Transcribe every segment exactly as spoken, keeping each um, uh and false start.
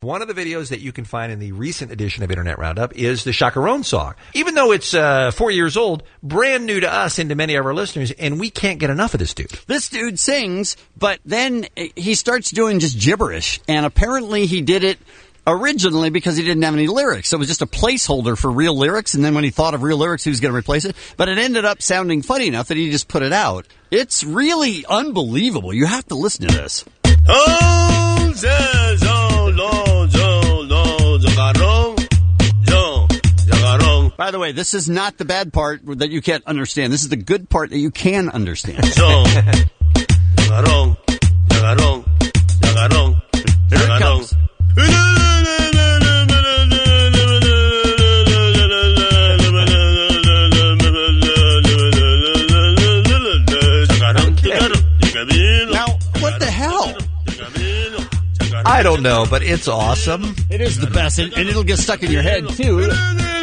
One of the videos that you can find in the recent edition of Internet Roundup is the Chacarone song. Even though it's uh, four years old, brand new to us and to many of our listeners, and we can't get enough of this dude. This dude sings, but then he starts doing just gibberish, and apparently he did it originally because he didn't have any lyrics. So it was just a placeholder for real lyrics, and then when he thought of real lyrics, he was going to replace it. But it ended up sounding funny enough that he just put it out. It's really unbelievable. You have to listen to this. Oh, says, oh, no, no, no, Chacarone, no, Chacarone. By the way, this is not the bad part that you can't understand. This is the good part that you can understand. So, Chacarone, Chacarone, Chacarone, Here it comes. Now, what the hell? I don't know, but it's awesome. It is the best, and, and it'll get stuck in your head, too. And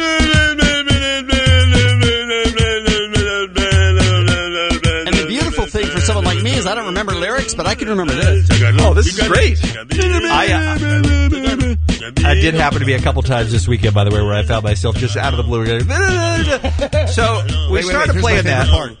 the beautiful thing for someone like me is I don't remember lyrics, but I can remember this. Oh, this is great. I, uh, I did happen to be a couple times this weekend, by the way, where I found myself just out of the blue. So we wait, wait, started wait, playing that. part.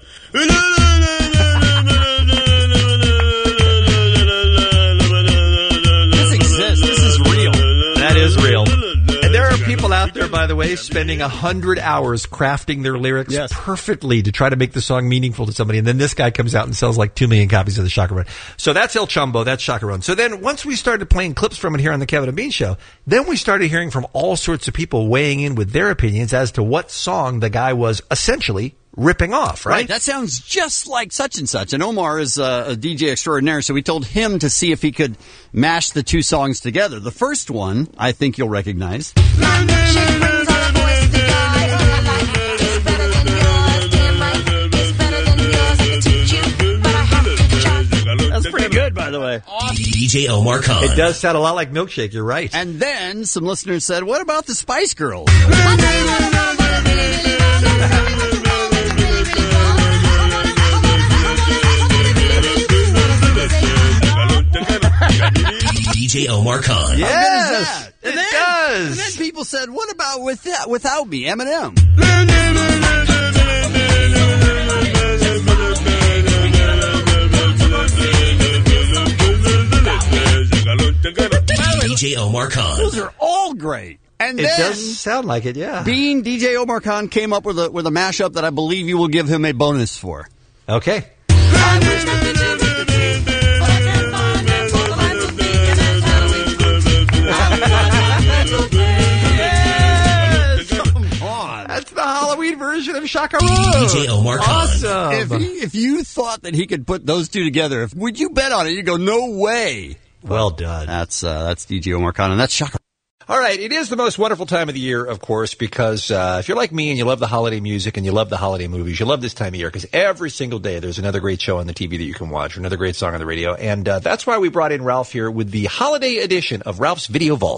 This exists. This is real. That is real. And there are people out there, by the way, spending a hundred hours crafting their lyrics Yes. perfectly to try to make the song meaningful to somebody. And then this guy comes out and sells like two million copies of the Chacarone. So that's El Chumbo. That's Chacarone. So then once we started playing clips from it here on the Kevin and Bean Show, then we started hearing from all sorts of people weighing in with their opinions as to what song the guy was essentially ripping off, right? Right, that sounds just like such and such. And Omar is uh, a D J extraordinaire, so we told him to see if he could mash the two songs together. The first one, I think you'll recognize. That's pretty good, by the way. D J Omar Khan. It does sound a lot like Milkshake, you're right. And then some listeners said, what about the Spice Girls? D J Omar Khan. Yes, And it then, does. And then people said, what about with that, Without Me, Eminem? D J Omar Khan. Those are all great. And It then does sound like it, yeah. Bean, D J Omar Khan came up with a with a mashup that I believe you will give him a bonus for. Okay. Come on. That's the Halloween version of Chacarone. D J Omar Khan. Awesome. If, he, if you thought that he could put those two together, if, would you bet on it? You go, no way. Well done. That's uh, that's D J Omar Khan, and that's Chacarone. All right, it is the most wonderful time of the year, of course, because uh, if you're like me and you love the holiday music and you love the holiday movies, you love this time of year because every single day there's another great show on the T V that you can watch or another great song on the radio. And uh, that's why we brought in Ralph here with the holiday edition of Ralph's Video Vault.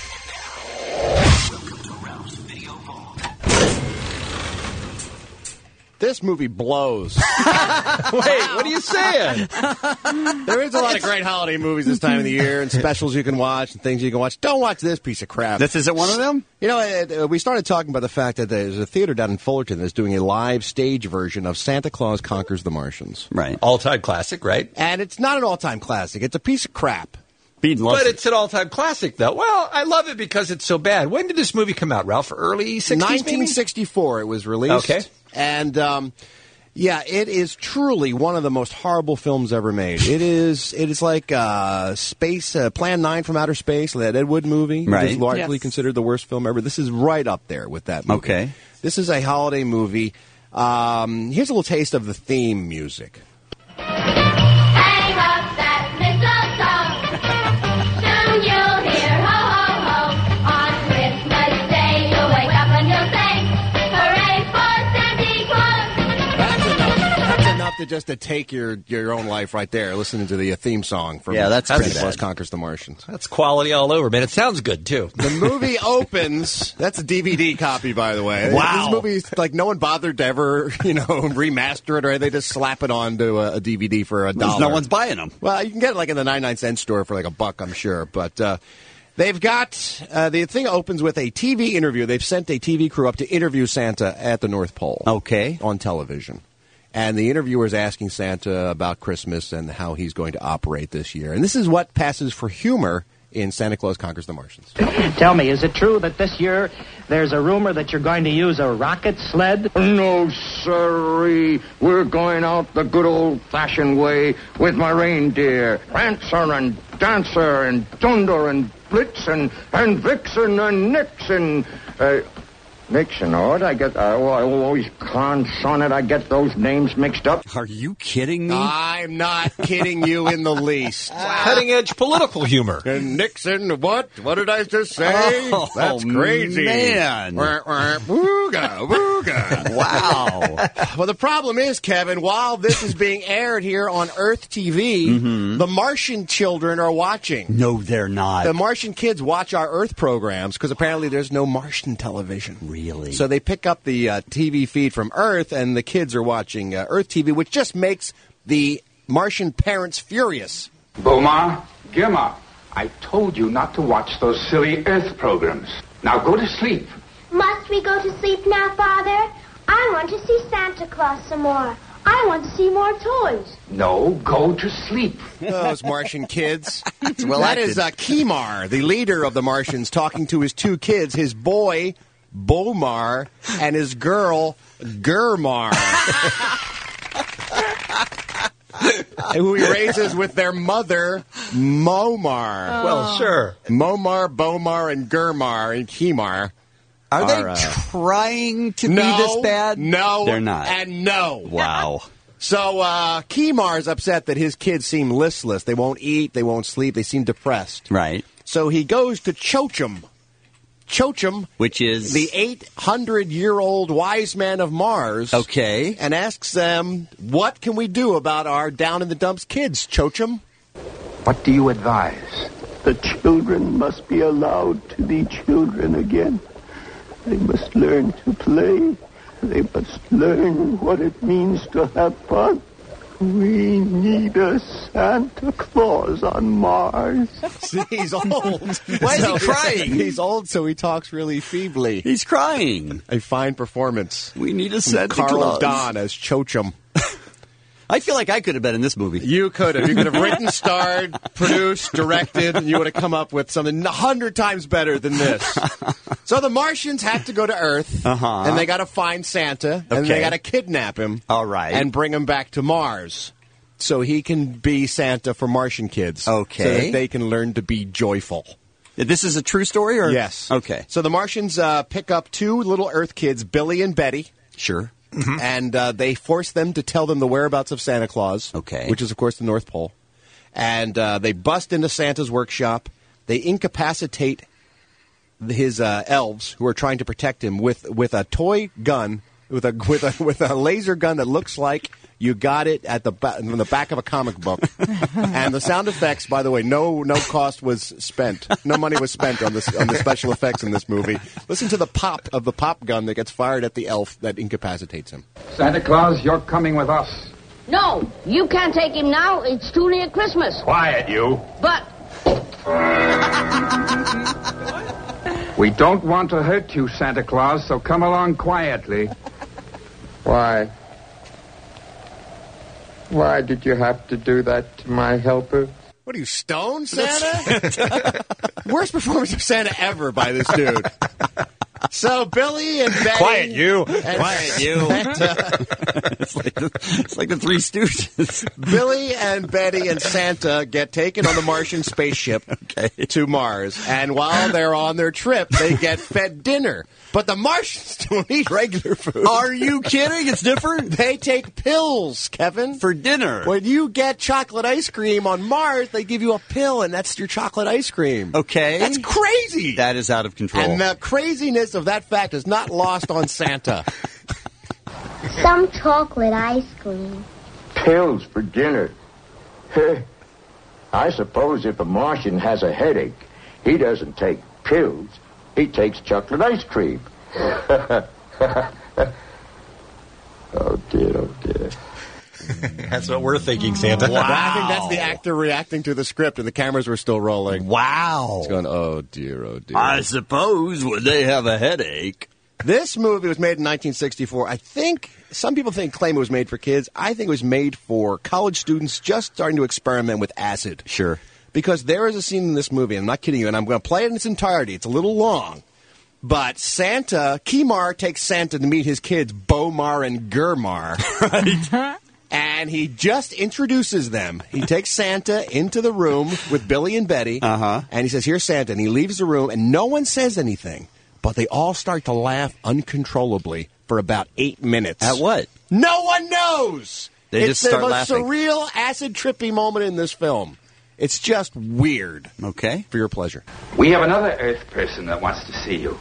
This movie blows. Wait, what are you saying? There is a lot of great holiday movies this time of the year and specials you can watch and things you can watch. Don't watch this piece of crap. This isn't one of them? You know, it, uh, we started talking about the fact that there's a theater down in Fullerton that's doing a live stage version of Santa Claus Conquers the Martians. Right. All-time classic, right? And it's not an all-time classic. It's a piece of crap. Bean loves But it. it's an all-time classic, though. Well, I love it because it's so bad. When did this movie come out, Ralph? Early sixties, nineteen sixty-four it was released. Okay. And, um, yeah, it is truly one of the most horrible films ever made. It is It is like uh, Space, uh, Plan nine from Outer Space, that Ed Wood movie, which Right. is largely Yes. considered the worst film ever. This is right up there with that movie. Okay. This is a holiday movie. Um, here's a little taste of the theme music. Hang up that mistletoe. Soon you'll hear ho, ho, ho. On Christmas Day you'll wake up and you'll say, hooray for Santa Claus. That's enough. That's enough to just to take your, your own life right there, listening to the uh, theme song from Yeah, that's Santa pretty Claus bad. Conquers the Martians. That's quality all over, man. It sounds good, too. The movie opens. That's a D V D copy, by the way. Wow. This movie's like no one bothered to ever, you know, remaster it or anything. They just slap it onto a, a D V D for a dollar. No one's buying them. Well, you can get it like in the ninety-nine cent store for like a buck, I'm sure. But uh, They've got, uh, the thing opens with a T V interview. They've sent a T V crew up to interview Santa at the North Pole. Okay. On television. And the interviewer is asking Santa about Christmas and how he's going to operate this year. And this is what passes for humor in Santa Claus Conquers the Martians. Tell me, is it true that this year there's a rumor that you're going to use a rocket sled? No, sirree. We're going out the good old-fashioned way with my reindeer. Prancer and Dancer and Dunder and Blitzen and Vixen and Nixon. Uh, Nixon, oh, I get, uh, oh, I always con it. I get those names mixed up. Are you kidding me? I'm not kidding you in the least. Cutting-edge political humor. And Nixon, what? What did I just say? Oh, That's crazy. man. Wah, wah, wooga, wooga. Wow. Well, the problem is, Kevin, while this is being aired here on Earth T V, Mm-hmm. the Martian children are watching. No, they're not. The Martian kids watch our Earth programs because apparently there's no Martian television. Really? So they pick up the uh, T V feed from Earth, and the kids are watching uh, Earth T V, which just makes the Martian parents furious. Bomar, Gemma, I told you not to watch those silly Earth programs. Now go to sleep. Must we go to sleep now, Father? I want to see Santa Claus some more. I want to see more toys. No, go to sleep. Those Martian kids. well that acted. is uh, Kimar, the leader of the Martians, talking to his two kids, his boy, Bomar, and his girl, Gurmar, who he raises with their mother, Momar. Well, sure. Momar, Bomar, and Gurmar, and Kimar. Are, are, they uh, trying to no, be this bad? No, They're not. And no. Wow. So uh, Kimar's upset that his kids seem listless. They won't eat. They won't sleep. They seem depressed. Right. So he goes to Chochum. Chochum, Which is? the eight hundred year old wise man of Mars. Okay. And asks them, what can we do about our down-in-the-dumps kids, Chochum? What do you advise? The children must be allowed to be children again. They must learn to play. They must learn what it means to have fun. We need a Santa Claus on Mars. See, he's old. Why is he crying? He's old, so he talks really feebly. He's crying. A fine performance. We need a Santa Carl Claus. Don as Chochum. I feel like I could have been in this movie. You could have. You could have written, starred, produced, directed, and you would have come up with something a hundred times better than this. So the Martians have to go to Earth, Uh-huh. and they got to find Santa, and Okay. they got to kidnap him. All right. And bring him back to Mars, so he can be Santa for Martian kids. Okay. So that they can learn to be joyful. This is a true story, or Yes. Okay. So the Martians uh, pick up two little Earth kids, Billy and Betty. Sure. And uh, they force them to tell them the whereabouts of Santa Claus. Okay. Which is, of course, the North Pole. And uh, they bust into Santa's workshop. They incapacitate his uh, elves who are trying to protect him with with a toy gun, with a with a with a laser gun that looks like you got it at the ba- in the back of a comic book. And the sound effects, by the way, no no cost was spent, no money was spent on this on the special effects in this movie. Listen to the pop of the pop gun that gets fired at the elf that incapacitates him. Santa Claus, you're coming with us. No, you can't take him now. It's too near Christmas. Quiet, you. But We don't want to hurt you, Santa Claus, so come along quietly. Why? Why did you have to do that to my helper? What are you, stoned, Santa? Worst performance of Santa ever by this dude. So Billy and Betty... Quiet, you. And, Quiet, you. And, uh, it's, like the, it's like the Three Stooges. Billy and Betty and Santa get taken on the Martian spaceship Okay. to Mars. And while they're on their trip, they get fed dinner. But the Martians don't eat regular food. Are you kidding? It's different? They take pills, Kevin. For dinner. When you get chocolate ice cream on Mars, they give you a pill, and that's your chocolate ice cream. Okay. That's crazy. That is out of control. And the craziness of that fact is not lost on Santa. Some chocolate ice cream. Pills for dinner. I suppose if a Martian has a headache, he doesn't take pills. He takes chocolate ice cream. Oh, dear, oh, dear. That's what we're thinking, Santa. Wow. I think that's the actor reacting to the script, and the cameras were still rolling. Wow. He's going, oh, dear, oh, dear. I suppose when they have a headache. This movie was made in nineteen sixty-four. I think some people think claim it was made for kids. I think it was made for college students just starting to experiment with acid. Sure. Because there is a scene in this movie, I'm not kidding you, and I'm going to play it in its entirety. It's a little long. But Santa, Kemar takes Santa to meet his kids, Bomar and Gurmar. Right. And he just introduces them. He takes Santa into the room with Billy and Betty. Uh-huh. And he says, here's Santa. And he leaves the room, and no one says anything. But they all start to laugh uncontrollably for about eight minutes. At what? No one knows! They it's just start the most laughing. surreal, acid-trippy moment in this film. It's just weird. Okay. For your pleasure. We have another Earth person that wants to see you.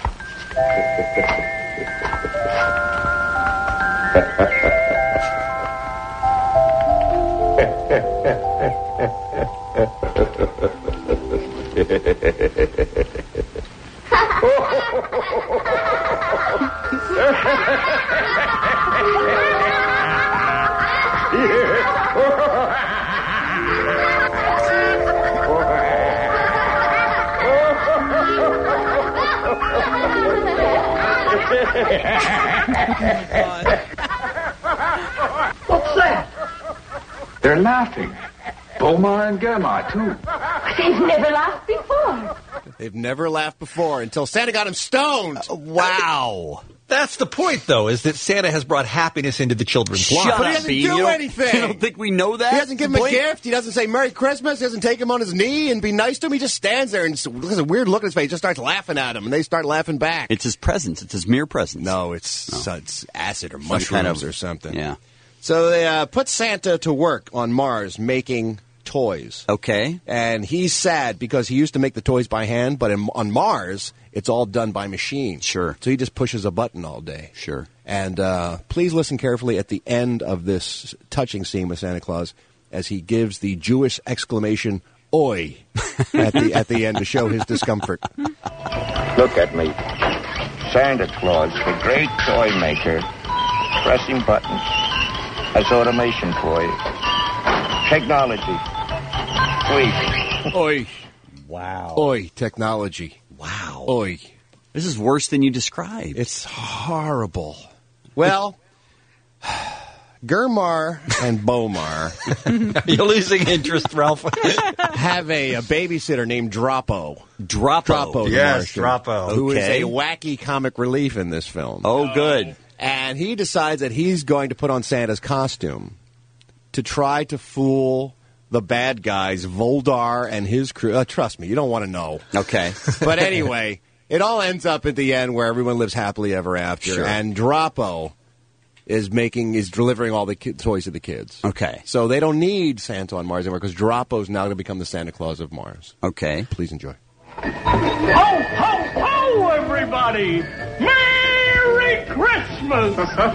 What's that? They're laughing. Bomar and Gurmar, too. They've never laughed before. They've never laughed before until Santa got him stoned. Uh, wow. That's the point, though, is that Santa has brought happiness into the children's Shut lives. But he up, doesn't Bean. do You don't- anything. You don't think we know that? He doesn't give him a Blake? gift. He doesn't say Merry Christmas. He doesn't take him on his knee and be nice to him. He just stands there and just has a weird look on his face. He just starts laughing at him, and they start laughing back. It's his presence. It's his mere presence. no, it's, so it's acid or Some mushrooms kind of- or something. Yeah. So they uh, put Santa to work on Mars making toys. Okay. And he's sad because he used to make the toys by hand, but in, on Mars, it's all done by machine. Sure. So he just pushes a button all day. Sure. And uh, please listen carefully at the end of this touching scene with Santa Claus as he gives the Jewish exclamation, "Oi," at the, at the end to show his discomfort. Look at me. Santa Claus, the great toy maker, pressing buttons. That's automation for you. Technology. Sweet. Oi. Wow. Oi, technology. Wow. Oi. This is worse than you described. It's horrible. Well, Gurmar and Bomar You're losing interest, Ralph. have a, a babysitter named Droppo. Droppo. Droppo, the Yes, Martian, Droppo. who is Okay. a wacky comic relief in this film. Oh, good. And he decides that he's going to put on Santa's costume to try to fool the bad guys, Voldar and his crew. Uh, trust me, you don't want to know. Okay. But anyway, it all ends up at the end where everyone lives happily ever after. Sure. And Droppo is making is delivering all the ki- toys to the kids. Okay. So they don't need Santa on Mars anymore because Droppo's now going to become the Santa Claus of Mars. Okay. Please enjoy. Ho, ho, ho, everybody! Merry Christmas!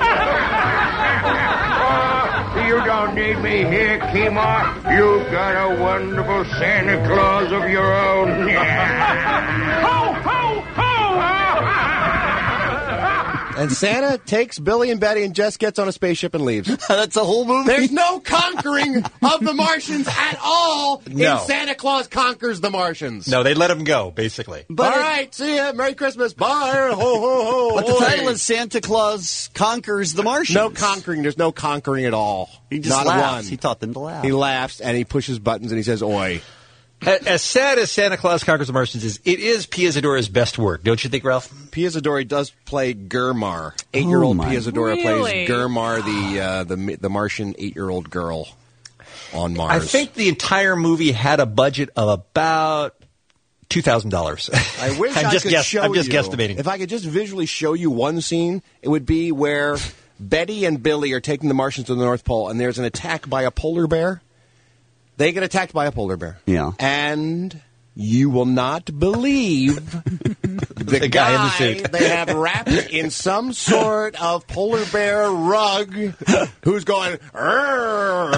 You don't need me here, Kemar. You've got a wonderful Santa Claus of your own. Ho, ho, ho! And Santa takes Billy and Betty and just gets on a spaceship and leaves. That's the whole movie? There's no conquering of the Martians at all No. in Santa Claus Conquers the Martians. No, they let him go, basically. But all it- right, see ya. Merry Christmas. Bye. Ho, ho, ho. But the Oi. title is Santa Claus Conquers the Martians. No conquering. There's no conquering at all. He just Not laughs. one. He taught them to laugh. He laughs and he pushes buttons and he says, "Oi." A- As sad as Santa Claus Conquers the Martians is, it is Pia Zadora's best work, don't you think, Ralph? Pia Zadora does play Gurmar. Eight-year-old Oh, my- Pia Zadora Really? plays Gurmar, the uh, the the Martian eight-year-old girl on Mars. I think the entire movie had a budget of about two thousand dollars. I wish I'm I just could guess- show I'm just you. guesstimating. If I could just visually show you one scene, it would be where Betty and Billy are taking the Martians to the North Pole, and there's an attack by a polar bear. They get attacked by a polar bear. Yeah. And you will not believe the, The guy in the suit. they have wrapped in some sort of polar bear rug who's going, "Arr,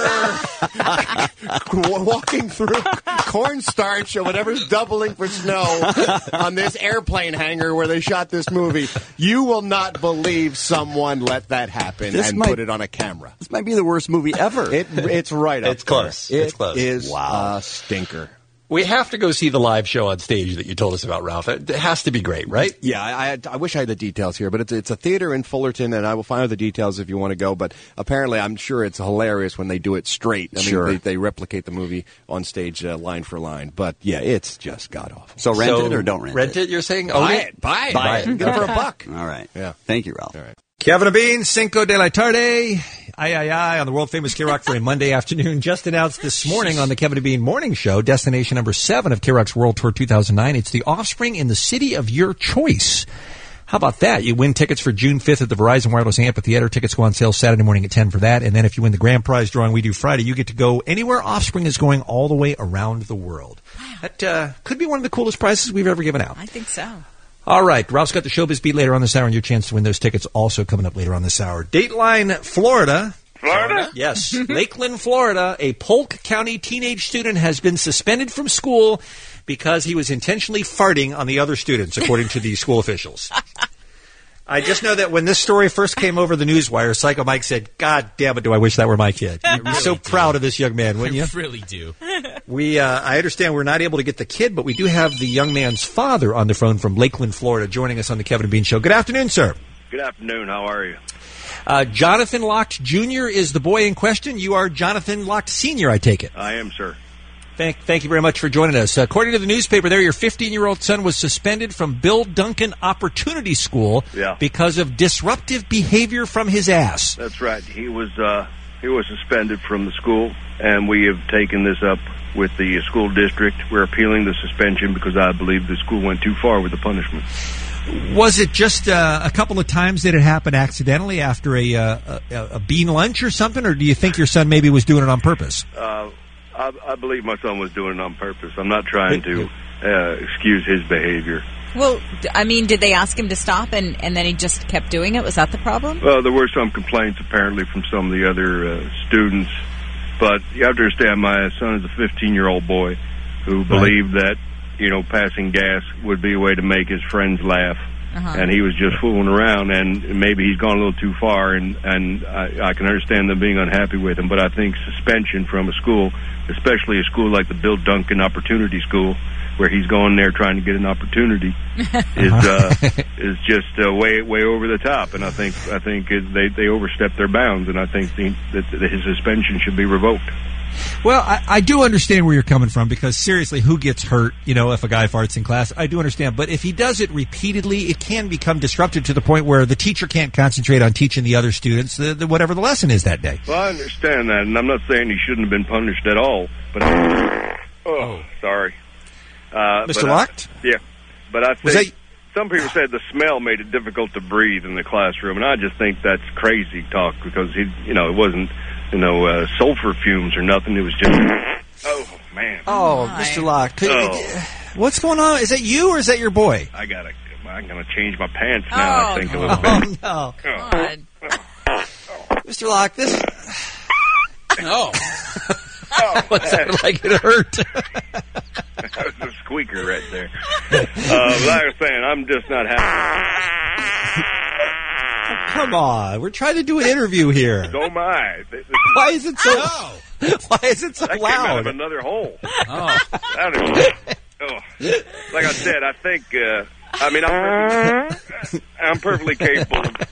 arr," walking through cornstarch or whatever's doubling for snow on this airplane hangar where they shot this movie. You will not believe someone let that happen This and might- put it on a camera. This might be the worst movie ever. It, it's right up It's close. there. It's close. It is Wow. a stinker. We have to go see the live show on stage that you told us about, Ralph. It has to be great, right? Yeah, I, I, I wish I had the details here, but it's it's a theater in Fullerton, and I will find out the details if you want to go. But apparently, I'm sure it's hilarious when they do it straight. I Sure. mean, they, they replicate the movie on stage uh, line for line. But yeah, it's just god awful. So rent So, it or don't rent, Rent it, you're saying? Own Buy it? it, buy it, Buy it. Get it for a buck. All right. Yeah. Thank you, Ralph. All right. Kevin and Bean, Cinco de la Tarde. Aye, aye, aye, on the world-famous K-Rock for a Monday afternoon. Just announced this morning on the Kevin and Bean Morning Show, destination number seven of K-Rock's World Tour two thousand nine. It's The Offspring in the city of your choice. How about that? You win tickets for June fifth at the Verizon Wireless Amphitheater. Tickets go on sale Saturday morning at ten for that. And then if you win the grand prize drawing we do Friday, you get to go anywhere Offspring is going all the way around the world. That uh, could be one of the coolest prizes we've ever given out. I think so. All right. Ralph's got the Showbiz Beat later on this hour, and your chance to win those tickets also coming up later on this hour. Dateline, Florida. Florida? Yes. Lakeland, Florida. A Polk County teenage student has been suspended from school because he was intentionally farting on the other students, according to the school officials. I just know that when this story first came over the newswire, Psycho Mike said, "God damn it, do I wish that were my kid." You'd be so proud of this young man, wouldn't you? I really do. We, uh, I understand we're not able to get the kid, but we do have the young man's father on the phone from Lakeland, Florida, joining us on the Kevin and Bean Show. Good afternoon, sir. Good afternoon. How are you? Uh, Jonathan Locht Junior is the boy in question. You are Jonathan Locht Senior, I take it. I am, sir. Thank, thank you very much for joining us. According to the newspaper there, your fifteen-year-old son was suspended from Bill Duncan Opportunity School Yeah. because of disruptive behavior from his ass. That's right. He was uh, he was suspended from the school, and we have taken this up with the school district. We're appealing the suspension because I believe the school went too far with the punishment. Was it just uh, a couple of times that it happened accidentally after a, uh, a, a bean lunch or something, or do you think your son maybe was doing it on purpose? Uh, I, I believe my son was doing it on purpose. I'm not trying to uh, excuse his behavior. Well, d- I mean, did they ask him to stop and, and then he just kept doing it? Was that the problem? Well, there were some complaints apparently from some of the other uh, students, but you have to understand my son is a fifteen-year-old boy who believed that, you know, passing gas would be a way to make his friends laugh. Uh-huh. And he was just fooling around, and maybe he's gone a little too far, and, and I, I can understand them being unhappy with him, but I think suspension from a school, especially a school like the Bill Duncan Opportunity School, where he's going there trying to get an opportunity, is uh, is just uh, way way over the top, and I think I think it, they they overstepped their bounds, and I think the, that his suspension should be revoked. Well, I, I do understand where you're coming from because seriously, who gets hurt, you know, if a guy farts in class? I do understand. But if he does it repeatedly, it can become disruptive to the point where the teacher can't concentrate on teaching the other students the, the, whatever the lesson is that day. Well, I understand that, and I'm not saying he shouldn't have been punished at all, but I, oh, sorry. Uh, Mister but I- Locht? Yeah. But I Was think that- some people said the smell made it difficult to breathe in the classroom, and I just think that's crazy talk because, he, you know, it wasn't, you know, uh, sulfur fumes or nothing. It was just, oh, man. Oh, Mister Locht, could- Oh. what's going on? Is that you or is that your boy? I gotta, I'm gonna change my pants now, I think, a little Oh, bit. no. Oh. Mister Locht, this... Oh. What's that like? It hurt. That was a squeaker right there. Uh, like I was saying, I'm just not happy. Come on, we're trying to do an interview here. So am I. This is, Why is it so? Why is it so that came out of loud? another hole. Oh. That is, oh. Like I said, I think, uh, I mean, I'm perfectly, I'm perfectly capable of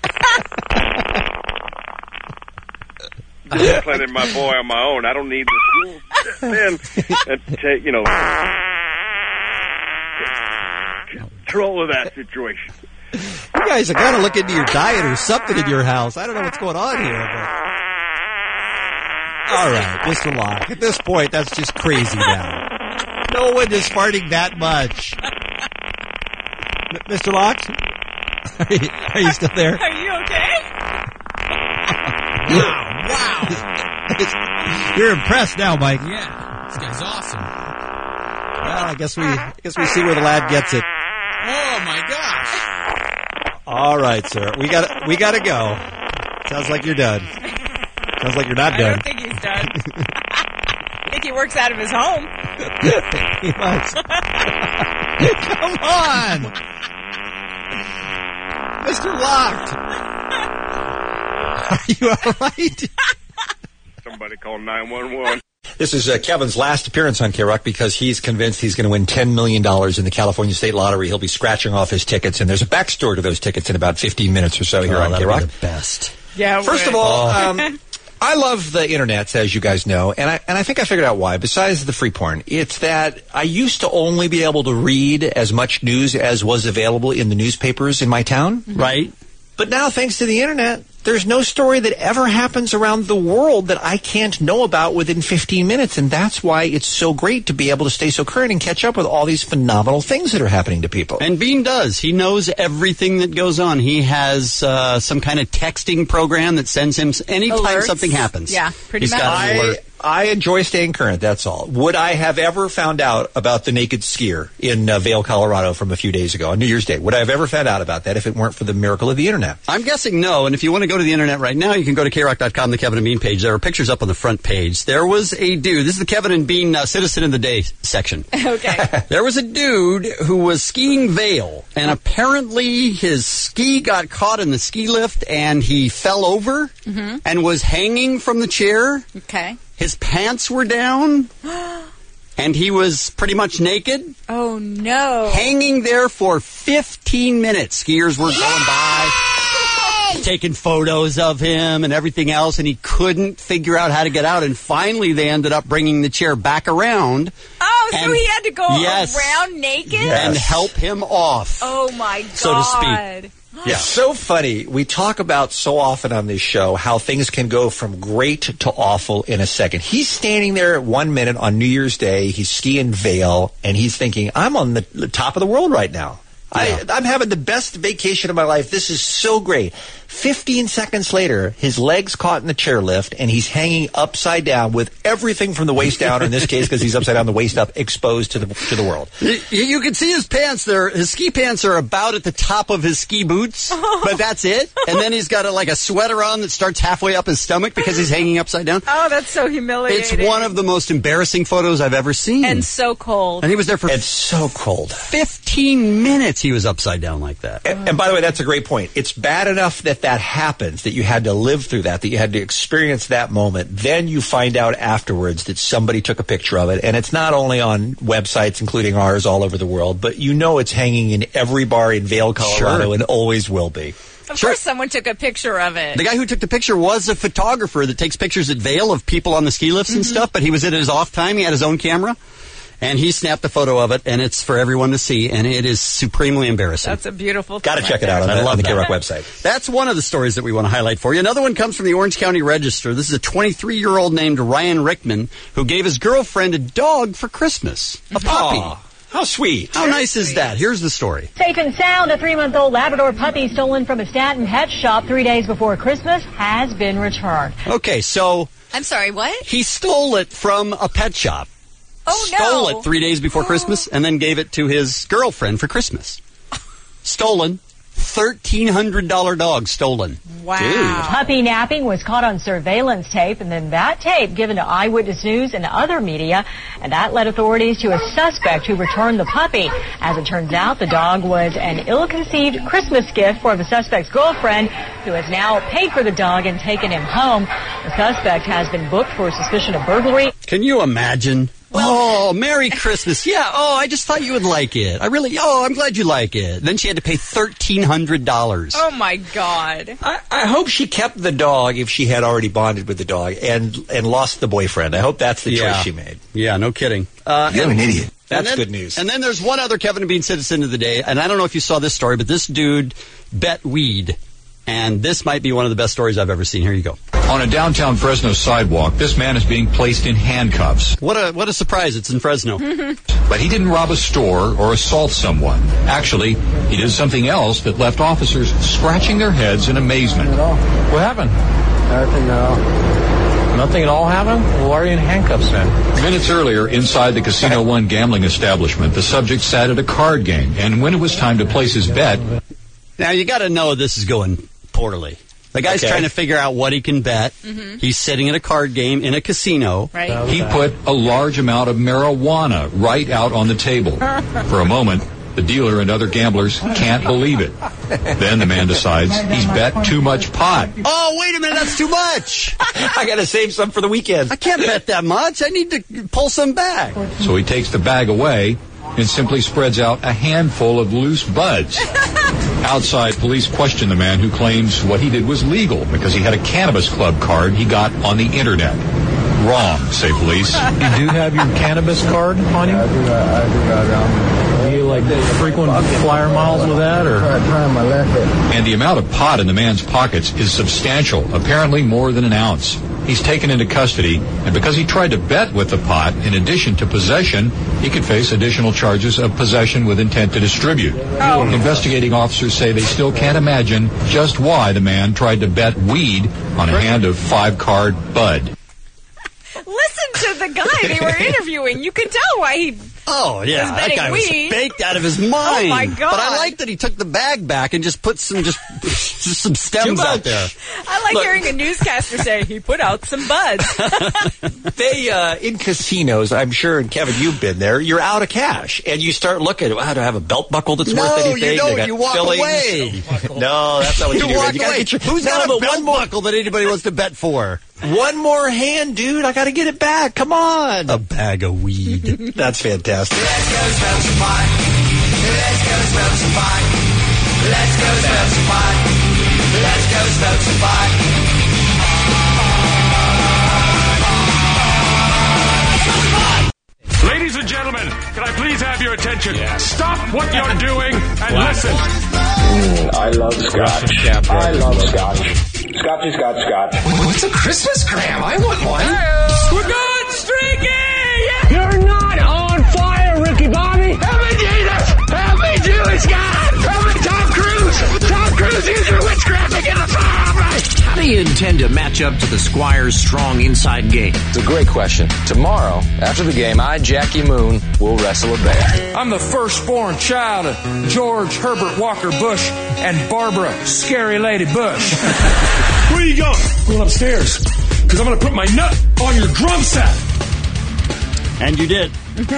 disciplining my boy on my own. I don't need the school then and take, you know, control of that situation. You guys have got to look into your diet or something in your house. I don't know what's going on here. But... All right, Mister Locht. At this point, that's just crazy now. No one is farting that much. M- Mister Locht? Are you, are you still there? Are you okay? Wow, wow. You're impressed now, Mike. Yeah. This guy's awesome. Well, I guess we I guess we see where the lad gets it. Oh my gosh! All right, sir. We got we got to go. Sounds like you're done. Sounds like you're not I done. don't think he's done. I think he works out of his home. He must. Come on, Mister Locked. Are you all right? Somebody call nine one one. This is uh, Kevin's last appearance on K-Rock because he's convinced he's going to win ten million dollars in the California State Lottery. He'll be scratching off his tickets, and there's a backstory to those tickets in about fifteen minutes or so here Oh, on that'd K-Rock. be the best. Yeah. First of all, um, I love the internet, as you guys know, and I and I think I figured out why. Besides the free porn, it's that I used to only be able to read as much news as was available in the newspapers in my town. Right. But now, thanks to the internet, there's no story that ever happens around the world that I can't know about within fifteen minutes, and that's why it's so great to be able to stay so current and catch up with all these phenomenal things that are happening to people. And Bean does. He knows everything that goes on. He has uh, some kind of texting program that sends him s- anytime Alerts? something happens. Yeah, pretty He's much. got an I, alert. I enjoy staying current, that's all. Would I have ever found out about the naked skier in uh, Vail, Colorado from a few days ago, on New Year's Day? Would I have ever found out about that if it weren't for the miracle of the internet? I'm guessing no, and if you want to go to the internet right now, you can go to K rock dot com, the Kevin and Bean page. There are pictures up on the front page. There was a dude, this is the Kevin and Bean uh, Citizen of the Day section. Okay. There was a dude who was skiing Vail, and apparently his ski got caught in the ski lift, and he fell over Mm-hmm. and was hanging from the chair. Okay. His pants were down, and he was pretty much naked. Oh, no. Hanging there for fifteen minutes. Skiers were going by, taking photos of him and everything else, and he couldn't figure out how to get out. And finally, they ended up bringing the chair back around. Oh, so And- he had to go yes. around naked? And help him off. Oh, my God. So to speak. Yeah. So funny. We talk about so often on this show how things can go from great to awful in a second. He's standing there at one minute on New Year's Day. He's skiing Vail, and he's thinking, I'm on the, the top of the world right now. I, I'm having the best vacation of my life. This is so great. Fifteen seconds later, his legs caught in the chairlift, and he's hanging upside down with everything from the waist down, or in this case, because he's upside down, the waist up, exposed to the to the world. You, you can see his pants there. His ski pants are about at the top of his ski boots, but that's it. And then he's got a, like a sweater on that starts halfway up his stomach because he's hanging upside down. Oh, that's so humiliating. It's one of the most embarrassing photos I've ever seen. And so cold. And he was there for It's so cold. fifteen minutes he was upside down like that. And, and by the way, that's a great point. It's bad enough that that happens, that you had to live through that, that you had to experience that moment. Then you find out afterwards that somebody took a picture of it. And it's not only on websites, including ours, all over the world, but you know it's hanging in every bar in Vail, Colorado, Sure. and always will be. Of Sure. course someone took a picture of it. The guy who took the picture was a photographer that takes pictures at Vail of people on the ski lifts and stuff, but he was at his off time. He had his own camera. And he snapped a photo of it, and it's for everyone to see, and it is supremely embarrassing. That's a beautiful Got to thing check right it out on there. the, I love on the that. K-Rock website. That's one of the stories that we want to highlight for you. Another one comes from the Orange County Register. This is a twenty-three-year-old named Ryan Rickman who gave his girlfriend a dog for Christmas. A puppy. Aw, how sweet. How nice is that? Here's the story. Safe and sound, a three-month-old Labrador puppy stolen from a Staten pet shop three days before Christmas has been returned. Okay, so I'm sorry, what? he stole it from a pet shop. Oh, Stole no. it three days before Christmas and then gave it to his girlfriend for Christmas. Stolen. thirteen hundred dollars dog stolen. Wow. Puppy napping was caught on surveillance tape, and then that tape given to Eyewitness News and other media, and that led authorities to a suspect who returned the puppy. As it turns out, the dog was an ill-conceived Christmas gift for the suspect's girlfriend, who has now paid for the dog and taken him home. The suspect has been booked for suspicion of burglary. Can you imagine? Oh, Merry Christmas. Yeah, oh, I just thought you would like it. I really, oh, I'm glad you like it. Then she had to pay thirteen hundred dollars. Oh, my God. I, I hope she kept the dog if she had already bonded with the dog and and lost the boyfriend. I hope that's the Yeah. choice she made. Yeah, no kidding. Uh, You're and- an idiot. That's and then- good news. And then there's one other Kevin and Bean Citizen of the Day, and I don't know if you saw this story, but this dude bet weed. And this might be one of the best stories I've ever seen. Here you go. On a downtown Fresno sidewalk, this man is being placed in handcuffs. What a what a surprise. It's in Fresno. But he didn't rob a store or assault someone. Actually, he did something else that left officers scratching their heads in amazement. What happened? Nothing at all. Nothing at all happened? Well, why are you in handcuffs then? Minutes earlier, inside the Casino One gambling establishment, the subject sat at a card game, and when it was time to place his bet... Now, you got to know this is going poorly. The guy's Okay. trying to figure out what he can bet. Mm-hmm. He's sitting at a card game in a casino. Right. He put a large amount of marijuana right out on the table. For a moment, the dealer and other gamblers can't believe it. Then the man decides he's bet too much pot. Oh, wait a minute, that's too much. I got to save some for the weekend. I can't bet that much. I need to pull some back. So he takes the bag away and simply spreads out a handful of loose buds. Outside, police question the man who claims what he did was legal because he had a cannabis club card he got on the internet. Wrong, say police. You do have your cannabis card on you? I do got, I do got, do you like frequent flyer miles with that, or? And the amount of pot in the man's pockets is substantial, apparently more than an ounce. He's taken into custody, and because he tried to bet with the pot, in addition to possession, he could face additional charges of possession with intent to distribute. Oh. Investigating officers say they still can't imagine just why the man tried to bet weed on a hand of five-card bud. Listen to the guy they were interviewing. You can tell why he. Oh, yeah, was that betting guy weed. was baked out of his mind. Oh, my God. But I like that he took the bag back and just put some just, just some stems out there. I like Look. hearing a newscaster say he put out some buds. They, uh, in casinos, I'm sure, and Kevin, you've been there, you're out of cash. And you start looking, wow, do I have a belt buckle that's No, worth you anything? don't. They got You walk fillings. away. No, that's not what you, You do. man. walk You gotta away. get your, Who's no, got a but belt one more, buckle that anybody wants to bet for? one more hand, dude. I got to get it back. Come on. A bag of weed. That's fantastic. Let's go smoke some pot. Let's go smoke some pot. Let's go smoke some pot. Let's go smoke some pot. Ladies and gentlemen, can I please have your attention? Stop what you're doing and listen. Mm, I love scotch. I love scotch. Scotchy, scotch, scotch. What's a Christmas gram? I want one. We're going streaky! You're not on fire, Ricky Bobby. Help me, Jesus. Help me, Jewish God. Help me, Tom Cruise. Tom Cruise, use your witchcraft to get the fire off right. How do you intend to match up to the Squire's strong inside game? It's a great question. Tomorrow, after the game, I, Jackie Moon, will wrestle a bear. I'm the firstborn child of George Herbert Walker Bush and Barbara Scary Lady Bush. Where are you going? I'm going upstairs. Because I'm going to put my nut on your drum set. And you did.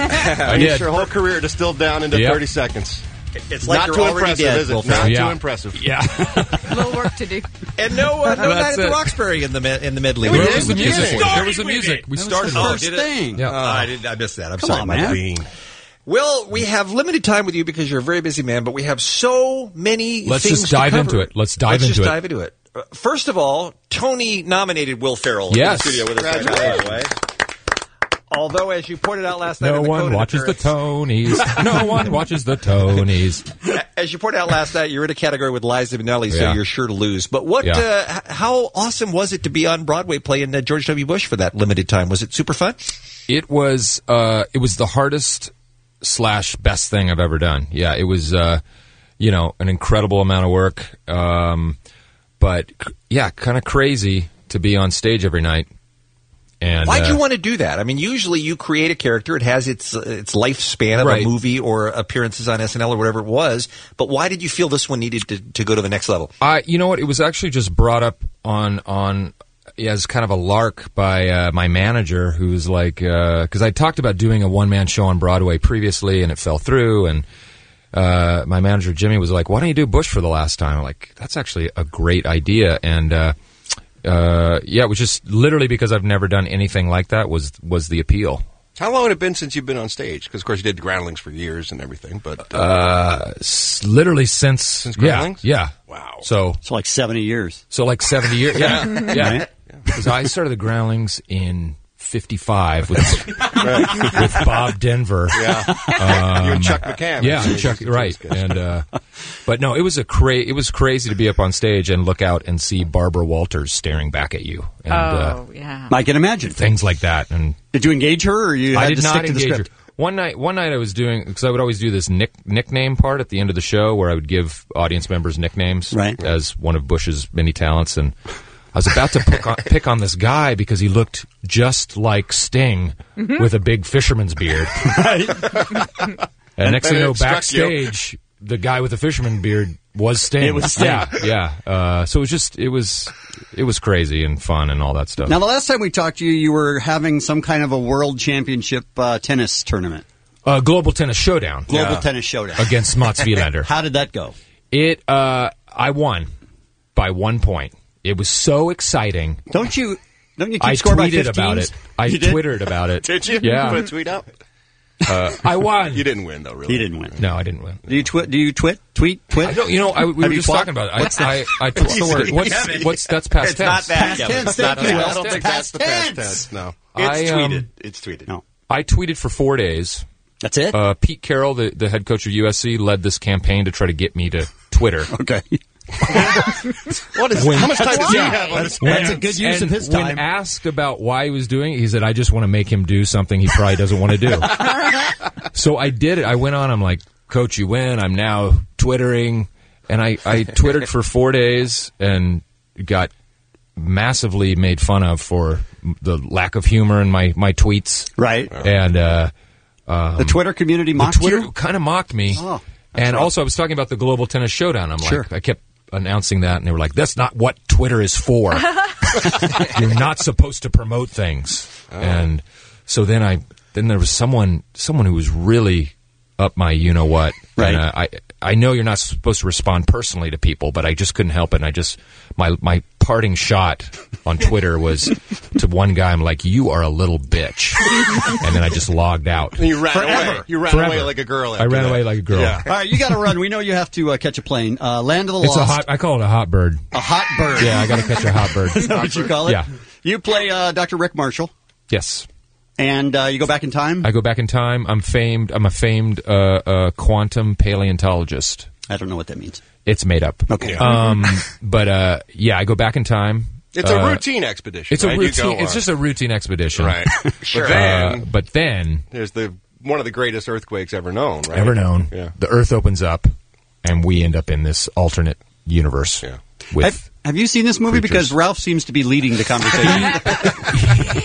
I did. Your whole career distilled down into Yep. thirty seconds. It's like Not you're too already impressive, dead, is it? Will Not Ferrell. too Yeah. impressive. Yeah. A little work to do. And no, uh, no night That's at the it. Roxbury in the me- in the medley. Where We was the did. music? We There was the music. We That was started the it. first did it? thing. Yeah. Oh, I didn't. I missed that. I'm Come sorry, on, my man. bean. Well, we have limited time with you because you're a very busy man, but we have so many. Let's things just to dive cover. into it. Let's dive Let's into just it. dive into it. Uh, First of all, Tony nominated Will Ferrell Yes. in the studio with us right now, by the way. Although, as you pointed out last night, No in the one Conan watches the appearance- Tonys. No one watches the Tonys. As you pointed out last night, you're in a category with Liza Minnelli, so Yeah. you're sure to lose. But what? Yeah. Uh, h- how awesome was it to be on Broadway playing uh, George W. Bush for that limited time? Was it super fun? It was uh, it was the hardest slash best thing I've ever done. Yeah, it was uh, you know an incredible amount of work, um, but c- yeah, kind of crazy to be on stage every night. And Why'd uh, you want to do that? I mean, usually you create a character; it has its uh, its lifespan of Right. a movie or appearances on S N L or whatever it was. But why did you feel this one needed to, to go to the next level? I, you know what? It was actually just brought up on on as kind of a lark by uh, my manager, who's like, because I talked about doing a one man show on Broadway previously, and it fell through. And uh, my manager Jimmy was like, "Why don't you do Bush for the last time?" I'm like, "That's actually a great idea." And uh, uh, yeah, it was just literally because I've never done anything like that was was the appeal. How long had it been since you've been on stage? Because, of course, you did Groundlings for years and everything. But uh, Uh, s- literally since Since yeah, Groundlings? yeah. Wow. So It's like seventy years. So like seventy years. Yeah, yeah. Right? Because I started the Groundlings in fifty-five with with Bob Denver. Yeah. Um, You and Chuck McCann. Yeah, Chuck. Right. And uh, but no, it was a cra- It was crazy to be up on stage and look out and see Barbara Walters staring back at you. And, uh, Oh, yeah. I can imagine. things like that. And Did you engage her, or you I had did to not stick to the engage her. script? One night, one night I was doing because I would always do this nick, nickname part at the end of the show where I would give audience members nicknames Right. as one of Bush's many talents. And I was about to pick on, pick on this guy because he looked just like Sting Mhm. with a big fisherman's beard. Right. And, And- next thing and you know, it struck backstage, the guy with the fisherman beard was Sting. It was Sting. Yeah, yeah. Uh, so it was just, it was, it was crazy and fun and all that stuff. Now, the last time we talked to you, you were having some kind of a world championship uh, tennis tournament. Uh, Global Tennis Showdown. Global Tennis Showdown. Against Mats Wielander. How did that go? It, uh, I won by one point. It was so exciting. Don't you, don't you keep I score by tweeted fifteens? about it. I You did? twittered about it. Did you? Yeah. Put a tweet out? Uh, I won. You didn't win, though, really. He didn't win. No, I didn't win. Do you twit? Do you twit? Tweet? Twit? I don't, you know, I, we Have were you just twat? talking about it. I, What's that? I, I, What's the word? What's, what's, that's past It's tense. not that, Past Kevin. tense, It's not thank you, that. I Will. don't think Past that's the past tense. tense. No. I, It's um, tweeted. It's tweeted. No. I tweeted for four days. That's it? Uh, Pete Carroll, the, the head coach of U S C, led this campaign to try to get me to Twitter. Okay. What is, When- how much time does he Yeah. have on his When- That's a good use and of his When time. asked about why he was doing it, he said, I just want to make him do something he probably doesn't want to do. So I did it. I went on. I'm like, Coach, you win. I'm now Twittering. And I, I Twittered for four days and got massively made fun of for the lack of humor in my, my tweets. Right. And uh, um, The Twitter community mocked the Twitter you? kind of mocked me. Oh, and rough. also, I was talking about the Global Tennis Showdown. I'm Sure. like, I kept announcing that, and they were like, that's not what Twitter is for. You're not supposed to promote things. And so then I, then there was someone, someone who was really up my you-know-what. Right. And, uh, I, I know you're not supposed to respond personally to people, but I just couldn't help it. And I just, my, my parting shot on Twitter was to one guy, I'm like, you are a little bitch. And then I just logged out. And you ran Forever. away. You ran Forever. away like a girl. I after ran that. away like a girl. Yeah. All right, you got to run. We know you have to uh, catch a plane. Uh, Land of the It's Lost. a hot, I call it a hot bird. A hot bird. Yeah, I got to catch a hot bird. Is that what you call it? Yeah. You play uh, Doctor Rick Marshall, Yes. and uh, you go back in time? I go back in time. I'm famed. I'm a famed uh, uh, quantum paleontologist. I don't know what that means. It's made up. Okay. Um, but uh, yeah, I go back in time. It's a Uh, routine expedition. It's a right? You routine. go, It's uh, just a routine expedition. right. Sure. But then Uh, but then, there's the one of the greatest earthquakes ever known. Right? ever known, Yeah. the Earth opens up, and we end up in this alternate universe. Yeah. With Have, have you seen this movie? creatures. Because Ralph seems to be leading the conversation.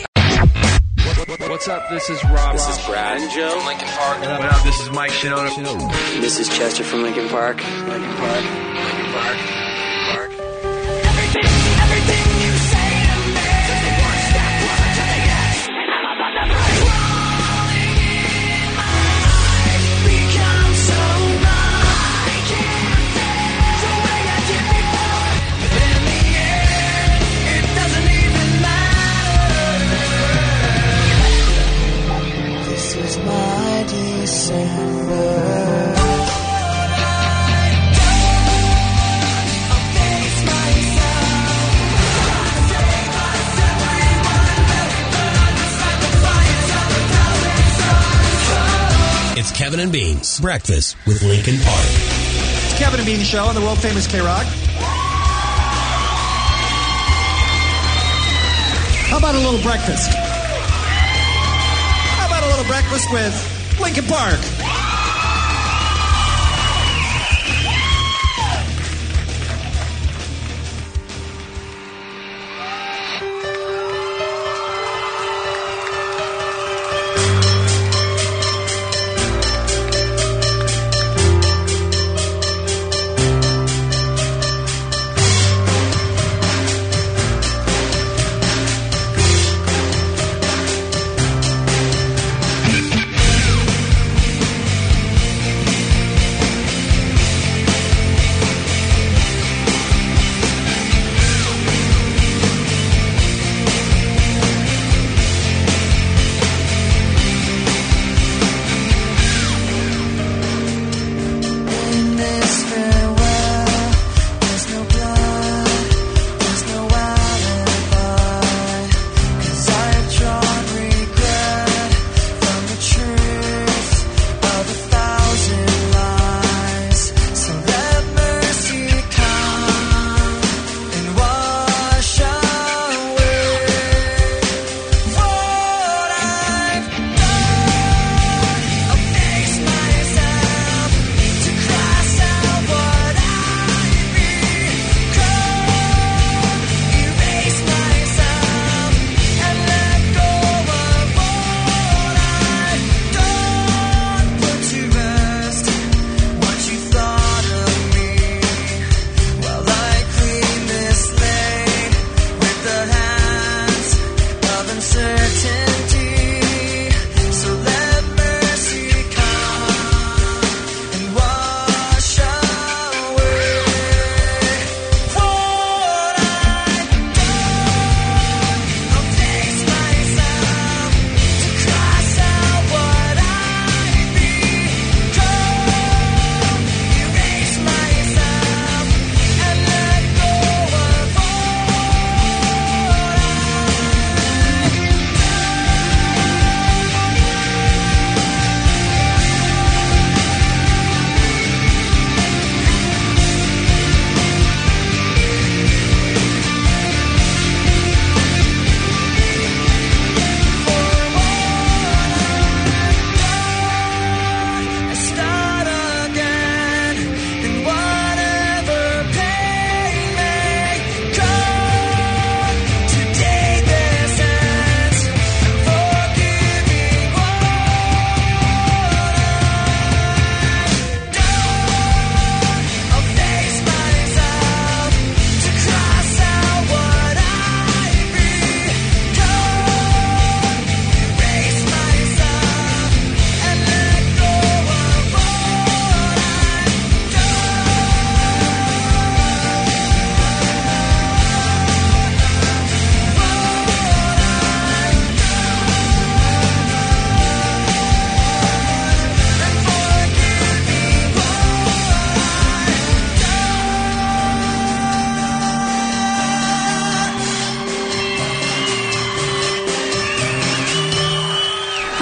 What's up? This is Rob. This is Brad. And Joe. Lincoln Park. What up? This is Mike Shinoda. This is Chester from Lincoln Park. Lincoln Park. Lincoln Park. Park. Everything, everything you say to me is the one step closer to the edge. And I'm about to break. Crawling in my eyes become so numb. I can't stand the way I did before. In the end, it doesn't even matter. This is my December. It's Kevin and Beans. Breakfast with Lincoln Park. It's Kevin and Bean Show on the world famous K-Rock. How about a little breakfast? How about a little breakfast with Lincoln Park?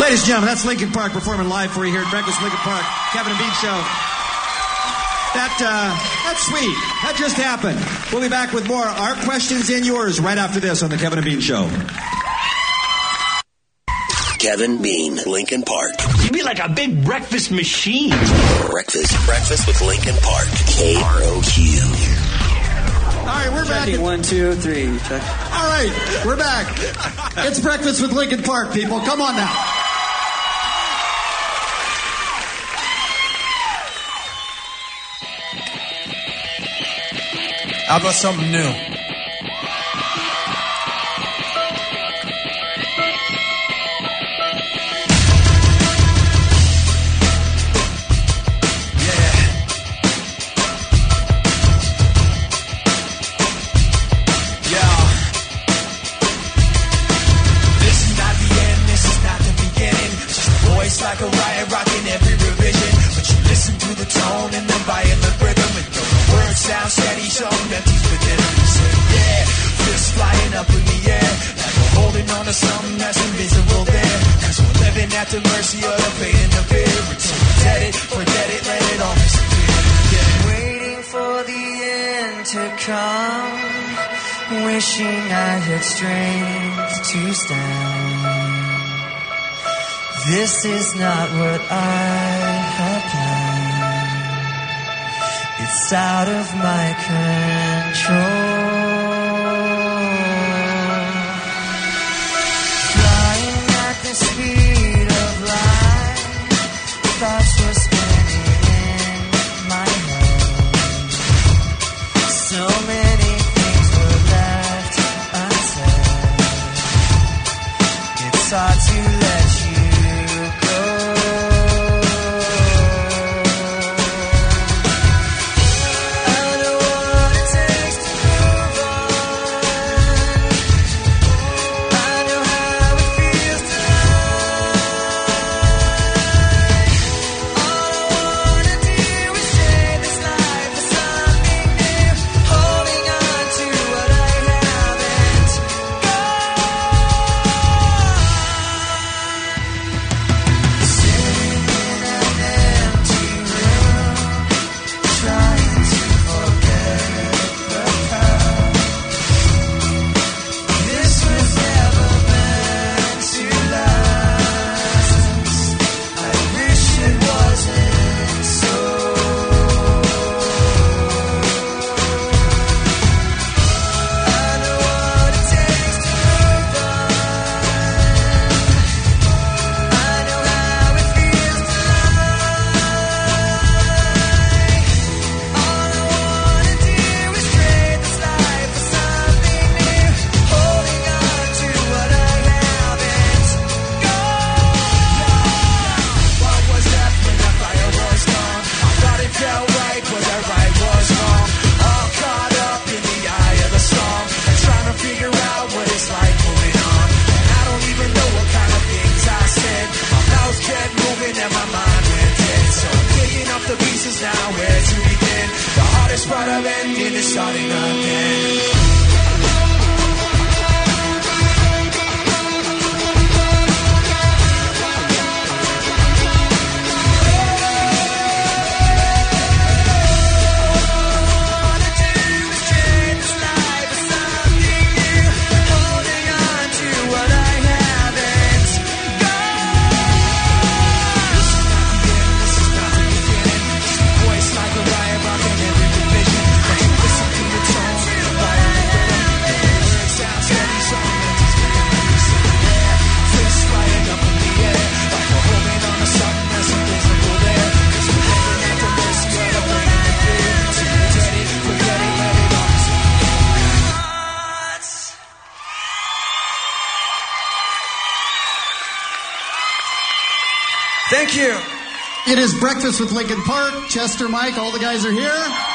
Ladies and gentlemen, that's Linkin Park performing live for you here at Breakfast Linkin Park, Kevin and Bean Show. That, uh, that's sweet. That just happened. We'll be back with more Our Questions and Yours right after this on the Kevin and Bean Show. Kevin Bean, Linkin Park. You be like a big breakfast machine. Breakfast, breakfast with Linkin Park. K R O Q. All right, we're back. Checking one, two, three. Check. All right, we're back. It's Breakfast with Linkin Park, people. Come on now. How about something new? Like a riot rocking every revision, but you listen to the tone and the violent rhythm, and though the words sound steady, some empties within them. You say, yeah, fists flying up in the air, like we're holding on to something that's invisible there, cause we're living at the mercy of the pain and the fear, until forget it, forget it, let it all disappear. Yeah. Waiting for the end to come, wishing I had strength to stand. This is not what I had planned. It's out of my control. Flying at the speed of light, thoughts were spinning in my head. So many things were left unsaid. It's hard to let you part of ending is starting again. Thank you. It is Breakfast with Linkin Park. Chester, Mike, all the guys are here.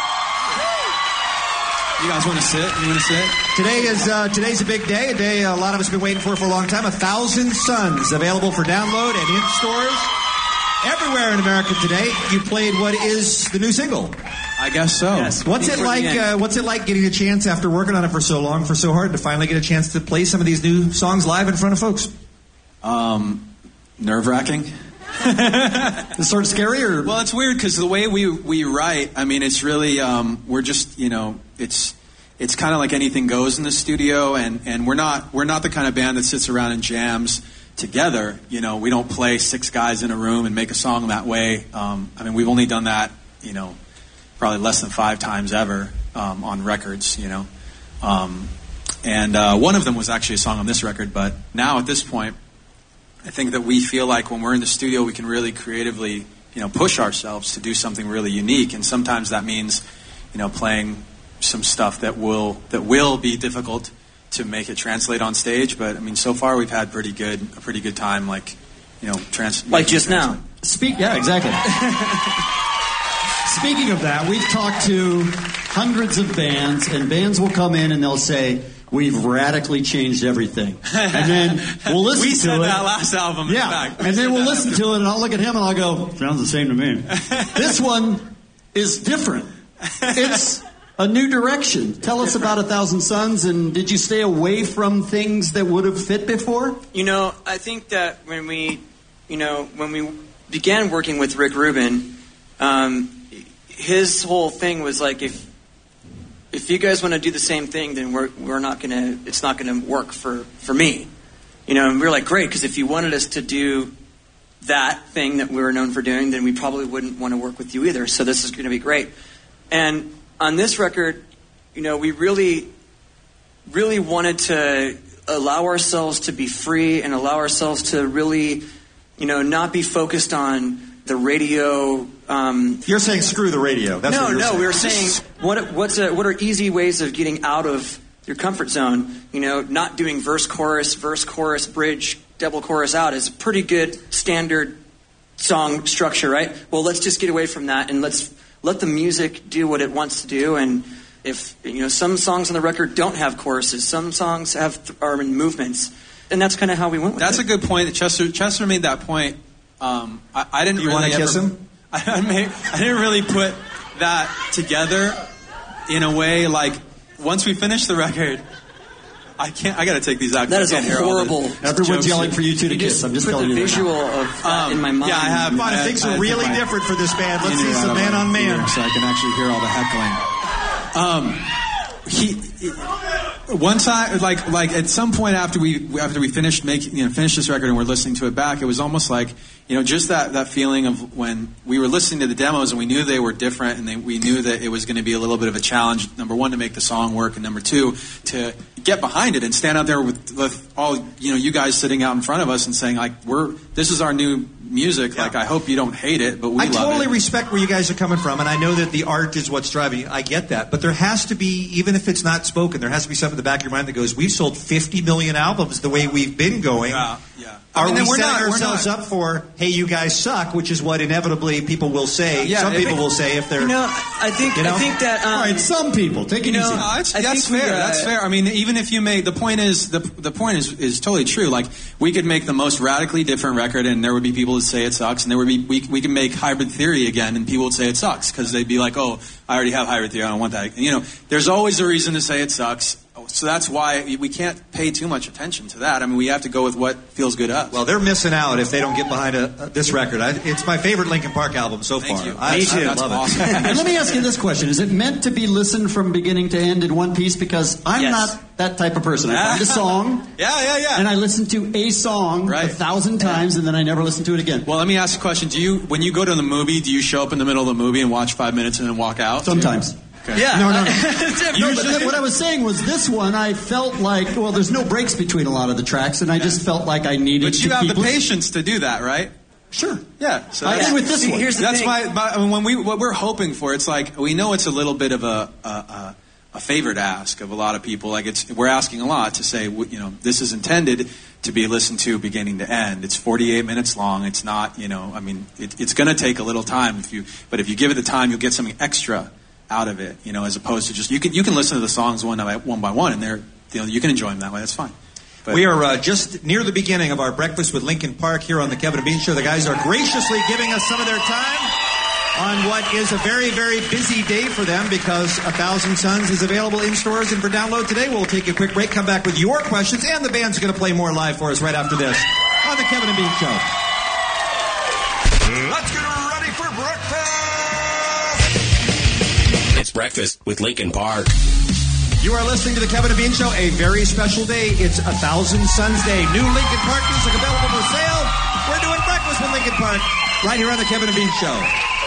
You guys want to sit? You want to sit? Today is uh, today's a big day. A day a lot of us have been waiting for for a long time. A Thousand Suns available for download and in stores everywhere in America today. You played what is the new single? I guess so. Yes. What's it like? Uh, what's it like getting a chance after working on it for so long, for so hard, to finally get a chance to play some of these new songs live in front of folks? Um. nerve-wracking. It's sort of scary, or well, it's weird because the way we we write, I mean, it's really um, we're just you know it's it's kind of like anything goes in the studio, and, and we're not we're not the kind of band that sits around and jams together. You know, we don't play six guys in a room and make a song that way. Um, I mean, we've only done that, you know, probably less than five times ever um, on records. You know, um, and uh, one of them was actually a song on this record. But now at this point, I think that we feel like when we're in the studio, we can really creatively, you know, push ourselves to do something really unique. And sometimes that means, you know, playing some stuff that will that will be difficult to make it translate on stage. But I mean, so far we've had pretty good a pretty good time, like, you know, trans like just now. Speak, yeah, exactly. Speaking of that, we've talked to hundreds of bands, and bands will come in and they'll say, we've radically changed everything. And then we'll listen we to said it. that last album. Yeah, in fact. We and then said we'll that listen after. to it, and I'll look at him and I'll go, sounds the same to me. This one is different. It's a new direction. Tell us about A Thousand Suns, and did you stay away from things that would have fit before? You know, I think that when we, you know, when we began working with Rick Rubin, um, his whole thing was like, if if you guys want to do the same thing, then we're we're not gonna, it's not gonna work for for me, you know. And we were like, great, because if you wanted us to do that thing that we were known for doing, then we probably wouldn't want to work with you either. So this is going to be great. And on this record, you know, we really, really wanted to allow ourselves to be free and allow ourselves to really, you know, not be focused on the radio. Um, you're saying screw the radio. That's no, what you're no, saying. we were saying what what's a, what are easy ways of getting out of your comfort zone? You know, not doing verse chorus, verse chorus, bridge, double chorus out is a pretty good standard song structure, right? Well, let's just get away from that and let's let the music do what it wants to do. And if, you know, some songs on the record don't have choruses, some songs have th- are in movements, and that's kind of how we went with That's it. a good point. That Chester Chester made that point. Um, I, I didn't. You really want to kiss ever, him? I, made, I didn't really put that together in a way. Like once we finished the record, I can't. I got to take these out. That is I a can't hear all the horrible. Everyone's jokes. yelling for you two to You kiss. just I'm just put telling the you. visual Right of that in my mind. Yeah, I have. Come on, I, things I, are I really my, different for this band. Let's see in-ear some out of man my on man. ear So I can actually hear all the heckling. Um, he, he one time, like like at some point after we after we finished making you know finished this record and we're listening to it back, it was almost like, you know, just that, that feeling of when we were listening to the demos and we knew they were different and they, we knew that it was going to be a little bit of a challenge. Number one, to make the song work, and number two, to get behind it and stand out there with, with all you know you guys sitting out in front of us and saying like, we're this is our new music. Yeah. Like, I hope you don't hate it, but we I love totally it. respect where you guys are coming from, and I know that the art is what's driving you. I get that. But there has to be, even if it's not spoken, there has to be something in the back of your mind that goes, we've sold fifty million albums the way we've been going. Yeah, yeah. Are I mean, we we're setting not- we're ourselves not- up for, hey, you guys suck, which is what inevitably people will say. Yeah, some if people it- will say if they're... You know, I think You know? I think that. Um, All right, some people. Take it you know, easy. No, it's, I that's think we, fair. uh, that's fair. I mean, even if you make the point is the the point is, is totally true. Like, we could make the most radically different record, and there would be people that say it sucks, and there would be we we can make Hybrid Theory again, and people would say it sucks because they'd be like, oh, I already have Hybrid Theory, I don't want that. And, you know, there's always a reason to say it sucks. So that's why we can't pay too much attention to that. I mean, we have to go with what feels good to us. Well, they're missing out if they don't get behind a, uh, this record. I, it's my favorite Linkin Park album so Thank far. you. I, Me too. I That's love awesome. it. And let me ask you this question. Is it meant to be listened from beginning to end in one piece? Because I'm Yes. not that type of person. I find a song, yeah, yeah, yeah. and I listen to a song Right. a thousand times, and then I never listen to it again. Well, let me ask you a question. Do you, when you go to the movie, do you show up in the middle of the movie and watch five minutes and then walk out? Sometimes. Okay. Yeah. No, no, no. No, but- Usually, what I was saying was this one, I felt like, well, there's no breaks between a lot of the tracks, and I just felt like I needed But to you have keep the listening. patience to do that, right? Sure. Yeah. So I that's- did with this See, one. here's the That's thing. why, but when we what we're hoping for, it's like we know it's a little bit of a a, a, a favored ask of a lot of people. Like it's we're asking a lot to say, you know, this is intended to be listened to beginning to end. It's forty-eight minutes long. It's not, you know, I mean, it, it's going to take a little time if you, but if you give it the time, you'll get something extra out of it, you know, as opposed to just you can you can listen to the songs one by one by one, and they're you know you can enjoy them that way. That's fine. But We are uh, just near the beginning of our Breakfast with Linkin Park here on the Kevin and Bean Show. The guys are graciously giving us some of their time on what is a very, very busy day for them because A Thousand Suns is available in stores and for download today. We'll take a quick break, come back with your questions, and the band's going to play more live for us right after this on the Kevin and Bean Show. Let's get ready for breakfast. It's Breakfast with Lincoln Park. You are listening to the Kevin and Bean Show, a very special day. It's A Thousand Suns Day. New Lincoln Park music available for sale. We're doing Breakfast with Lincoln Park right here on the Kevin and Bean Show.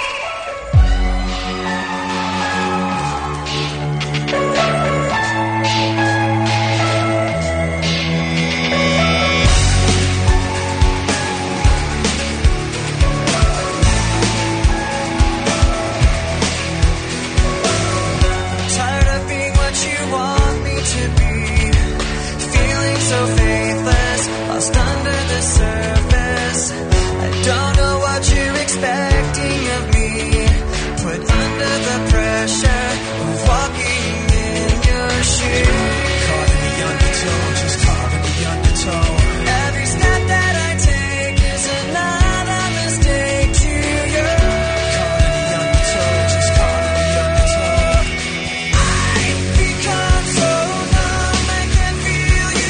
So faithless, lost under the surface. I don't know what you're expecting of me. Put under the pressure of walking in your shoes. Caught in the undertow, just caught in the undertow. Every step that I take is another mistake to you. Caught in the undertow, just caught in the undertow. I've become so numb, I can't feel you.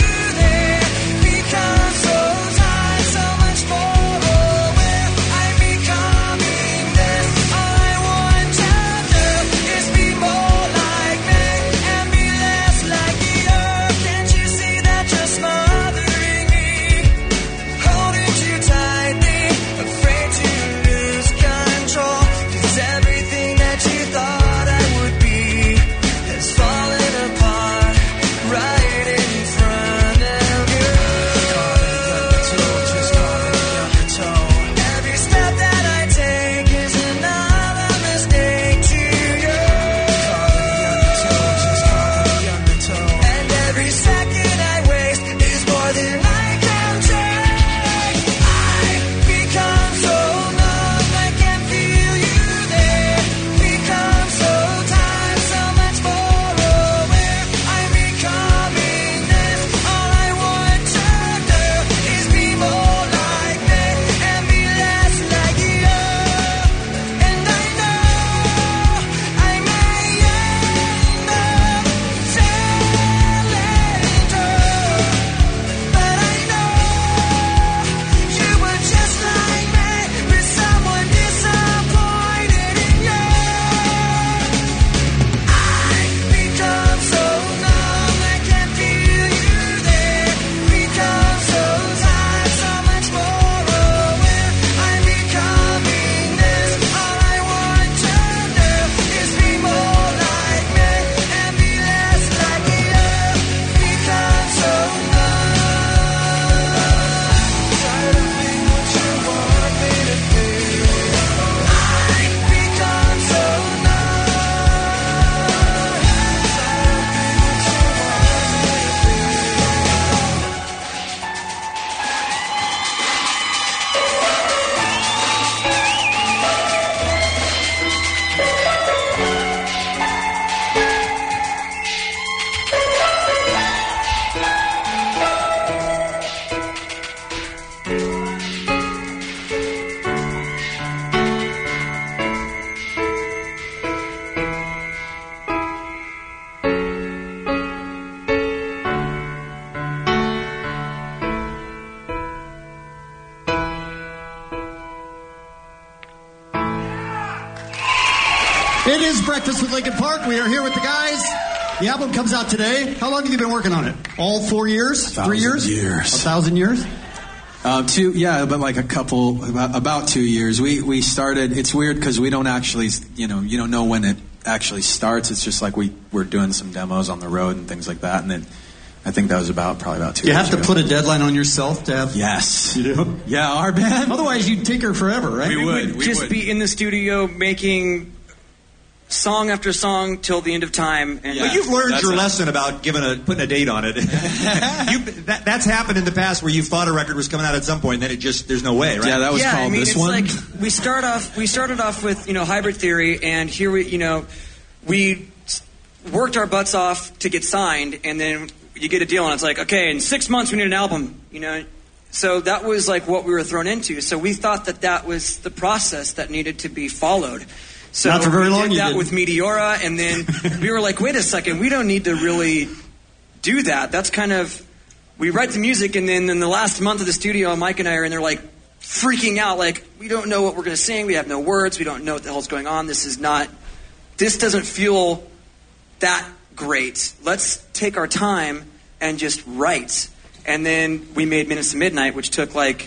It is Breakfast with Lincoln Park. We are here with the guys. The album comes out today. How long have you been working on it? All four years? Three years? years. A thousand years? Uh, two, yeah, but like a couple, about, about two years. We we started. It's weird because we don't actually, you know, you don't know when it actually starts. It's just like we we're doing some demos on the road and things like that, and then I think that was about probably about two. You years have to ago. put a deadline on yourself to have. Yes, you do. Yeah, our band. Otherwise, you'd take her forever, right? We, would, we just would. be in the studio making song after song till the end of time. And But you've learned your lesson about giving a putting a date on it. you, that, that's happened in the past where you thought a record was coming out at some point, and then it just there's no way, right? Yeah, that was yeah, called I mean, this it's one. Like we start off. We started off with you know Hybrid Theory, and here we you know we worked our butts off to get signed, and then you get a deal, and it's like, okay, in six months we need an album, you know. So that was like what we were thrown into. So we thought that that was the process that needed to be followed. So Not for very we long, did you that didn't. with Meteora, and then we were like, wait a second, we don't need to really do that. That's kind of, we write the music, and then in the last month of the studio, Mike and I are in there like, freaking out, like, we don't know what we're going to sing, we have no words, we don't know what the hell's going on, this is not, this doesn't feel that great. Let's take our time and just write. And then we made Minutes to Midnight, which took like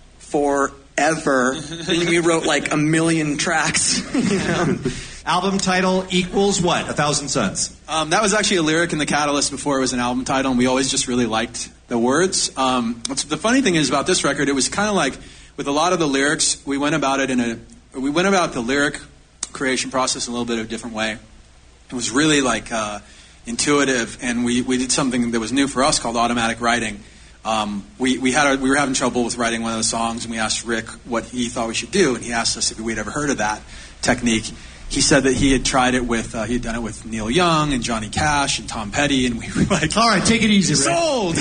forever. And we wrote like a million tracks. You know? Album title equals what? A Thousand Suns. Um, that was actually a lyric in the Catalyst before it was an album title, and we always just really liked the words. Um, what's, the funny thing is about this record, it was kind of like with a lot of the lyrics, we went about it in a, we went about the lyric creation process in a little bit of a different way. It was really like uh, intuitive, and we, we did something that was new for us called automatic writing. Um, we we had our, we were having trouble with writing one of the songs, and we asked Rick what he thought we should do, and he asked us if we'd ever heard of that technique. He said that he had tried it with uh, he had done it with Neil Young and Johnny Cash and Tom Petty, and we were like, "All right, take it easy, Rick." Sold.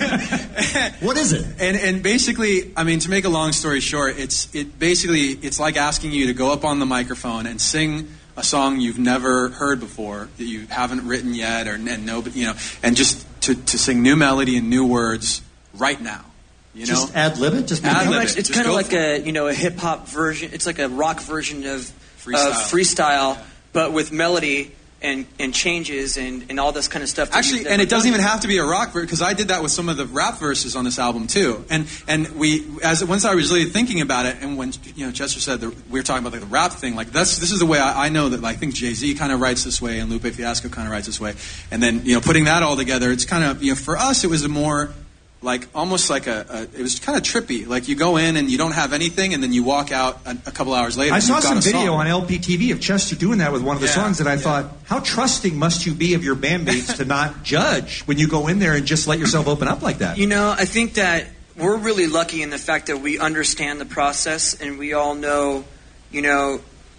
What is it? And and basically, I mean, to make a long story short, it's it basically it's like asking you to go up on the microphone and sing a song you've never heard before, that you haven't written yet, or and nobody, you know, and just to, to sing new melody and new words right now. You know, just ad lib it. Just ad lib it. It's kind of like a you know a hip hop version. It's like a rock version of freestyle, of freestyle but with melody and, and changes and, and all this kind of stuff. Actually, and it doesn't even have to be a rock verse, because I did that with some of the rap verses on this album too. And and we, as once I was really thinking about it, and when you know Chester said that we were talking about like the rap thing, like that's this is the way I, I know that. Like, I think Jay-Z kind of writes this way, and Lupe Fiasco kind of writes this way. And then you know putting that all together, it's kind of you know for us it was a more like almost like a, a it was kind of trippy. Like you go in and you don't have anything, and then you walk out a, a couple hours later. I and saw you've got some a video song. on L P T V of Chester doing that with one of the Yeah, songs, and I yeah. thought, how trusting must you be of your bandmates to not judge when you go in there and just let yourself open up like that? You know, I think that we're really lucky in the fact that we understand the process, and we all know, you know,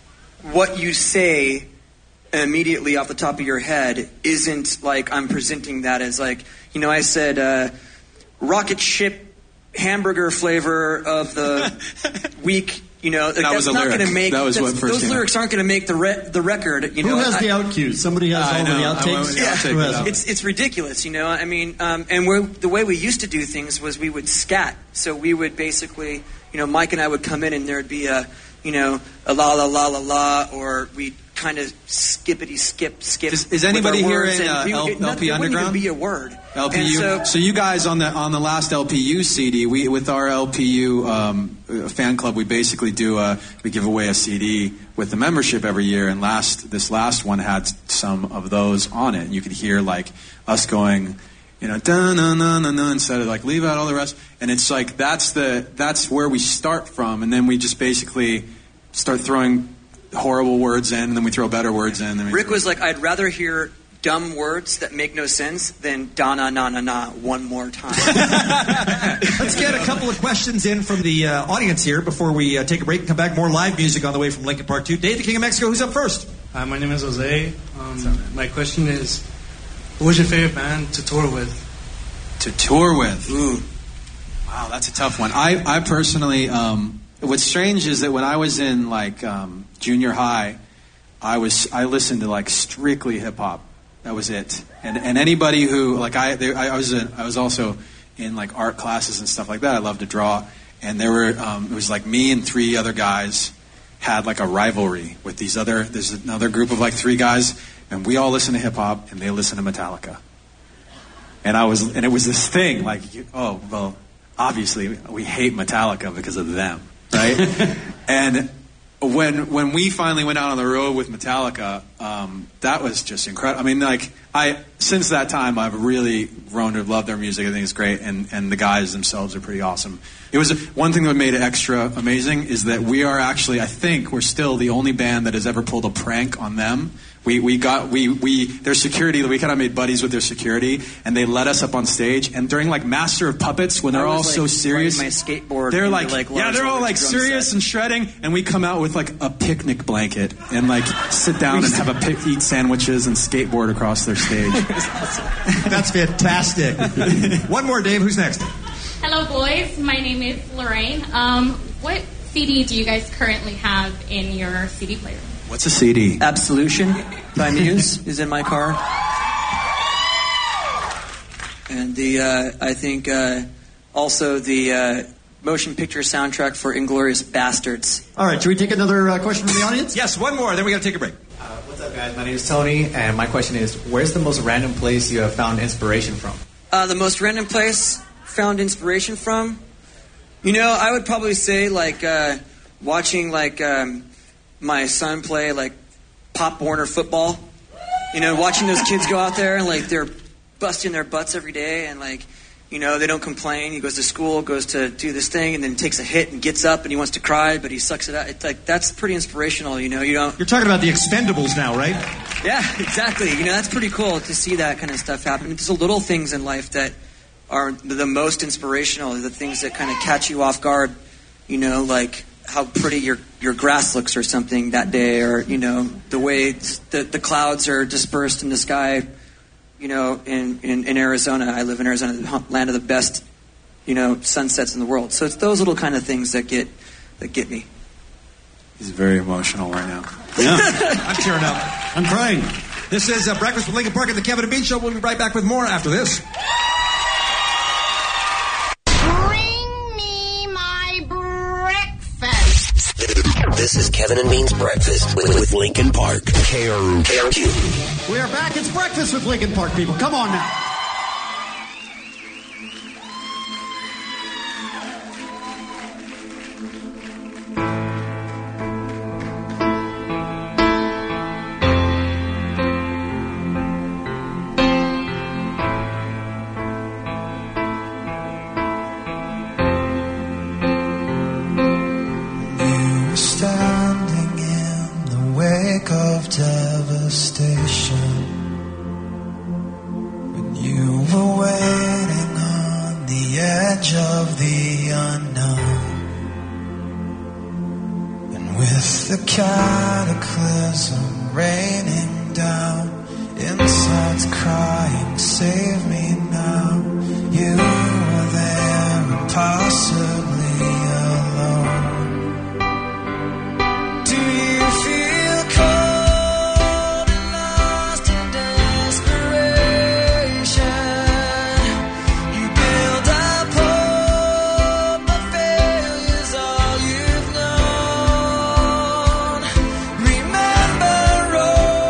what you say immediately off the top of your head isn't like I'm presenting that as like, you know, I said uh, rocket ship hamburger flavor of the week. You know, like, That that's was a not lyric. going to make That was that's- what first those came out. lyrics aren't going to make the re- the record. You Who know, has I- the out cues? Somebody has I all know. of the I went outtakes. with the Yeah, outtake Who of has that. it? it's it's ridiculous, you know. I mean, um, and we're, the way we used to do things was we would scat. So we would basically, you know, Mike and I would come in, and there'd be a, you know, a la la la la la, or we'd kind of skippity skip skip. Is, is with anybody our here words, in and uh, we- L- it- not- LP it wouldn't even Underground? be a word. L P U. And So, so, you guys on the on the last L P U C D, we with our L P U um, uh, fan club, we basically do a we give away a C D with the membership every year. And last this last one had some of those on it. And you could hear like us going, you know, da na na na na, instead of like leave out all the rest. And it's like that's the that's where we start from, and then we just basically start throwing horrible words in, and then we throw better words in. And then we Rick was like, I'd rather hear dumb words that make no sense than da na na na na one more time. Let's get a couple of questions in from the uh, audience here before we uh, take a break and come back. More live music on the way from Linkin Park two. Dave, the King of Mexico, who's up first? Hi, my name is Jose. Um, my question is, who was your favorite band to tour with? To tour with? Ooh. Wow, that's a tough one. I, I personally, um, what's strange is that when I was in like um, junior high, I was I listened to like strictly hip hop. That was it. And and anybody who like I they, I was a, I was also in like art classes and stuff like that. I loved to draw, and there were um, it was like me and three other guys had like a rivalry with these other. There's another group of like three guys, and we all listen to hip hop, and they listen to Metallica. And I was and it was this thing like you, oh well, obviously we hate Metallica because of them, right? And when when we finally went out on the road with Metallica, um, that was just incredible. I mean, like I since that time I've really grown to love their music. I think it's great, and and the guys themselves are pretty awesome. It was one thing that made it extra amazing is that we are actually, I think, we're still the only band that has ever pulled a prank on them. We we got we we their security. We kind of made buddies with their security, and they let us up on stage. And during like Master of Puppets, when they're I all was, so like, serious, riding my skateboard they're into, like, like, yeah, Lars they're all Ulrich's like drum serious set. and shredding, and we come out with like a picnic blanket and like sit down and have a pic- eat sandwiches and skateboard across their stage. That's fantastic. One more, Dave. Who's next? Hello, boys. My name is Lorraine. Um, what C D do you guys currently have in your C D player? What's a C D? Absolution by Muse is in my car. And the uh, I think uh, also the uh, motion picture soundtrack for Inglourious Bastards. All right, should we take another uh, question from the audience? Yes, one more, then we got to take a break. Uh, what's up, guys? My name is Tony, and my question is, where's the most random place you have found inspiration from? Uh, the most random place found inspiration from? You know, I would probably say, like, uh, watching, like, um, my son play, like, Pop Warner football. You know, watching those kids go out there and, like, they're busting their butts every day and, like, you know, they don't complain. He goes to school, goes to do this thing, and then takes a hit and gets up and he wants to cry, but he sucks it out. It's like, that's pretty inspirational, you know. You don't. You're talking about the Expendables now, right? Yeah, exactly. You know, that's pretty cool to see that kind of stuff happen. There's the little things in life that are the most inspirational, the things that kind of catch you off guard, you know, like how pretty your, your grass looks or something that day, or, you know, the way the, the clouds are dispersed in the sky. You know, in, in, in Arizona, I live in Arizona, the land of the best, you know, sunsets in the world. So it's those little kind of things that get that get me. He's very emotional right now. Yeah, I'm tearing up. I'm crying. This is uh, Breakfast with Lincoln Park and the Kevin and Bean Show. We'll be right back with more after this. Bring me my breakfast. This is Kevin and Bean's Breakfast with, with Lincoln Park. K R Q. We are back. It's Breakfast with Lincoln Park, people. Come on now. You were standing in the wake of devastation. When you were waiting on the edge of the unknown. And with the cataclysm raining down, insides crying, save me now. You were there, impossibly alone. Do you feel cold and lost in desperation? You build up hope, but failure's all you've known. Remember, oh,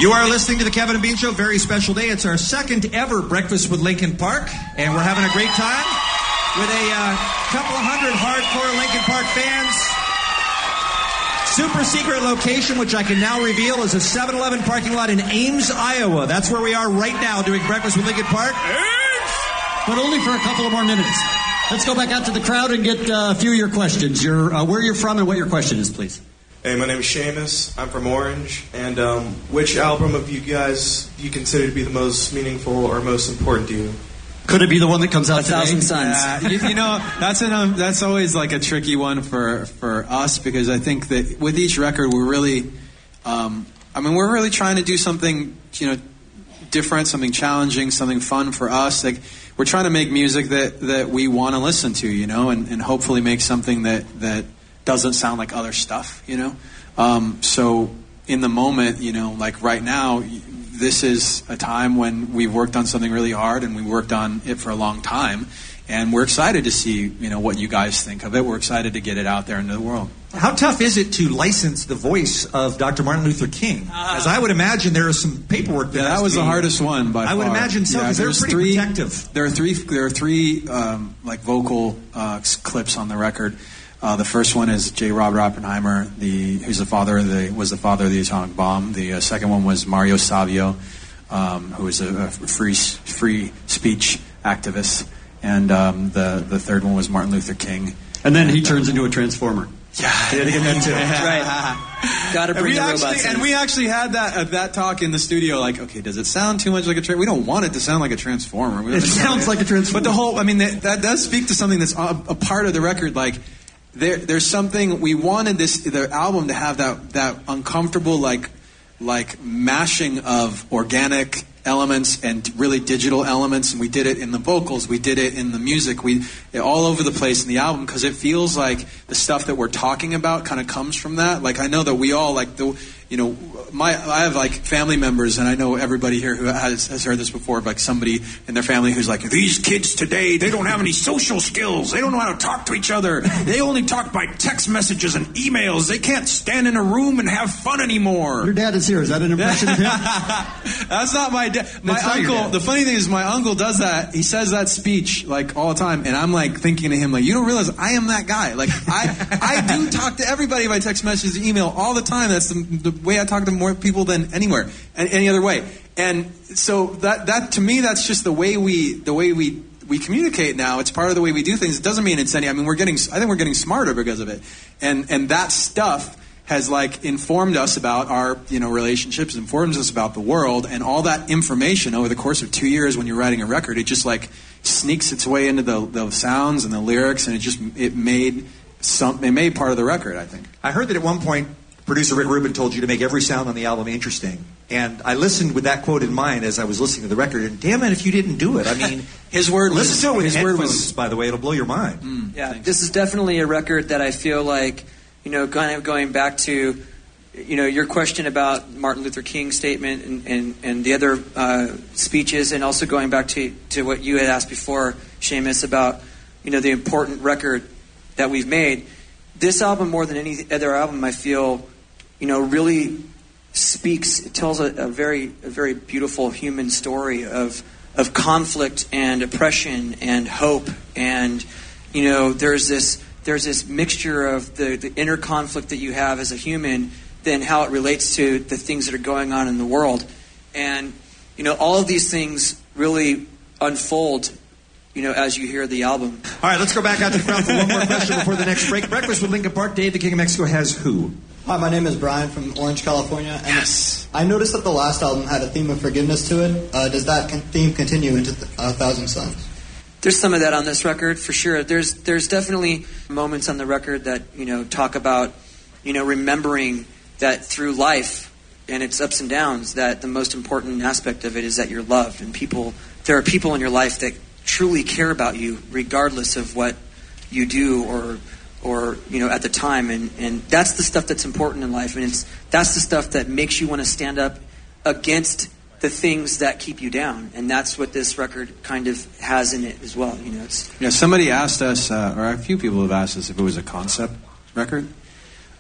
You are listening to the Kevin and Bean Show. Very special day. It's our second ever Breakfast with Linkin Park, and we're having a great time with a uh, couple of hundred hardcore Linkin Park fans. Super secret location, which I can now reveal, is a seven eleven parking lot in Ames, Iowa. That's where we are right now doing Breakfast with Linkin Park. But only for a couple of more minutes. Let's go back out to the crowd and get uh, a few of your questions. Your, uh, where you're from and what your question is, please. Hey, my name is Seamus. I'm from Orange. And um, which album of you guys do you consider to be the most meaningful or most important to you? Could it be the one that comes out A today? Thousand Suns. Yeah, you, you know, that's an, um, that's always like a tricky one for, for us because I think that with each record we're really, um, I mean, we're really trying to do something, you know, different, something challenging, something fun for us. Like we're trying to make music that, that we want to listen to, you know, and, and hopefully make something that, that doesn't sound like other stuff, you know. Um, so in the moment, you know, like right now, this is a time when we've worked on something really hard and we worked on it for a long time. And we're excited to see, you know, what you guys think of it. We're excited to get it out there into the world. How tough is it to license the voice of Doctor Martin Luther King? As I would imagine there is some paperwork that Yeah, has that was to the be- hardest one by I far. would imagine so, Yeah, because they're there's pretty three, protective. There are three, there are three um, like vocal uh, clips on the record. Uh, the first one is J. Robert Oppenheimer, the who's the father of the was the father of the atomic bomb. The uh, second one was Mario Savio, um, who is a, a free free speech activist, and um, the the third one was Martin Luther King. And then he turns into a transformer. Yeah, yeah, they get that too. Right. Got to And bring we the actually, robots in. and we actually had that uh, that talk in the studio. Like, okay, does it sound too much like a tra- we don't want it to sound like a transformer. We It don't- sounds like a transformer. But the whole, I mean, that, that does speak to something that's a, a part of the record. Like, there, there's something we wanted this the album to have that that uncomfortable like like mashing of organic elements and really digital elements, and we did it in the vocals, we did it in the music, we all over the place in the album because it feels like the stuff that we're talking about kind of comes from that. Like I know that we all like the you know my I have like family members, and I know everybody here who has, has heard this before, like somebody in their family who's like, these kids today, they don't have any social skills, they don't know how to talk to each other, they only talk by text messages and emails, they can't stand in a room and have fun anymore. Your dad is here. Is that an impression of him? That's not my dad. My That's not your uncle. dad. The funny thing is, my uncle does that. He says that speech like all the time, and I'm like thinking to him, like, you don't realize I am that guy. Like I, I do talk to everybody by text messages, email all the time. That's the, the way I talk to more people than anywhere, and any other way. And so that that to me, that's just the way we the way we. we communicate now. It's part of the way we do things. It doesn't mean it's any. I mean, we're getting. I think we're getting smarter because of it, and and that stuff has like informed us about our you know relationships, informs us about the world, and all that information over the course of two years when you're writing a record, it just like sneaks its way into the the sounds and the lyrics, and it just it made some. It made part of the record, I think. I heard that at one point, producer Rick Rubin told you to make every sound on the album interesting. And I listened with that quote in mind as I was listening to the record, and damn it if you didn't do it. I mean, his word was, listen to it with his headphones, word was, by the way, it'll blow your mind. Mm, Yeah, thanks. this is definitely a record that I feel like, you know, kind of going back to, you know, your question about Martin Luther King's statement and, and, and the other uh, speeches, and also going back to, to what you had asked before, Seamus, about, you know, the important record that we've made. This album, more than any other album, I feel, you know, really speaks, it tells a, a very a very beautiful human story of of conflict and oppression and hope, and you know there's this there's this mixture of the, the inner conflict that you have as a human, then how it relates to the things that are going on in the world, and you know all of these things really unfold, you know, as you hear the album. All right, let's go back out to the crowd for one more question before the next break. Breakfast with Linkin Park. Dave, the King of Mexico, has who? Hi, my name is Brian from Orange, California. And yes. I noticed that the last album had a theme of forgiveness to it. Uh, does that con- theme continue into th- A Thousand Suns? There's some of that on this record for sure. There's there's definitely moments on the record that, you know, talk about, you know, remembering that through life and its ups and downs, that the most important aspect of it is that you're loved, and people there are people in your life that truly care about you regardless of what you do or or you know at the time, and, and that's the stuff that's important in life, and it's that's the stuff that makes you want to stand up against the things that keep you down, and that's what this record kind of has in it as well. You know, it's Yeah, somebody asked us, uh, or a few people have asked us if it was a concept record.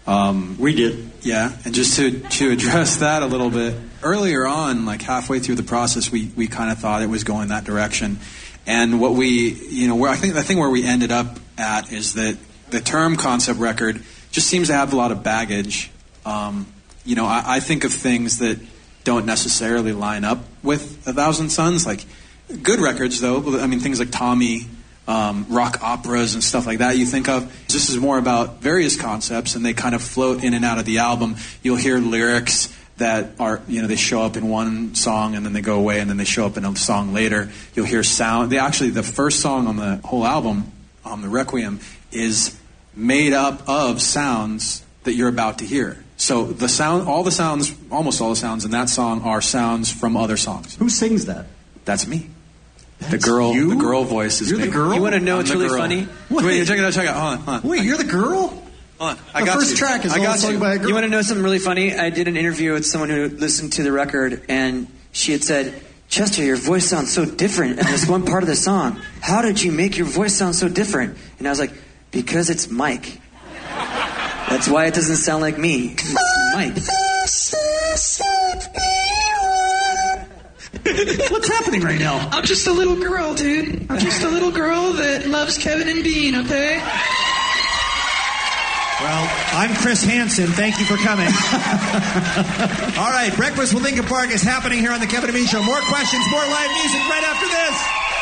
Um, we did. Yeah, and just to, to address that a little bit, earlier on, like halfway through the process, we, we kind of thought it was going that direction. And what we, you know, where I think the thing where we ended up at is that the term concept record just seems to have a lot of baggage. Um, you know, I, I think of things that don't necessarily line up with A Thousand Suns, like good records, though. I mean, things like Tommy, um, rock operas and stuff like that you think of. This is more about various concepts, and they kind of float in and out of the album. You'll hear lyrics that are, you know, they show up in one song and then they go away and then they show up in a song later. You'll hear sound. They actually, the first song on the whole album, um, the Requiem, is made up of sounds that you're about to hear. So the sound, all the sounds, almost all the sounds in that song are sounds from other songs. Who sings that? That's me. That's the girl, you? the girl voice is You're me. the girl? You want to know I'm what's the really girl. funny? Wait, check it out, check it out. Hold on, hold on. Wait, you're the girl? Hold on. I the got first you. track is I all got sung you. by a girl. You want to know something really funny? I did an interview with someone who listened to the record, and she had said, Chester, your voice sounds so different in this one part of the song. How did you make your voice sound so different? And I was like, because it's Mike. That's why it doesn't sound like me. It's Mike. What's happening right now? I'm just a little girl, dude. I'm just a little girl that loves Kevin and Bean, okay? Well, I'm Chris Hansen. Thank you for coming. All right, Breakfast with Linkin Park is happening here on the Kevin and Bean Show. More questions, more live music right after this.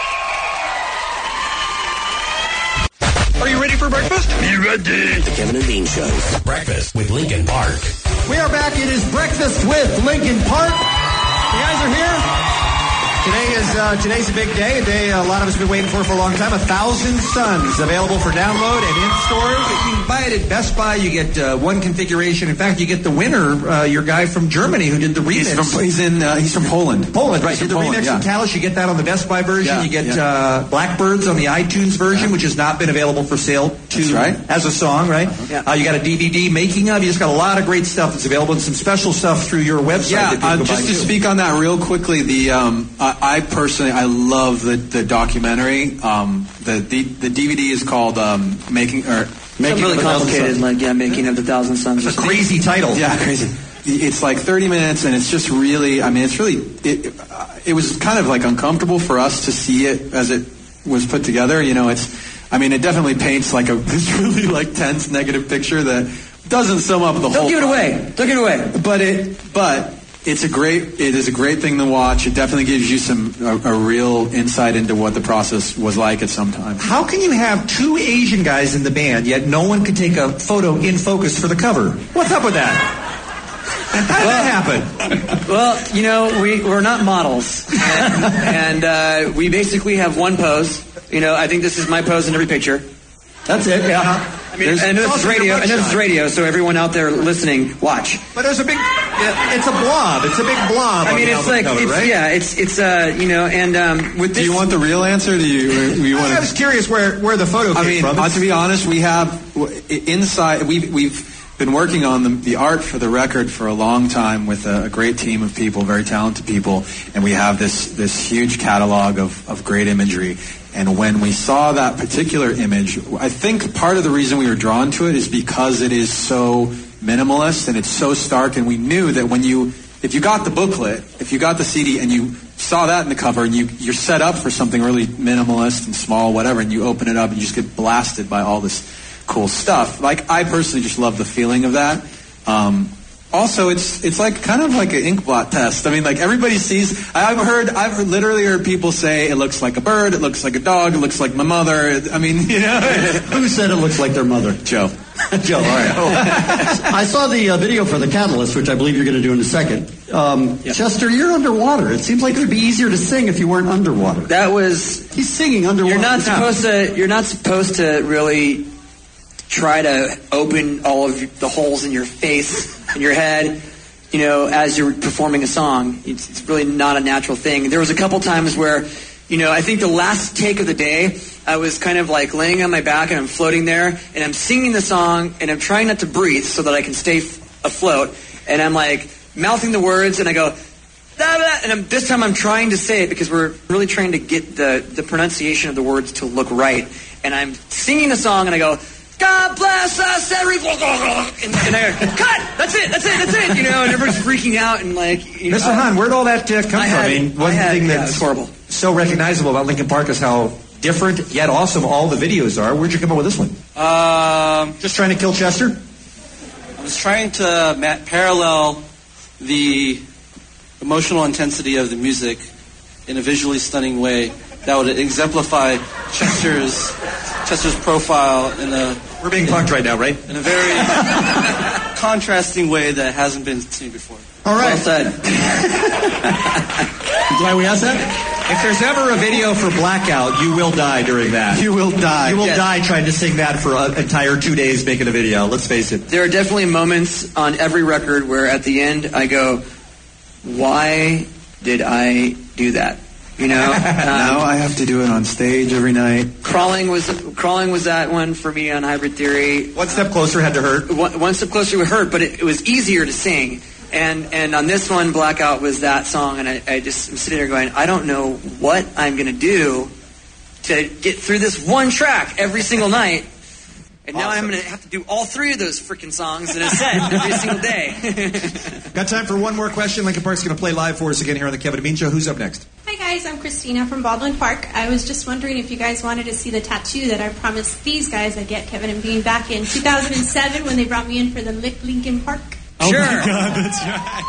Are you ready for breakfast? Be ready. The Kevin and Bean Show. Breakfast with Linkin Park. We are back. It is Breakfast with Linkin Park. You guys are here. Today is uh, today's a big day, a day a lot of us have been waiting for for a long time. A Thousand Suns, available for download and in stores. You can buy it at Best Buy. You get uh, one configuration. In fact, you get the winner, uh, your guy from Germany who did the remix. He's from, he's in, uh, he's from Poland. Poland, right. He's from Did the Poland, remix yeah. from Callous. You get that on the Best Buy version. Yeah, you get yeah. uh, Blackbirds on the iTunes version, which has not been available for sale to, That's right. as a song, right? Yeah. Uh, you got a D V D making of. You just got a lot of great stuff that's available and some special stuff through your website. Yeah, that people uh, can just buy to too. speak on that real quickly, the um, I, I personally I love the the documentary. Um, the, the the D V D is called um, Making or Something really complicated, like, yeah, Making of the Thousand Suns. It's a crazy title. Yeah, crazy. It's like thirty minutes, and it's just really. I mean, it's really. It, it was kind of like uncomfortable for us to see it as it was put together. You know, it's. I mean, it definitely paints like a this really like tense negative picture that doesn't sum up the Don't whole. give it away. Don't give it away. But it. But. It's a great. It is a great thing to watch. It definitely gives you some a, a real insight into what the process was like at some time. How can you have two Asian guys in the band, yet no one can take a photo in focus for the cover? What's up with that? How did that happen? Well, you know, we, we're not models. And, and uh, we basically have one pose. You know, I think this is my pose in every picture. That's it, yeah. I mean, I know this is radio. I know this is radio, so everyone out there listening, watch. But there's a big, it's a blob. It's a big blob. I on mean, the it's album like, cover, it's, right? yeah, it's, it's, uh, you know, and um, with this. Do you want the real answer? Do you? You want? I was curious where, where the photo came I mean, from. uh, to be honest, we have w- inside. We've we've been working on the, the art for the record for a long time with a, a great team of people, very talented people, and we have this this huge catalog of, of great imagery. And when we saw that particular image, I think part of the reason we were drawn to it is because it is so minimalist and it's so stark. And we knew that when you, if you got the booklet, if you got the C D and you saw that in the cover and you, you're set up for something really minimalist and small, whatever, and you open it up and you just get blasted by all this cool stuff. Like, I personally just love the feeling of that. Um, Also, it's it's like kind of like an ink blot test. I mean, like everybody sees. I've heard, I've heard, literally heard people say it looks like a bird, it looks like a dog, it looks like my mother. I mean, you know, who said it looks like their mother? Joe. Joe. All right. I saw the uh, video for the Catalyst, which I believe you're going to do in a second. Um, yeah. Chester, you're underwater. It seems like it would be easier to sing if you weren't underwater. That was. He's singing underwater. You're not supposed to. You're not supposed to really try to open all of the holes in your face and your head, you know, as you're performing a song. It's, it's really not a natural thing. There was a couple times where, you know, I think the last take of the day, I was kind of like laying on my back and I'm floating there and I'm singing the song and I'm trying not to breathe so that I can stay f- afloat. And I'm like mouthing the words and I go, da, da, and I'm, this time I'm trying to say it because we're really trying to get the, the pronunciation of the words to look right. And I'm singing the song and I go, God bless us, every and, and I go, cut. That's it. That's it. That's it. You know, and everyone's freaking out and like. You Mister know, Hahn, where'd all that uh, come I from? had- I mean, one I had- thing yeah, that's it's horrible. so recognizable about Linkin Park is how different yet awesome all the videos are. Where'd you come up with this one? Um, Just trying to kill Chester? I was trying to ma- parallel the emotional intensity of the music in a visually stunning way that would exemplify Chester's Chester's profile in a. We're being punked right now, right? In a very contrasting way that hasn't been seen before. All right. Well said. Why we asked that? If there's ever a video for Blackout, you will die during that. You will die. You will Yes. die trying to sing that for an entire two days making a video. Let's face it. There are definitely moments on every record where at the end I go, why did I do that? You know? Um, now I have to do it on stage every night. Crawling was crawling was that one for me on Hybrid Theory. One step closer had to hurt. One, one step closer would hurt, but it, it was easier to sing. And and on this one, Blackout was that song, and I, I just am sitting there going, I don't know what I'm going to do to get through this one track every single night. And now I'm going to have to do all three of those freaking songs in a set every single day. Got time for one more question. Linkin Park's going to play live for us again here on the Kevin and Bean Show. Who's up next? Hi guys, I'm Christina from Baldwin Park. I was just wondering if you guys wanted to see the tattoo that I promised these guys I'd get Kevin and Bean back in two thousand seven when they brought me in for the Lick Linkin Park. Oh Sure. my God, that's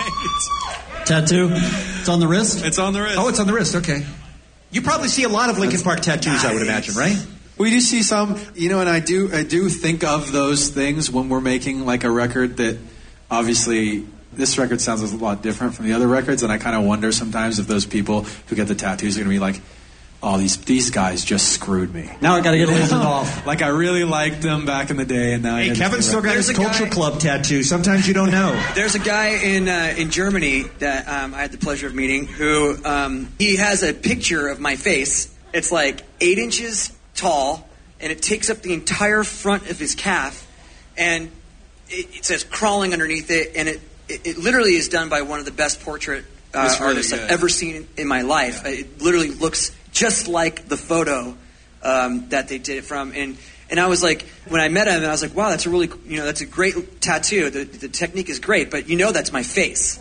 right. Tattoo. It's on the wrist? It's on the wrist. Oh, it's on the wrist. Okay. You probably see a lot of Linkin Park tattoos, I would imagine, right? We do see some, you know, and I do I do think of those things when we're making like a record that obviously this record sounds a lot different from the other records, and I kind of wonder sometimes if those people who get the tattoos are going to be like, oh, these these guys just screwed me. Now I got to get lifted off. Like I really liked them back in the day, and now I Hey, gotta Kevin do still it. got There's his a Culture guy- Club tattoo. Sometimes you don't know. There's a guy in uh, in Germany that um, I had the pleasure of meeting who um, he has a picture of my face. It's like eight inches tall, and it takes up the entire front of his calf, and it, it says crawling underneath it, and it, it, it literally is done by one of the best portrait uh, It's really artists I've good. ever seen in, in my life. It literally looks just like the photo um, that they did it from, and and I was like, when I met him, I was like, wow, that's a really, you know, that's a great tattoo. The, the technique is great, but you know, that's my face.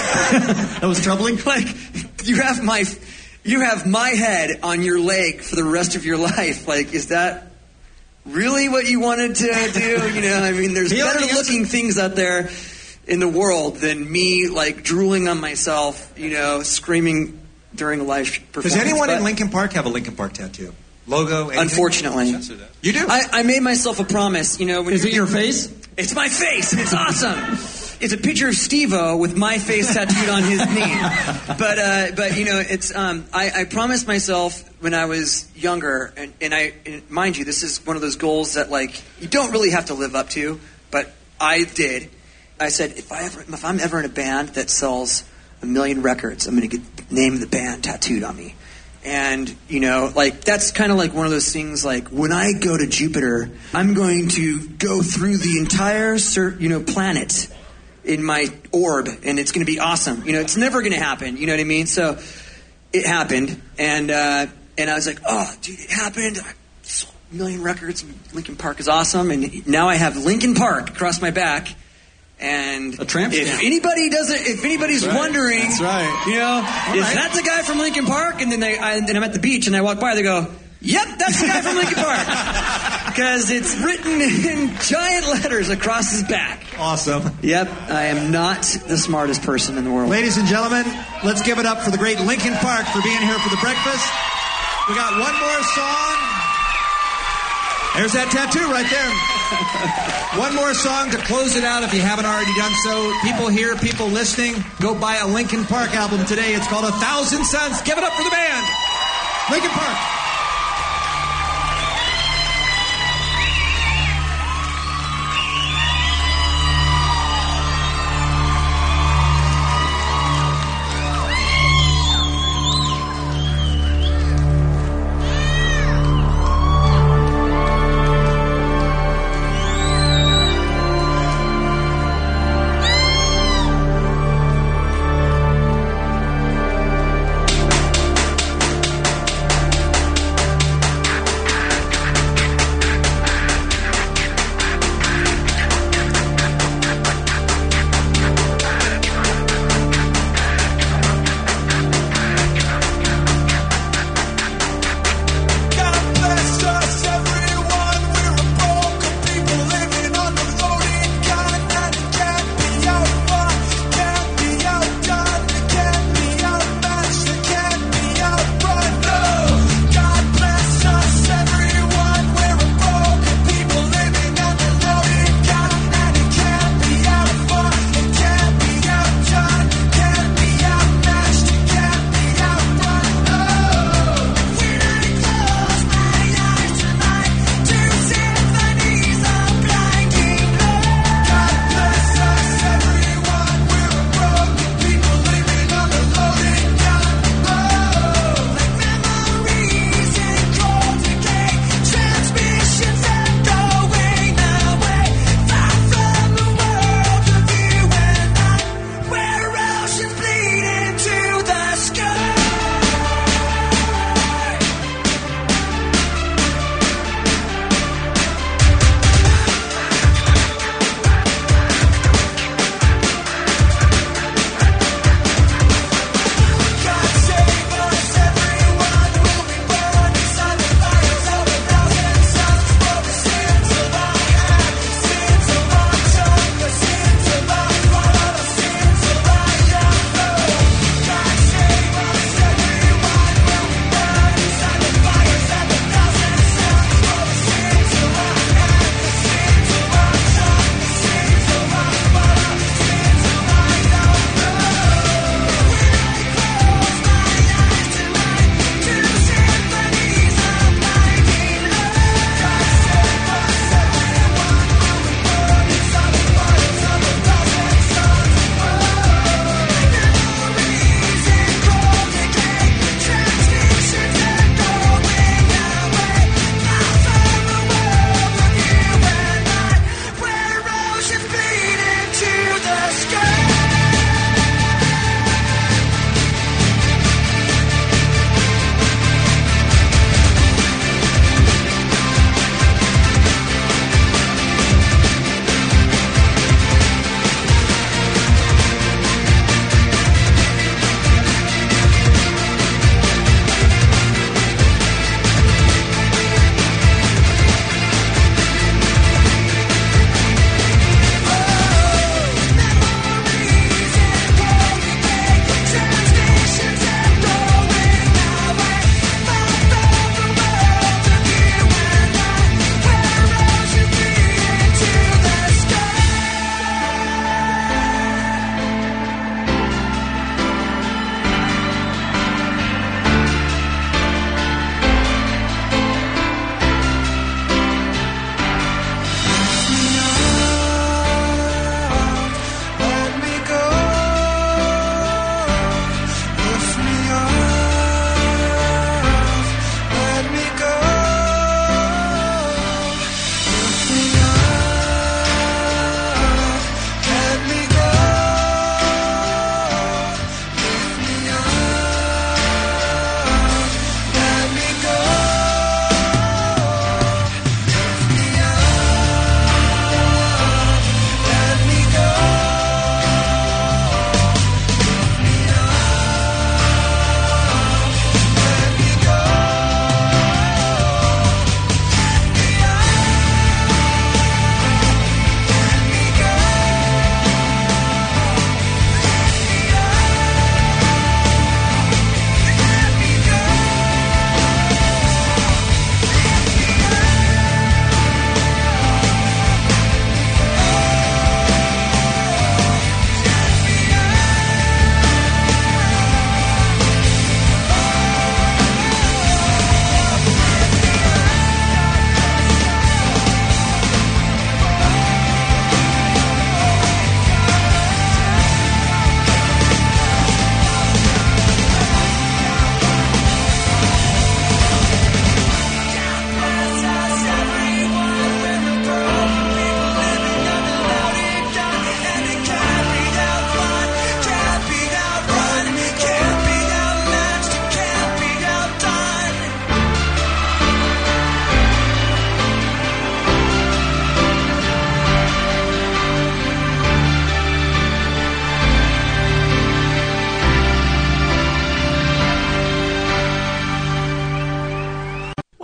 That was troubling? Like, you have my, you have my head on your leg for the rest of your life. Like, is that really what you wanted to do? You know, I mean, there's The better only looking things out there in the world than me, like, drooling on myself, you know, screaming during a live performance. Does anyone But in Linkin Park have a Linkin Park tattoo? Logo? Anything? Unfortunately. You do? I, I made myself a promise, you know. When Is you're- it your face? It's my face, and it's awesome. It's a picture of Steve-O with my face tattooed on his knee. But, uh, but you know, it's. Um, I, I promised myself when I was younger, and, and I, and mind you, this is one of those goals that like you don't really have to live up to, but I did. I said, if I ever, if I'm ever in a band that sells a million records, I'm going to get the name of the band tattooed on me. And, you know, like, that's kind of like one of those things, like, when I go to Jupiter, I'm going to go through the entire, cer- you know, planet in my orb, and it's going to be awesome. You know, it's never going to happen, you know what I mean? So, it happened, and uh, and I was like, oh, dude, it happened. I sold a million records, Linkin Park is awesome, and now I have Linkin Park across my back. And A tramp if stamp. anybody doesn't, if anybody's That's right. wondering, That's right. you know, is right. that the guy from Linkin Park? And then they, I, and I'm at the beach and I walk by, they go, "Yep, that's the guy from Linkin Park," because it's written in giant letters across his back. Awesome. Yep, I am not the smartest person in the world. Ladies and gentlemen, let's give it up for the great Linkin Park for being here for the breakfast. We got one more song. There's that tattoo right there. One more song to close it out if you haven't already done so. People here, people listening, go buy a Linkin Park album today. It's called A Thousand Suns. Give it up for the band. Linkin Park.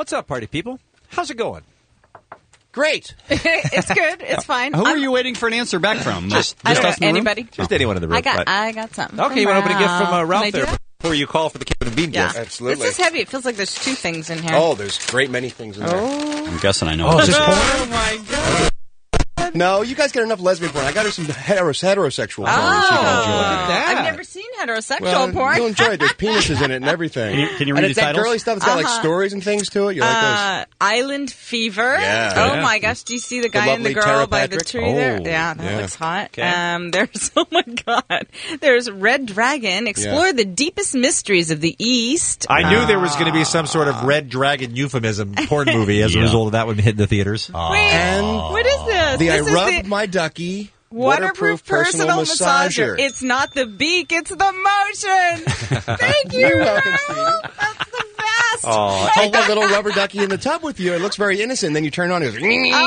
What's up, party people? How's it going? Great. It's good. It's fine. Who I'm- are you waiting for an answer back from? Just, I just don't us know, in the room? anybody? Just anyone in the room. I got. right. I got something. Okay, from you want to open a gift from uh, Ralph. Ralph Can I do there that? before you call for the Kevin and Bean Yeah. gift. Absolutely. This is heavy. It feels like there's two things in here. Oh, there's a great many things in there. Oh. I'm guessing I know. Oh, what is this this porn? Oh my god. No, you guys get enough lesbian porn. I got her some heteros- heterosexual porn. Oh, she can enjoy. Look at that. I've never seen heterosexual Well, porn. you'll enjoy it. There's penises in it and everything. Can you- can you and read it's the that titles? girly stuff. It's got like Uh-huh. stories and things to it. You like Uh, Island Fever. Yeah. Oh Yeah. my gosh! Do you see the guy and the lovely girl Tara by the Patrick? tree there? Oh, Yeah, that yeah. looks hot. Okay. Um, there's oh my god. There's Red Dragon. Explore Yeah. the deepest mysteries of the East. I knew there was going to be some sort of Red Dragon euphemism porn movie as a Yeah. result of that one hitting the theaters. Wait, And what is this? the I this is rubbed the my ducky waterproof personal, massager. massager. It's not the beak, it's the motion. Thank you. You're welcome, Ralph. Stevie. That's the best. Oh, Take that little rubber ducky in the tub with you. It looks very innocent. Then you turn it on. It goes,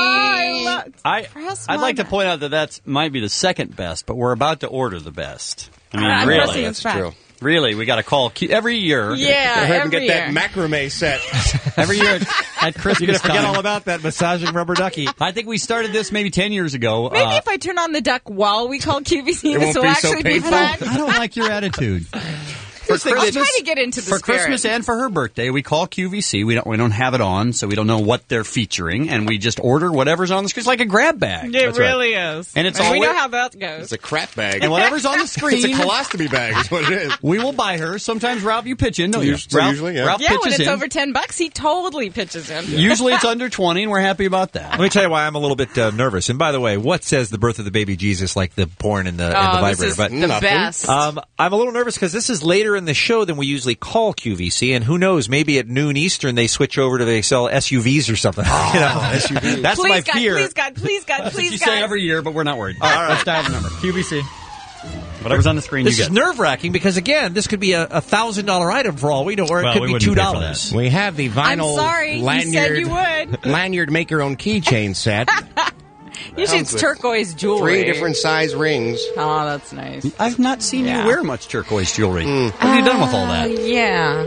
I love. I, Press I'd my like to back. point out that that might be the second best, but we're about to order the best. I mean, I'm really, pressing that's his back. true. really, we got to call Q- every year. Yeah, Go ahead and every get year. that macrame set. Every year at, at Christmas you're going to forget time. all about that massaging rubber ducky. I think we started this maybe ten years ago. Maybe Uh, if I turn on the duck while we call Q V C, It this won't will be so actually be painful. fun. I don't like your attitude. For I'll try to get into the for spirit. Christmas and for her birthday, we call Q V C. We don't we don't have it on, so we don't know what they're featuring, and we just order whatever's on the screen. It's like a grab bag. It That's right. really is. And it's we always- know how that goes. It's a crap bag. And whatever's on the screen, It's a colostomy bag. Is what it is. we will buy her. Sometimes Ralph, you pitch in, don't you? Us- so Ralph, usually, yeah. Ralph yeah, when pitches it's in. over ten bucks, he totally pitches in. Usually it's under twenty, and we're happy about that. Let me tell you why I'm a little bit uh, nervous. And by the way, what says the birth of the baby Jesus like the porn and the, and the Oh, vibrator? this is But the Nothing. best. Um, I'm a little nervous because this is later in the show than we usually call Q V C, and who knows, maybe at noon Eastern they switch over to they sell S U Vs or something. Oh, you know, S U Vs. That's please, my God, fear. please, God, please, God, That's what please, you God. say every year, but we're not worried. All right. Let's dial the number. Q V C. Whatever's on the screen, This you is get. nerve wracking because again, this could be a a thousand dollar item for all we know, or it Well, could we be wouldn't two pay for dollars. We have the I'm vinyl sorry, you lanyard, said you would. lanyard make your own keychain set. Usually it's Comes with turquoise jewelry. Three different size rings. Oh, that's nice. I've not seen Yeah. you wear much turquoise jewelry. What have you done with all that? Uh, yeah.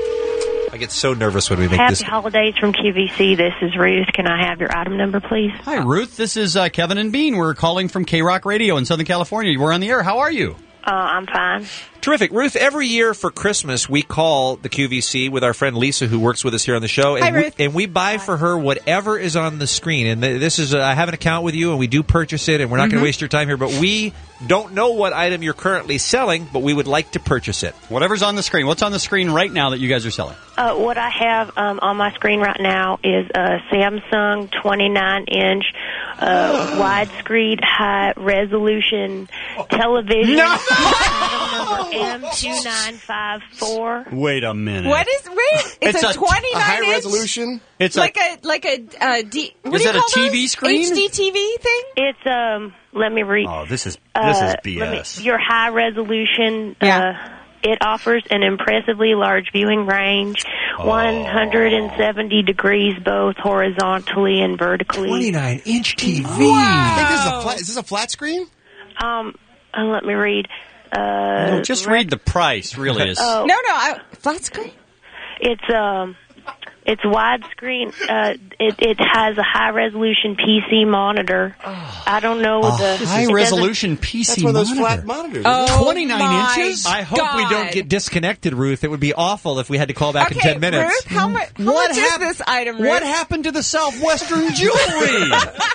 I get so nervous when we make Happy this. holidays from Q V C. This is Ruth. Can I have your item number, please? Hi, Ruth. This is uh, Kevin and Bean. We're calling from K-Rock Radio in Southern California. We're on the air. How are you? Uh, I'm fine. Terrific. Ruth, every year for Christmas, we call the Q V C with our friend Lisa, who works with us here on the show. And, Hi, we, Ruth. and we buy for her whatever is on the screen. And th- this is, uh, I have an account with you, and we do purchase it, and we're not going to waste your time here. But we don't know what item you're currently selling, but we would like to purchase it. Whatever's on the screen. What's on the screen right now that you guys are selling? Uh, what I have um, on my screen right now is a Samsung twenty-nine inch uh, widescreen high resolution television. No! Number M two nine five four. Wait a minute. What is? Wait, it's, It's a, a- a twenty-nine A high inch, resolution. It's like a, a like a uh, D. What Is do you that a call T V those? screen? H D T V thing? It's um. Let me read. Oh, this is this Uh, is let me- B S. your high resolution. Yeah. Uh, it offers an impressively large viewing range, Oh. one hundred seventy degrees both horizontally and vertically. twenty-nine inch T V. I think this is a flat. Is this a flat screen? Um, uh, let me read. Uh, No, just read the price. Really is. Oh, No, no, I, flat screen. it's um, it's widescreen. Uh, it it has a high resolution P C monitor. I don't know the High it doesn't- resolution P C That's one of those monitor. flat monitors. Oh, twenty-nine my inches? I hope we don't God. get disconnected, Ruth. It would be awful if we had to call back Okay, in ten minutes. Ruth, how, mu- how What much hap- is this item, Ruth? What happened to the Southwestern jewelry?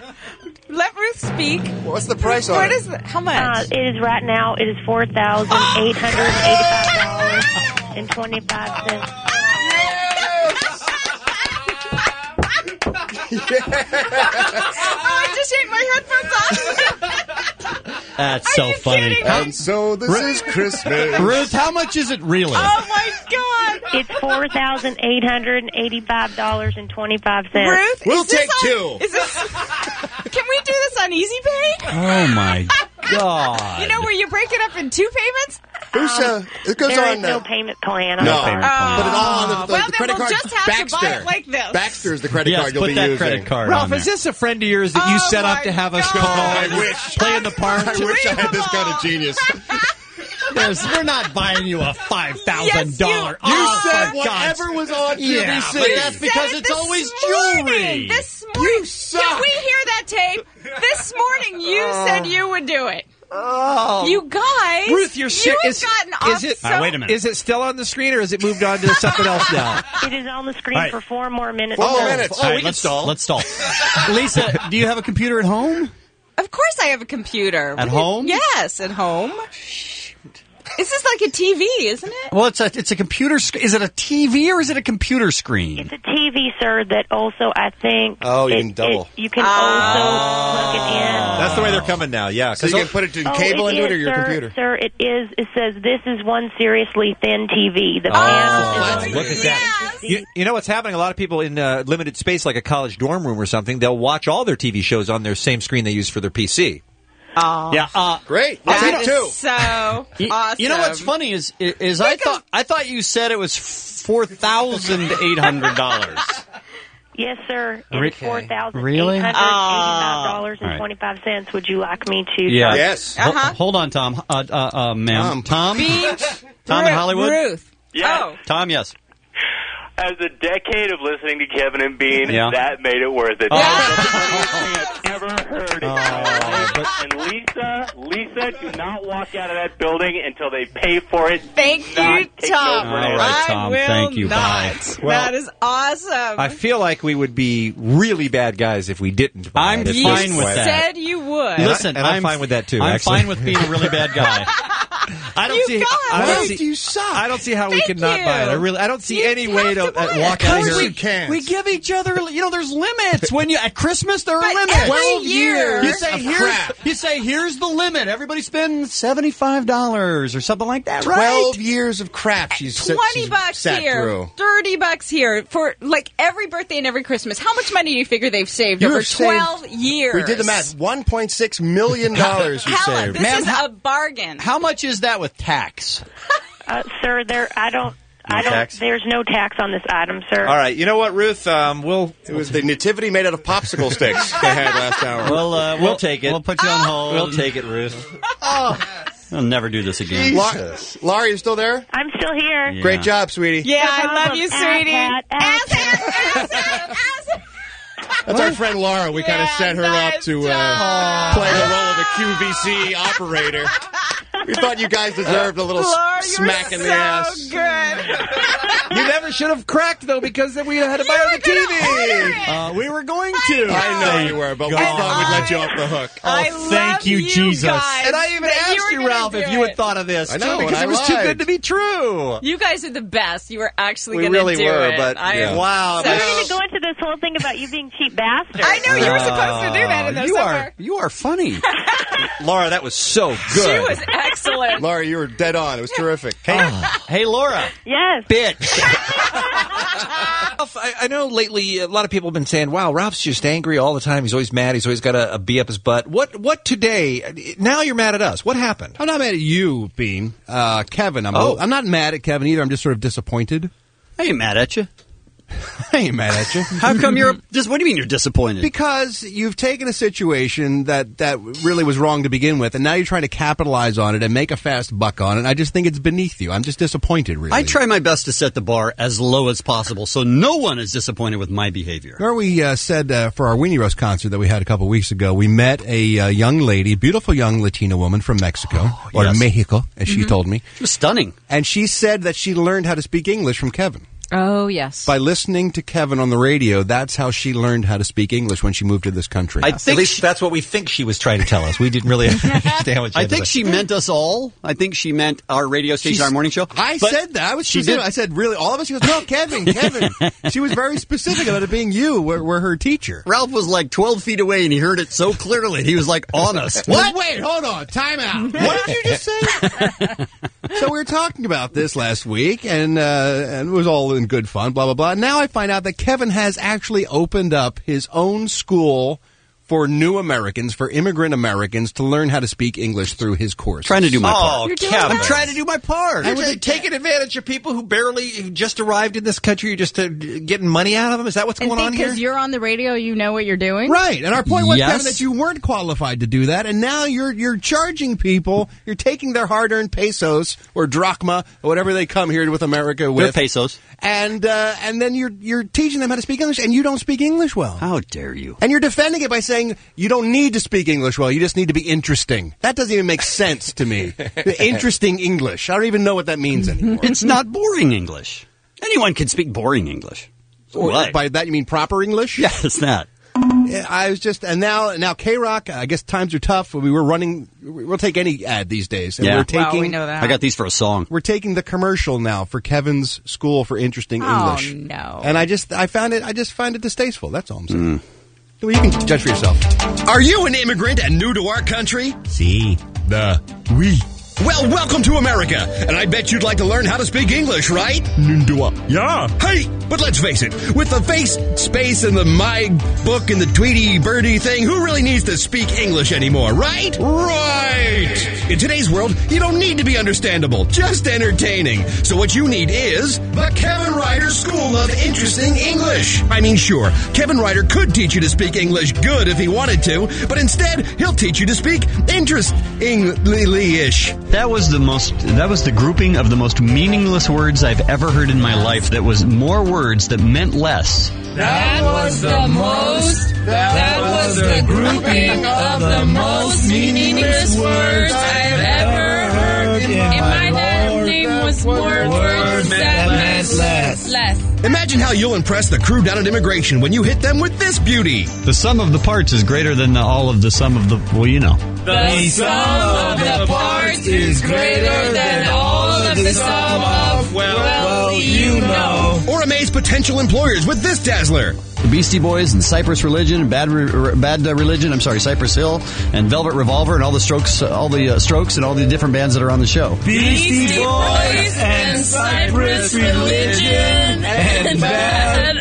Let Ruth speak. What's the price on What it? is it? How much? Uh, it is right now. It is four thousand eight hundred eighty-five dollars and twenty-five cents. I just shake my headphones off. That's Are so you funny. kidding? And so this is Christmas. Ruth, how much is it really? Oh my God, It's four thousand eight hundred eighty-five dollars and twenty-five cents. Ruth, We'll is this take on- two. Is this? Can we do this on Easy Pay? Oh my God. You know where you break it up in two payments? Who's uh? It goes There on. is no Uh, payment plan. I'm no, sorry. put it all on the, the, well, the then credit we'll card. just have to Baxter. buy it like this. Baxter's the credit yes, card you'll put be that using. credit card Ralph, on there. is this a friend of yours that you Oh set up my to have us God. call I and wish. play in the part? I wish I had this kind of genius. Chris, we're not buying you a five thousand dollars. You oh, said for whatever God's- was on Q V C. Yeah, but that's because it's always jewelry. This morning, You suck. did we hear that tape? This morning, you Oh. said you would do it. Oh. You guys, Ruth, you're you sick. have Is, gotten off is it? so... All right, wait a minute. Is it still on the screen, or has it moved on to something else now? It is on the screen All right. for four more minutes. Four more So- minutes. All we right, can let's stall. Let's stall. Lisa, do you have a computer at home? Of course, I have a computer. At What do you- home? Yes, at home. This is like a T V, isn't it? Well, it's a it's a computer. Sc- is it a T V or is it a computer screen? It's a T V, sir, that also, I think... Oh, you it- can double. it- you can also plug it in. That's the way they're coming now. Yeah, So you can put it in Oh, cable it into it or is, your sir, computer? Sir, it is. It says this is one seriously thin T V. The Oh, pan is look at that. You, you know what's happening? A lot of people in uh, limited space, like a college dorm room or something, they'll watch all their T V shows on their same screen they use for their P C. Oh, Yeah. Uh, Great. that Take is two. so y- awesome. You know what's funny is is I thought I thought you said it was four thousand eight hundred dollars. Yes, sir. Re- It's four thousand Really? eight hundred eighty-five dollars All right. and twenty-five cents. Would you like me to? Yeah. Yes. Ho- Uh-huh. hold on, Tom. Uh, uh, uh, ma'am. Tom. Bean, Tom in Ru- Hollywood. Ruth. Yes. Oh, Tom. Yes. As a decade of listening to Kevin and Bean, Yeah. that made it worth it. Oh. That was the funniest thing I've ever heard in my Oh, life. but- And Lisa, Lisa, do not walk out of that building until they pay for it. thank Not you, take Tom. over it. All right, I Tom, will thank you. not. Bye. Well, that is awesome. I feel like we would be really bad guys if we didn't. buy I'm it at you this fine with point. that. said you would. And I- Listen, and I'm fine with that, too, I'm actually. fine with being a really bad guy. I don't You see. guys. I don't Why see. do you suck? I don't see how we Thank can not you. buy it. I really. I don't see You any have way to, to buy uh, it. walk out of Because here. we, can't. we give each other, you know, there's limits. When you at Christmas, there are But limits. every Twelve year you say of here's crap. you say here's the limit. Everybody spend seventy five dollars or something like that, right? Twelve years of crap she's sit- Twenty she's bucks sat here, through. thirty bucks here for like every birthday and every Christmas. How much money do you figure they've saved You over have saved- twelve years? We did the math. One point six million dollars you Hella, saved. this Ma'am, is how- a bargain. How much is that with tax? Uh, sir, there. I don't. No I don't. tax? There's no tax on this item, sir. All right. You know what, Ruth? Um, we'll. It was the nativity made out of popsicle sticks they had last hour. Well, uh, We'll take it. We'll put you on hold. We'll take it, Ruth. I'll never do this again. La- Laura, you still there? I'm still here. Yeah. Great job, sweetie. Yeah, I love problem. you, Ass sweetie. hat, ass Ass hat, ass hat. That's our friend Laura. We kind of Yeah, set her up nice to uh, job. play the role of the Q V C operator. We thought you guys deserved a little Laura, s- you're smack in so the ass. good. You never should have cracked though, because then we had to buy the T V. Uh, we were going to. I know you were, but we God. thought we'd let you off the hook. I Oh, thank love you, you Jesus. guys And I even that you asked were you, gonna Ralph, do if you it. had thought of this. I know, too, and because I it was It was too lied. good to be true. You guys are the best. You were actually We going to really do were, it. but, I yeah. am Wow, so- We need to go into this whole thing about you being cheap bastard. I know you were supposed to do that in the you summer. are you are funny. Laura, that was so good. She was excellent. Laura, you were dead on. It was terrific. Hey, hey, Laura, Yes. bitch. Ralph, I, I know lately a lot of people have been saying, "Wow, Ralph's just angry all the time. He's always mad. He's always got a, a bee up his butt." What? What today? Now you're mad at us. What happened? I'm not mad at you, Bean. Uh, Kevin, I'm, Oh. I'm not mad at Kevin either. I'm just sort of disappointed. I ain't mad at you. I ain't mad at you. How come you're just? What do you mean you're disappointed? Because you've taken a situation that, that really was wrong to begin with, and now you're trying to capitalize on it and make a fast buck on it. I just think it's beneath you. I'm just disappointed, really. I try my best to set the bar as low as possible, so no one is disappointed with my behavior. Remember we uh, said uh, for our Weenie Roast concert that we had a couple weeks ago, we met a uh, young lady, beautiful young Latina woman from Mexico, or yes. Mexico, as she Mhm. told me. She was stunning. And she said that she learned how to speak English from Kevin. Oh, yes. By listening to Kevin on the radio, that's how she learned how to speak English when she moved to this country. I think At least that's what we think she was trying to tell us. We didn't really understand what she I had to think say. she meant us all. I think she meant our radio station, She's- our morning show. I But said that. I was she specific. did. I said, really, all of us? She goes, no, Kevin, Kevin. She was very specific about it being you. We're, we're her teacher. Ralph was like twelve feet away, and he heard it so clearly. He was like on us. What? Wait, hold on. Time out. What did you just say? So we were talking about this last week, and, uh, and it was all in good fun, blah, blah, blah. Now I find out that Kevin has actually opened up his own school for new Americans, for immigrant Americans, to learn how to speak English through his course. Trying to do my Oh, part. You're doing Kevin. I'm trying to do my part. You're just taking advantage of people who barely who just arrived in this country. You're just uh, getting money out of them. Is that what's And going on here? because you're on the radio, you know what you're doing? Right, and our point was, Yes. Kevin, that you weren't qualified to do that, and now you're you're charging people. You're taking their hard-earned pesos or drachma or whatever they come here with America with. They're pesos. And uh, and then you're you're teaching them how to speak English, and you don't speak English well. How dare you? And you're defending it by saying you don't need to speak English well. You just need to be interesting. That doesn't even make sense to me. Interesting English. I don't even know what that means anymore. It's not boring English. Anyone can speak boring English. Or What? by that you mean proper English? Yes, that. Yeah, I was just, and now, now K-Rock, I guess times are tough. We were running, we'll take any ad these days. And Yeah. we're taking, Well, we know that. I got these for a song. We're taking the commercial now for Kevin's School for Interesting Oh, English. no. And I just, I found it, I just find it distasteful. That's all I'm saying. Well, you can judge for yourself. Are you an immigrant and new to our country? Si. The. Oui. Well, welcome to America, and I bet you'd like to learn how to speak English, right? Nundua. Yeah. Hey, but let's face it, with the face space and the my book and the Tweety Birdie thing, who really needs to speak English anymore, right? Right. In today's world, you don't need to be understandable, just entertaining. So what you need is the Kevin Ryder School of Interesting English. I mean, sure, Kevin Ryder could teach you to speak English good if he wanted to, but instead, he'll teach you to speak interestingly-ish. That was the most, that was the grouping of the most meaningless words I've ever heard in my life. That was more words that meant less. That was the most, that was the grouping of the most meaningless words I've ever heard in my life. name was more words that meant less. Less. Imagine how you'll impress the crew down at immigration when you hit them with this beauty. The sum of the parts is greater than the, all of the sum of the, well, you know. The sum of the parts is greater than all of the sum of, well, well, you know. Or amaze potential employers with this dazzler. The Beastie Boys and Cypress Religion and Bad Re- Bad uh, Religion. I'm sorry, Cypress Hill and Velvet Revolver and all the Strokes, uh, all the uh, Strokes and all the different bands that are on the show. Beastie Boys and Cypress Religion and Bad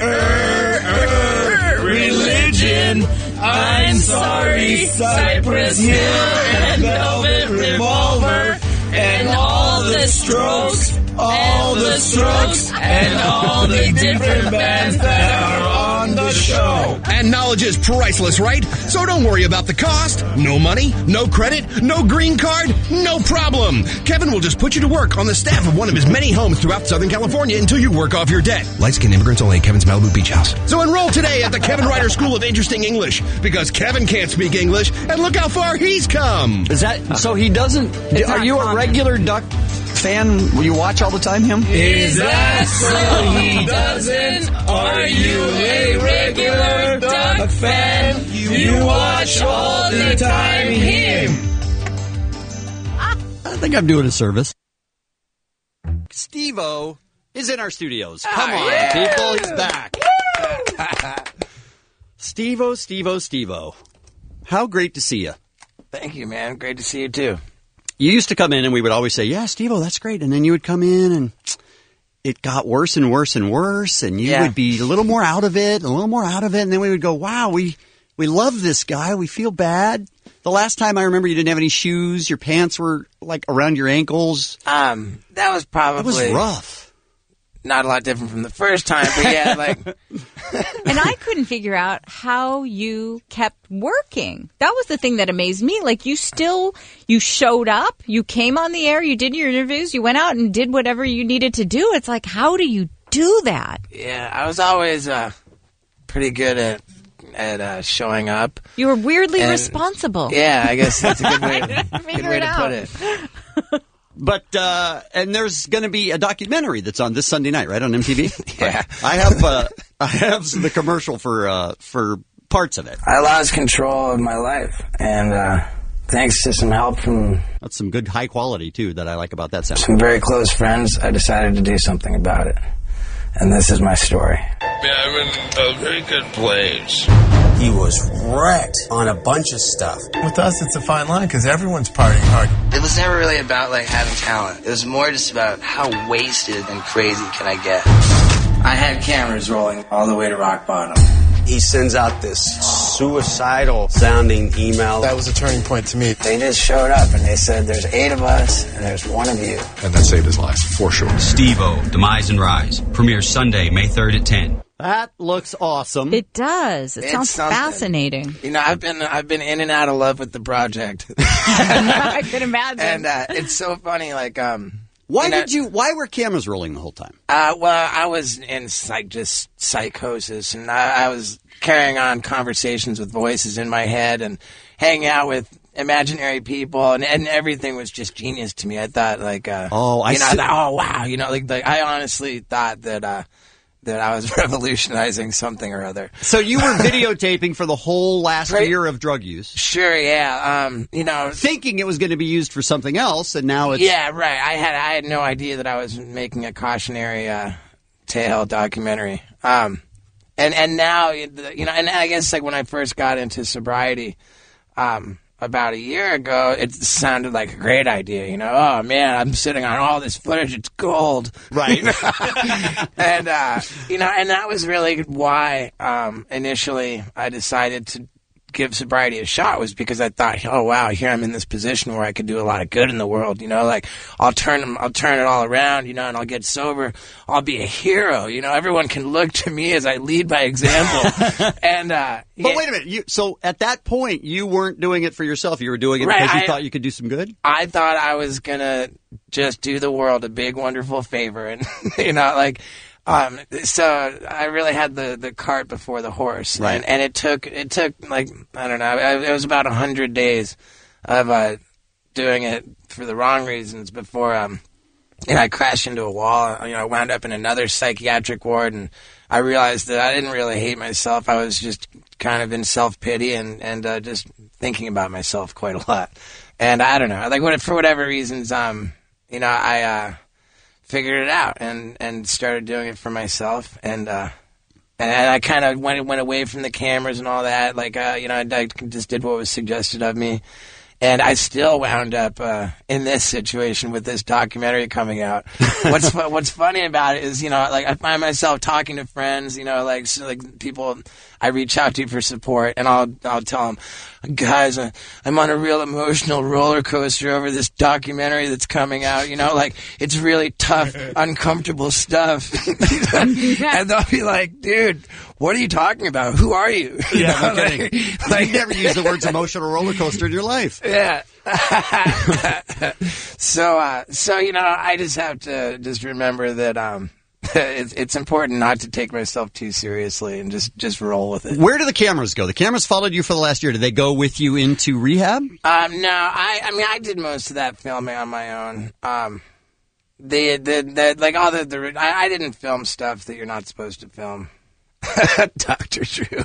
er, er, Religion. I'm sorry, Cypress Hill and Velvet Revolver and all the Strokes, all the Strokes and all the different bands that are on the show. And knowledge is priceless, right? So don't worry about the cost. No money, no credit, no green card, no problem. Kevin will just put you to work on the staff of one of his many homes throughout Southern California until you work off your debt. Light-skinned immigrants only at Kevin's Malibu Beach House. So enroll today at the Kevin Ryder School of Interesting English, because Kevin can't speak English, and look how far he's come. Is that so? He doesn't. It's are not you common. a regular Duck fan? Will you watch all the time? Him? Is that so he doesn't? Are you a regular Duck fan? You watch all the time him. I think I'm doing a service. Steve-O is in our studios. Come on, people. He's back. Steve-O, Steve-O, Steve-O. How great to see you. Thank you, man. Great to see you, too. You used to come in and we would always say, yeah, Steve-O, that's great. And then you would come in and it got worse and worse and worse. And you Yeah. would be a little more out of it, a little more out of it. And then we would go, wow, we, we love this guy. We feel bad. The last time I remember you didn't have any shoes. Your pants were like around your ankles. Um, that was probably It was rough. Not a lot different from the first time, but yeah, like And I couldn't figure out how you kept working. That was the thing that amazed me. Like, you still, you showed up, you came on the air, you did your interviews, you went out and did whatever you needed to do. It's like, how do you do that? yeah, I was always uh, pretty good at at uh, showing up. You were weirdly And- responsible. Yeah, I guess that's a good way, good Figure way it to out. put it. But, uh, and there's going to be a documentary that's on this Sunday night, right, on M T V? Yeah. I have, uh, I have the commercial for, uh, for parts of it. I lost control of my life, and uh, thanks to some help from That's some good high quality, too, that I like about that sound. some very close friends, I decided to do something about it. And this is my story. I'm in a very good place. He was wrecked on a bunch of stuff. With us, it's a fine line because everyone's partying hard. It was never really about like having talent. It was more just about how wasted and crazy can I get. I had cameras rolling all the way to rock bottom. He sends out this suicidal sounding email. That was a turning point to me. They just showed up and they said, there's eight of us and there's one of you. And that saved his life, for sure. Steve-O, Demise and Rise. Premieres Sunday, May third at ten. That looks awesome. It does. It It's sounds something. fascinating. You know, I've been I've been in and out of love with the project. I can imagine. And uh, it's so funny, like, um... Why you know, did you, why were cameras rolling the whole time? Uh, well, I was in, like, just psychosis, and I, I was carrying on conversations with voices in my head and hanging out with imaginary people, and, and everything was just genius to me. I thought, like, uh... Oh, I you know, I see. thought, oh, wow, you know, like, like, I honestly thought that, uh... that I was revolutionizing something or other. So you were videotaping for the whole last Right. year of drug use. Sure, yeah. Um, you know, thinking it was going to be used for something else, and now it's yeah, right. I had I had no idea that I was making a cautionary uh, tale documentary. Um, and and now you know, and I guess like when I first got into sobriety, um, about a year ago, it sounded like a great idea. You know, oh man, I'm sitting on all this footage; it's gold, right? You know? and uh, you know, and that was really why um, initially I decided to give sobriety a shot, was because I thought, oh wow, here I'm in this position where I could do a lot of good in the world. You know, like I'll turn I'll turn it all around. You know, and I'll get sober. I'll be a hero. You know, everyone can look to me as I lead by example. and uh, But yeah. wait a minute. You, so at that point, you weren't doing it for yourself. You were doing it Right, because you I- thought you could do some good. I thought I was gonna just do the world a big, wonderful favor, and you know, like, um, so I really had the, the cart before the horse, Right. and, and it took it took like I don't know, I, it was about a hundred days of uh, doing it for the wrong reasons before um, and I crashed into a wall. You know, I wound up in another psychiatric ward, and I realized that I didn't really hate myself. I was just kind of in self-pity and, and uh, just thinking about myself quite a lot. And I don't know, like what, for whatever reasons, um, you know, I uh, figured it out and, and started doing it for myself. And uh, and I kind of went went away from the cameras and all that. Like, uh, you know, I, I just did what was suggested of me. And I still wound up uh, in this situation with this documentary coming out. What's fu- What's funny about it is, you know, like I find myself talking to friends, you know, like so, like people I reach out to for support, and I'll I'll tell them, guys, uh, I'm on a real emotional roller coaster over this documentary that's coming out. You know, like it's really tough, uncomfortable stuff. And they'll be like, dude, what are you talking about? Who are you? You Yeah, know, no kidding. like- like- You never used the words emotional roller coaster in your life. Yeah. so, uh, so you know, I just have to just remember that um, it's, it's important not to take myself too seriously and just, just roll with it. Where do the cameras go? The cameras followed you for the last year. Did they go with you into rehab? Um, no, I, I mean, I did most of that filming on my own. Um, the, the, the, like all the, the I, I didn't film stuff that you're not supposed to film. Doctor Drew.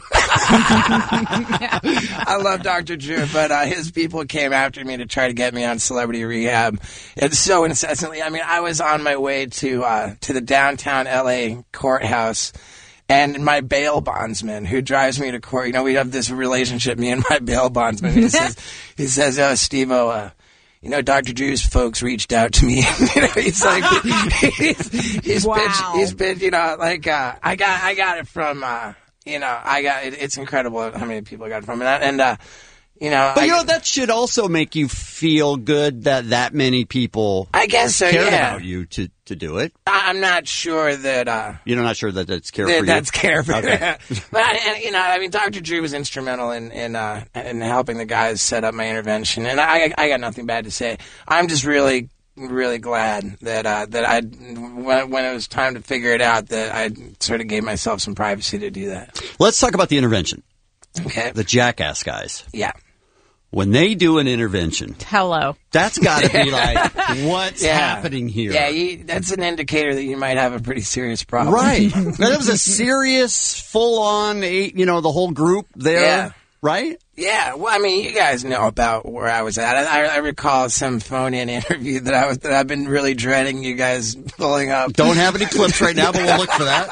I love Doctor Drew, but uh, his people came after me to try to get me on Celebrity Rehab. It's so incessantly. I mean, I was on my way to uh, to the downtown L A courthouse, and my bail bondsman who drives me to court. You know, we have this relationship, me and my bail bondsman. He says, he says, "Oh, Steve-O, uh, you know, Doctor Drew's folks reached out to me." You know, he's like, he's, he's Wow. been, he's been, you know, like, uh, I got, I got it from, uh, you know, I got it, it's incredible how many people I got it from, and, I- and uh, you know, But I, you know, that should also make you feel good that that many people I guess so, cared yeah. about you to, to do it. I- I'm not sure that, uh, You're not sure that that's care that for you? that's care for Okay. but I, and, you know, I mean, Doctor Drew was instrumental in in, uh, in helping the guys set up my intervention, and I, I got nothing bad to say. I'm just really, really glad that uh, that I, when, when it was time to figure it out, that I sort of gave myself some privacy to do that. Let's talk about the intervention. Okay. The Jackass guys. Yeah. When they do an intervention, Hello. that's got to be like, what's Yeah. happening here? Yeah, you, that's an indicator that you might have a pretty serious problem. Right. That was a serious, full-on, eight, you know, the whole group there, Yeah. right? Yeah, well, I mean, you guys know about where I was at. I, I recall some phone-in interview that I was that I've been really dreading you guys pulling up. Don't have any clips right now, but we'll look for that.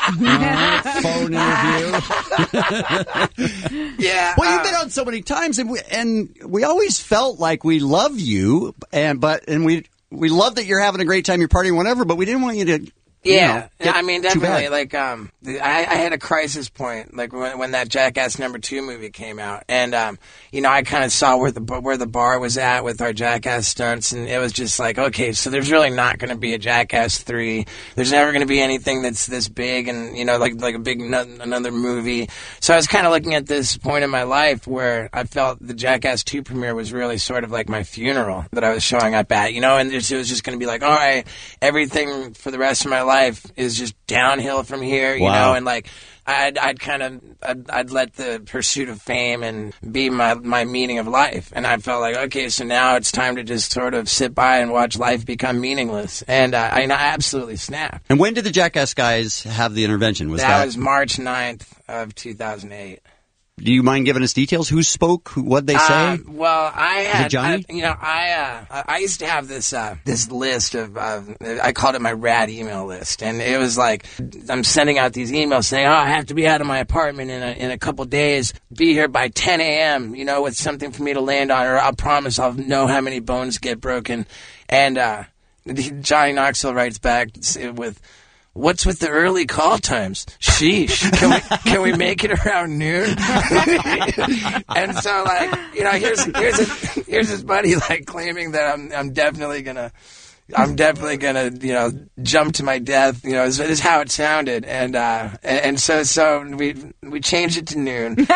Phone interview. Yeah. Well, you've uh, been on so many times, and we and we always felt like we love you, and but and we we love that you're having a great time, you're partying, whatever. But we didn't want you to Yeah, you know, I mean, too definitely. bad. Like, um, the- I, I had a crisis point, like when, when that Jackass Number Two movie came out, and um, you know, I kind of saw where the where the bar was at with our Jackass stunts, and it was just like, okay, so there's really not going to be a Jackass Three. There's never going to be anything that's this big, and you know, like like a big no- another movie. So I was kind of looking at this point in my life where I felt the Jackass Two premiere was really sort of like my funeral that I was showing up at, you know, and it was just going to be like, all right, everything for the rest of my life is just downhill from here, you Wow. know, and like I'd I'd kind of I'd, I'd let the pursuit of fame and be my my meaning of life, and I felt like, okay, so now it's time to just sort of sit by and watch life become meaningless, and uh, I, I absolutely snapped. And when did the Jackass guys have the intervention? Was that, that, was March ninth of two thousand eight. Do you mind giving us details? Who spoke? Who, what'd they say? Uh, well, I it had, Johnny? I, you know, I uh, I used to have this uh, this list of, of I called it my rad email list, and it was like I'm sending out these emails saying, oh, I have to be out of my apartment in a, in a couple days, be here by ten a.m. You know, with something for me to land on, or I promise I'll know how many bones get broken. And uh, Johnny Knoxville writes back with, what's with the early call times? Sheesh. Can we can we make it around noon? And so, like, you know, here's here's a, here's his buddy like claiming that I'm I'm definitely gonna I'm definitely gonna you know jump to my death. You know, is, is how it sounded. And uh, and, and so so we we changed it to noon.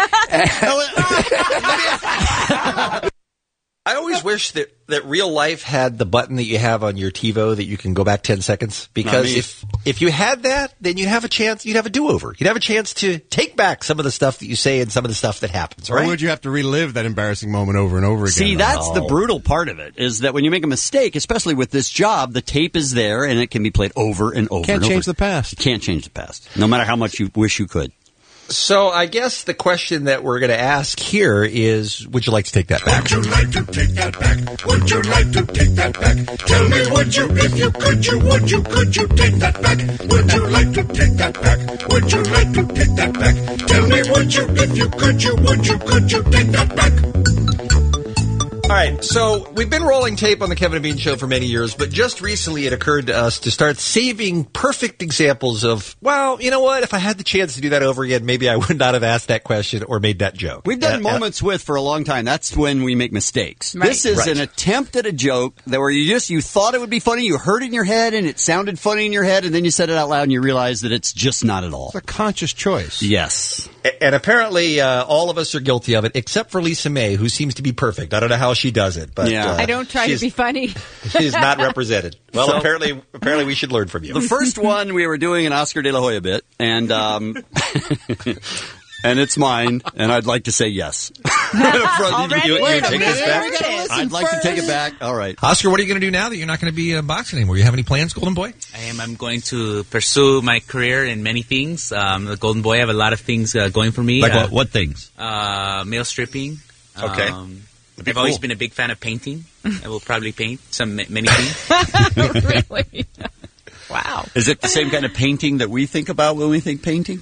I always wish that, that real life had the button that you have on your TiVo that you can go back ten seconds. Because me. if if you had that, then you'd have a chance, you'd have a do-over. You'd have a chance to take back some of the stuff that you say and some of the stuff that happens, Or right? would you have to relive that embarrassing moment over and over again? See, that's the No. brutal part of it, is that when you make a mistake, especially with this job, the tape is there and it can be played over and over Can't and change over. the past. You can't change the past, no matter how much you wish you could. So I guess the question that we're going to ask here is, would you like to take that back? Would you like to take that back? Would you like to take that back? Tell me, would you, if you could, you would you, could you take that back? Would you like to take that back? Would you like to take that back? Tell me, would you, if you could, you would you, could you take that back? All right, so we've been rolling tape on the Kevin and Bean Show for many years, but just recently it occurred to us to start saving perfect examples of, well, you know what, if I had the chance to do that over again, maybe I would not have asked that question or made that joke. We've done Uh, moments with for a long time. That's when we make mistakes. Right. This is Right. an attempt at a joke that where you just you thought it would be funny, you heard it in your head, and it sounded funny in your head, and then you said it out loud, and you realized that it's just not at all. It's a conscious choice. Yes. A- And apparently uh, all of us are guilty of it, except for Lisa May, who seems to be perfect. I don't know how she does it, but Yeah. uh, I don't try to she's- be funny. she's not represented. Well, So- apparently, apparently we should learn from you. The first one, we were doing an Oscar de la Hoya bit, and um, and it's mine, and I'd like to say yes. Already? You- you Wait a take minute. this back? We gotta listen I'd like to take it back. All right. Oscar, what are you going to do now that you're not going to be uh, boxing anymore? You have any plans, Golden Boy? I am. I'm going to pursue my career in many things. Um, the Golden Boy, I have a lot of things uh, going for me. Like uh, what, what things? Uh, male stripping. Okay. Um, I've be always cool. been a big fan of painting. I will probably paint some ma- many things. Really? Wow. Is it the same kind of painting that we think about when we think painting?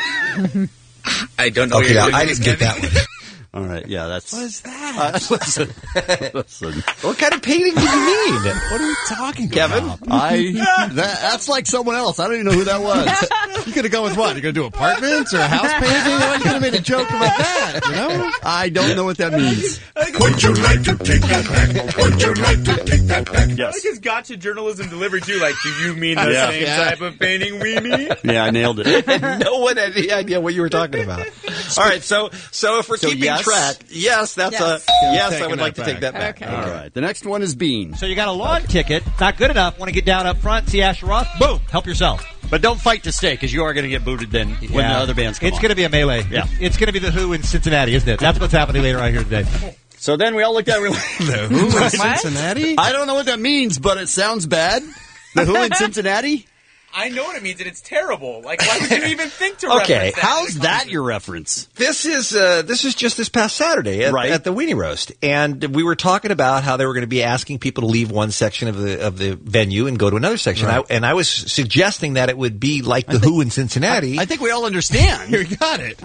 I don't know. Okay, what you're I doing, didn't get that one. All right, yeah, that's... What is that? Uh, listen, listen. What kind of painting do you mean? What are we talking Kevin? about? I that, that's like someone else. I don't even know who that was. You could have gone with what? You're going to do apartments or a house painting? Why you could have made a joke about that, you know? I don't know what that means. Would you like to take that back? Would you like to take that back? I like his gotcha journalism delivery too. Like, do you mean the Yeah. same Yeah. type of painting we mean? Yeah, I nailed it. No one had any idea what you were talking about. All right, so so if we're So keeping yes? track, yes, that's Yes. a yes. I Taking would like that to take that back. Okay. All right, the next one is Bean. So you got a lawn ticket, not good enough. Want to get down up front, see Asher Roth? Boom, help yourself. But don't fight to stay, because you are going to get booted then when the Yeah. other bands come It's on. going to be a melee. Yeah. It's, it's going to be the Who in Cincinnati, isn't it? That's what's happening later on here today. So then we all looked at it. The Who in Cincinnati? I don't know what that means, but it sounds bad. The Who in Cincinnati? I know what it means, and it's terrible. Like, why would you even think to Okay, reference that? How's that your reference? This is uh, this is just this past Saturday at, Right. at the Weenie Roast, and we were talking about how they were going to be asking people to leave one section of the of the venue and go to another section. Right. I, and I was suggesting that it would be like the Who in Cincinnati. I think we all understand. You got it.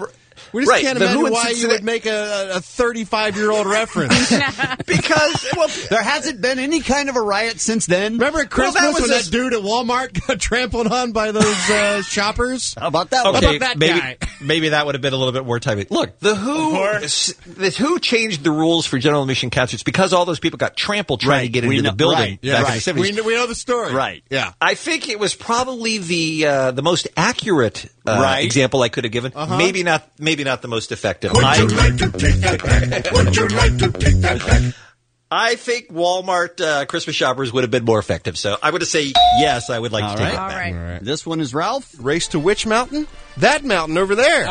We just Right, can't the imagine Who in why you Cincinnati- would make a thirty-five-year-old reference. Because, well, there hasn't been any kind of a riot since then. Remember at Christmas Well, that was when a- that dude at Walmart got trampled on by those uh, shoppers? How about that? Okay, How about that maybe guy? maybe that would have been a little bit more timely. Look, the Who, the Who changed the rules for general admission concerts because all those people got trampled trying Right, to get we into know- the building right, Yeah, back in right. the seventies. We, we know the story. Right. Yeah. I think it was probably the uh, the most accurate uh, Right. example I could have given. Uh-huh. Maybe not. Maybe not the most effective. Would I, you like to take that back? Would you like to take that back? I think Walmart uh, Christmas shoppers would have been more effective. So I'm going to say yes. I would like All to take right. it back. All right. This one is Ralph. Race to which mountain? That mountain over there.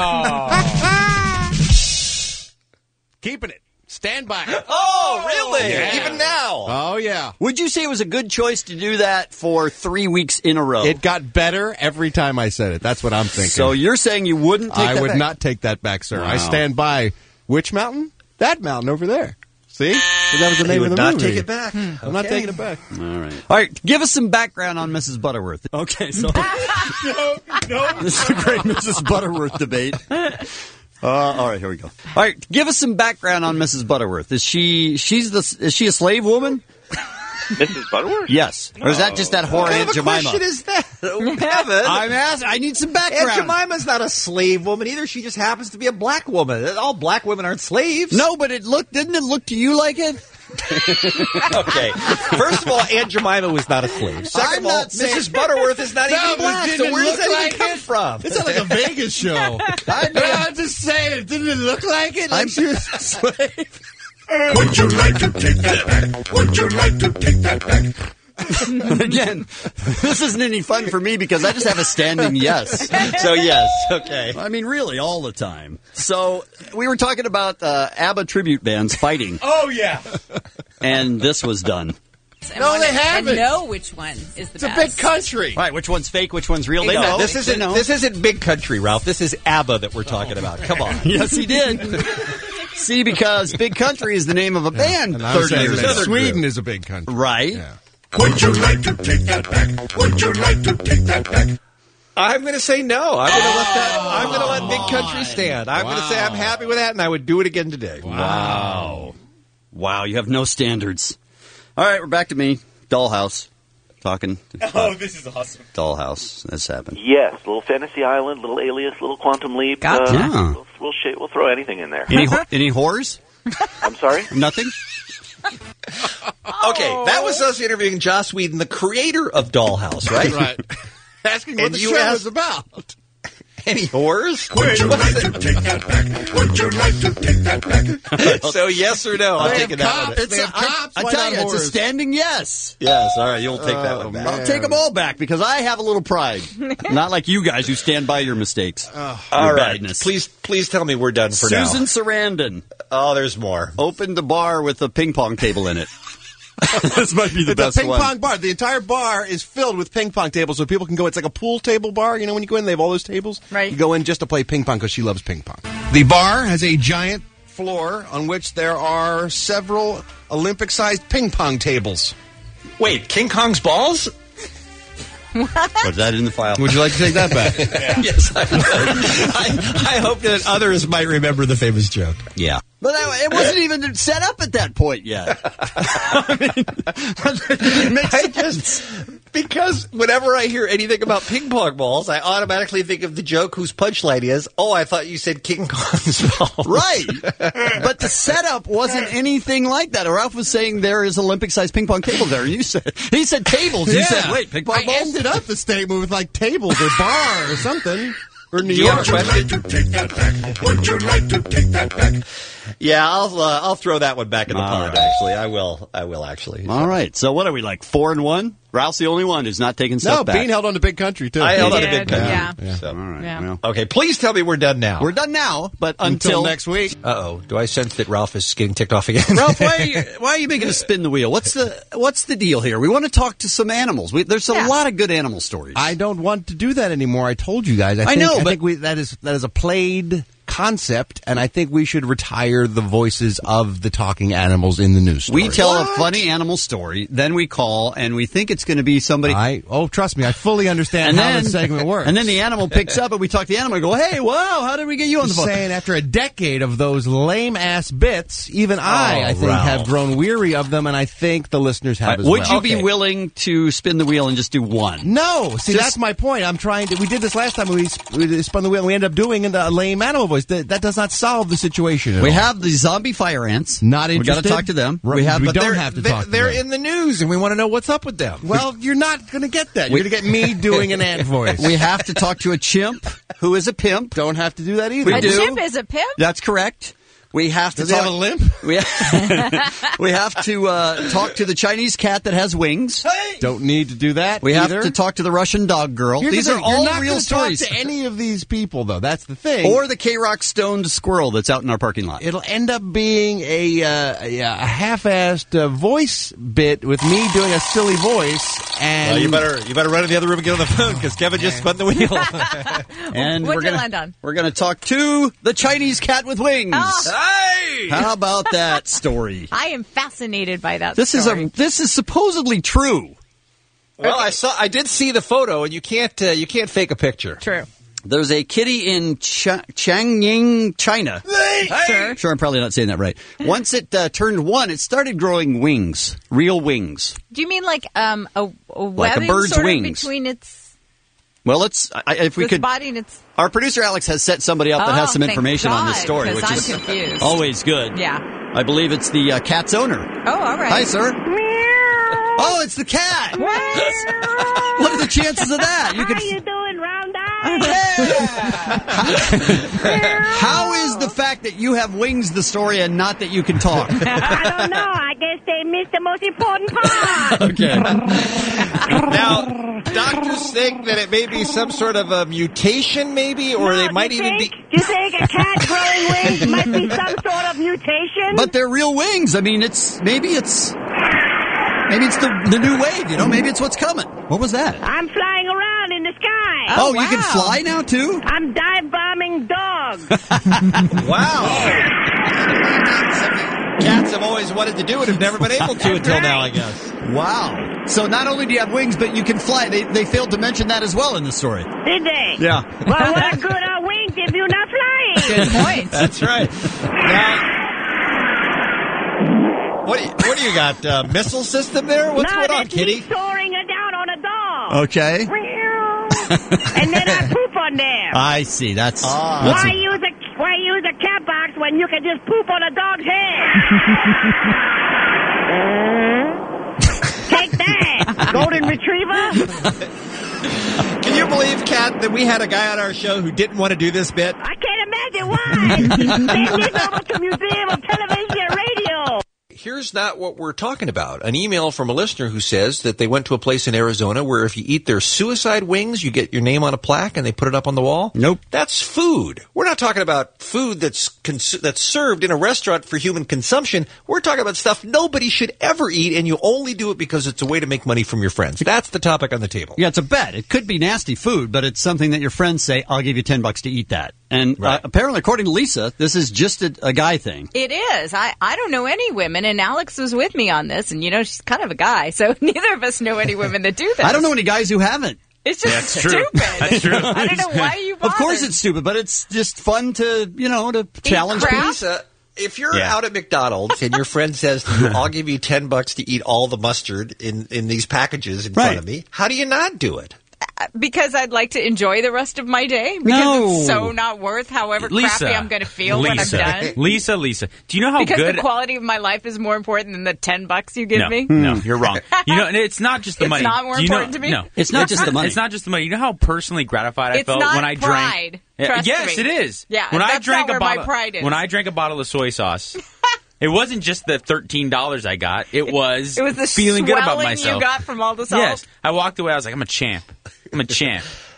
Keeping it. Stand by. Oh, really? Yeah. Even now? Oh, yeah. Would you say it was a good choice to do that for three weeks in a row? It got better every time I said it. That's what I'm thinking. So you're saying you wouldn't take I that would back? not take that back, sir. I Wow. stand by which mountain? That mountain over there. See? That was the He name would of the not movie. take it back. I'm not Okay. taking it back. All right. All right. Give us some background on Missus Butterworth. Okay, so No, no. this is a great Missus Butterworth debate. Uh, all right, here we go. All right, give us some background on Missus Butterworth. Is she she's the is she a slave woman? Missus Butterworth? Yes, or is that just that whore What kind Aunt of a Jemima? question is that? Kevin, I'm asking. I need some Aunt background. Jemima's not a slave woman either. She just happens to be a black woman. All black women aren't slaves. No, but it looked didn't it look to you like it? Okay. First of all, Aunt Jemima was not a slave. Second I'm of all, not saying- Missus Butterworth is not No, even but black. didn't So it where does look that like even come it? from? It's like a Vegas show. I know. I'm just saying. Didn't it look like it? Like she was a slave. Would you like to take that back? Would you like to take that back? Again, this isn't any fun for me because I just have a standing yes. So yes, okay. I mean, really, all the time. So we were talking about uh, ABBA tribute bands fighting, Oh, yeah. and this was done. And No, wanna- they haven't. And know which one is the It's a best. big country. Right, which one's fake, which one's real? They No, know. this They isn't know. this isn't big country, Ralph. This is ABBA that we're talking about. Come on. Yes, he did. See, because Big Country is the name of a band And I'm thirty saying years that ago. Sweden is a big country. Right? Yeah. Would you like to take that back? Would you like to take that back? I'm going to say no. I'm going to let that. I'm going to let big country stand. I'm going to say I'm happy with that, and I would do it again today. Wow. Wow, you have no standards. All right, we're back to me. Dollhouse. Talking. Oh, this is awesome. Dollhouse. This happened. Yes, little Fantasy Island, little Alias, little Quantum Leap. Gotcha. Uh, Yeah. we'll we'll, sh- we'll throw anything in there. Any, wh- any whores? I'm sorry? Nothing? Okay, that was us interviewing Joss Whedon, the creator of Dollhouse, right? Right. Asking what And the you show asked- is about. Any whores? Would you like to take that back? Would you like to take that back? So yes or no? I'm They taking have that one. cops. They have I, cops. I Why tell not you, it's a whores? standing yes. Yes, all right, you'll take that Oh, one back. man. I'll take them all back because I have a little pride. Not like you guys who stand by your mistakes. All your right, badness. please, please tell me we're done for Susan now. Sarandon Oh, there's more. opened a bar with a ping pong table in it. This might be the It's best a ping one. pong bar. The entire bar is filled with ping pong tables, so people can go. It's like a pool table bar. You know, when you go in, they have all those tables. Right. You go in just to play ping pong because she loves ping pong. The bar has a giant floor on which there are several Olympic-sized ping pong tables. Wait, King Kong's balls? Was that in the file? Would you like to take that back? Yes, I, I, I hope that others might remember the famous joke. Yeah. But I, it wasn't even set up at that point yet. I mean, it makes I just because whenever I hear anything about ping pong balls, I automatically think of the joke whose punchline is, "Oh, I thought you said King Kong's balls." Right. But the setup wasn't anything like that. Ralph was saying there is Olympic-sized ping pong table there. And you said, he said tables. You said, wait, ping pong I balls? ended up the statement with like tables or bar or something. Or New Do you have York. a question? To take that back? Would you like to take that back? Yeah, I'll uh, I'll throw that one back in the All pond. right. Actually, I will. I will actually. All right. So what are we, like four and one? Ralph's the only one who's not taking stuff No, back. Bean held on to big country, too. I held on He to big did, country. yeah. So, All right. Yeah. Well, okay, please tell me we're done now. we're done now, but Until until, next week. Uh oh. Do I sense that Ralph is getting ticked off again? Ralph, why are, you, why are you making us spin the wheel? What's the what's the deal here? We want to talk to some animals. We, there's a Yeah. lot of good animal stories. I don't want to do that anymore. I told you guys. I, I think, know, I but- think we, that is that is a played concept, and I think we should retire the voices of the talking animals in the news story. We tell a funny animal story, then we call, and we think it's going to be somebody. I, oh, trust me, I fully understand and how then, this segment works. And then the animal picks up, and we talk to the animal and go, hey, wow, how did we get you on the Just phone? saying, after a decade of those lame-ass bits, even I, I think, Ralph. have grown weary of them, and I think the listeners have as Would well. you be willing to spin the wheel and just do one? No. See, Just- that's my point. I'm trying to... We did this last time. We, we spun the wheel, and we ended up doing a lame animal voice. That, that does not solve the situation at We all. have the zombie fire ants. Not We got interested. to talk to them. Right, We have, we but don't they're- have to they- talk to They're them. in the news, and we want to know what's up with them. Well, you're not going to get that. You're going to get me doing an ant voice. We have to talk to a chimp who is a pimp. Don't have to do that either. We a do. chimp is a pimp? That's correct. We have to Does he talk. have a limp? We, we have to uh, talk to the Chinese cat that has wings. Don't need to do that We either. have to talk to the Russian dog girl. Here's These the are thing, all you're not real gonna stories. Talk to any of these people, though. That's the thing. Or the K-Rock stoned squirrel that's out in our parking lot. It'll end up being a, uh, a, a half-assed uh, voice bit with me doing a silly voice. And Well, you better you better run to the other room and get on the phone because Kevin just spun the wheel. And What'd we're you gonna land on? we're gonna talk to the Chinese cat with wings. Hey! How about that story? I am fascinated by that This story. is a this is supposedly true. Well, I saw I did see the photo, and you can't uh, you can't fake a picture. True. There's a kitty in Ch- Changying, China. Sure. Sure, I'm probably not saying that right. Once it uh, turned one, it started growing wings, real wings. Do you mean like um, a, a Like a webbing bird's sort of wings. between its, Well, let's I, if we its could. body and its... Our producer Alex has set somebody up that Oh, has some thank information on this God, story, 'cause which I'm is confused. always good. Yeah. I believe it's the uh, cat's owner. Oh, all right. Hi, sir. Oh, it's the cat. What are the chances of that? You How could. you doing, Round Eye? How is the fact that you have wings the story and not that you can talk? I don't know. I guess they missed the most important part. Okay. Now, doctors think that it may be some sort of a mutation, maybe, or they might you even think, be. You think a cat growing wings might be some sort of mutation? But they're real wings. I mean, it's maybe it's maybe it's the the new wave. You know, maybe it's what's coming. What was that? I'm flying around in the sky. Oh, you can fly now too? I'm dive bombing dogs. Cats have always wanted to do it, have never been able to until now, I guess. Wow. So not only do you have wings, but you can fly. They they failed to mention that as well in the story. Did they? Yeah. Well, what good are wings if you're not flying? Good point. That's right. Now, what do you, what do you got? Uh, missile system there? What's no, going on, that's kitty? me soaring it down on a dog. Okay. And then I poop on them. I see. That's, Ah. that's Why a- use a why use a cat box when you can just poop on a dog's head? Take that, golden retriever. Can you believe, Kat, that we had a guy on our show who didn't want to do this bit? I can't imagine why. Send this over to Museum of Television and Radio. Here's not what we're talking about. An email from a listener who says that they went to a place in Arizona where if you eat their suicide wings, you get your name on a plaque and they put it up on the wall. Nope. That's food. We're not talking about food that's cons- that's served in a restaurant for human consumption. We're talking about stuff nobody should ever eat, and you only do it because it's a way to make money from your friends. That's the topic on the table. Yeah, it's a bet. It could be nasty food, but it's something that your friends say, I'll give you ten bucks to eat that. And uh, apparently, according to Lisa, this is just a, a guy thing. It is. I, I don't know any women, and Alex was with me on this, and you know, she's kind of a guy, so neither of us know any women that do this. I don't know any guys who haven't. It's just That's stupid. true. That's true. I don't know why you bother. Of course it's stupid, but it's just fun to, you know, to challenge crap? people. Lisa, if you're Yeah. out at McDonald's and your friend says to you, I'll give you ten bucks to eat all the mustard in, in these packages in front Right. of me, how do you not do it? Because I'd like to enjoy the rest of my day. Because No. it's so not worth however Lisa, crappy I'm going to feel Lisa, when I'm done. Lisa, Lisa, do you know how because good? the quality of my life is more important than the ten bucks you give no, me. no, you're wrong. You know, and it's not just the It's money. not more Do you know- important to me? No, It's not just the money. It's not just the money. You know how personally gratified I It's felt not when I pride. drank. Yeah, Trust yes, me. it is. Yeah, when I that's drank not a where my bottle, pride is. when I drank a bottle of soy sauce. It wasn't just the thirteen dollars I got. It was, It was the feeling good about swelling myself. you got from all the salt. Yes. I walked away. I was like, I'm a champ. I'm a champ.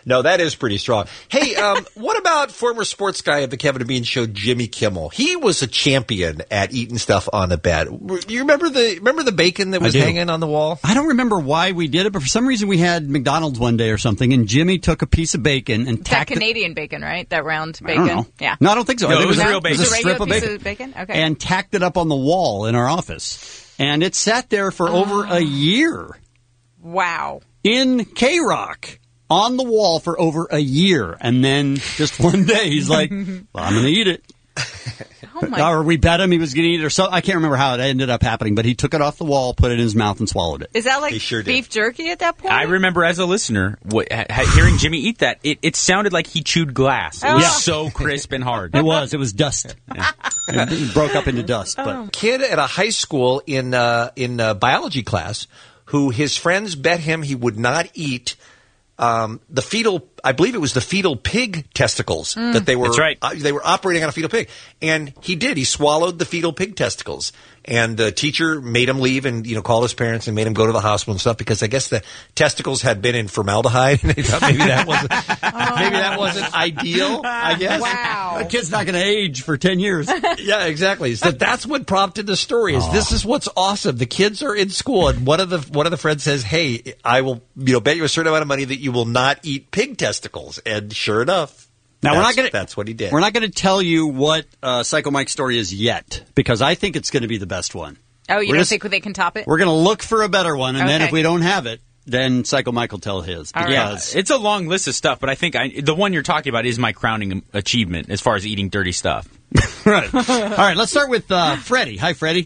No, that is pretty strong. Hey, um, what about former sports guy of the Kevin and Bean Show, Jimmy Kimmel? He was a champion at eating stuff on a bed. You remember the remember the bacon that was hanging on the wall? I don't remember why we did it, but for some reason we had McDonald's one day or something, and Jimmy took a piece of bacon and That tacked it. Canadian bacon, right? That round I bacon. don't know. Yeah. No, I don't think so. No, I think it was a- real bacon. It was a Just a strip of regular bacon. piece of bacon? Okay. And tacked it up on the wall in our office. And it sat there for over a year. Wow. In K-Rock. On the wall for over a year. And then just one day he's like, well, I'm going to eat it. Oh my. Or we bet him he was going to eat it or so. I can't remember how it ended up happening, but he took it off the wall, put it in his mouth, and swallowed it. Is that like beef jerky at that point? I remember as a listener, what, ha, hearing Jimmy eat that, it, it sounded like he chewed glass. It was Yeah. so crisp and hard. It was. It was dust. Yeah. It broke up into dust. Oh. But Kid at a high school in uh, in uh, biology class who his friends bet him he would not eat um, the fetal. I believe it was the fetal pig testicles Mm. that they were. That's right. uh, they were operating on a fetal pig, and he did. He swallowed the fetal pig testicles, and the teacher made him leave and you know call his parents and made him go to the hospital and stuff because I guess the testicles had been in formaldehyde, and they thought maybe that wasn't maybe that wasn't ideal. I guess. Wow. that kid's not going to age for ten years. Yeah, exactly. So that's what prompted the story. Is this is what's awesome? The kids are in school, and one of the one of the friends says, "Hey, I will you know bet you a certain amount of money that you will not eat pig testicles." And sure enough, Now, we're that's, not gonna- that's what he did. We're not going to tell you what uh, Psycho Mike's story is yet, because I think it's going to be the best one. Oh, you We're don't just- think they can top it? We're going to look for a better one, and then Okay. if we don't have it, then Psycho Mike will tell his. Yeah, Because it's a long list of stuff, but I think I, the one you're talking about is my crowning achievement as far as eating dirty stuff. right. All right, let's start with uh, Freddie. Hi, Freddie.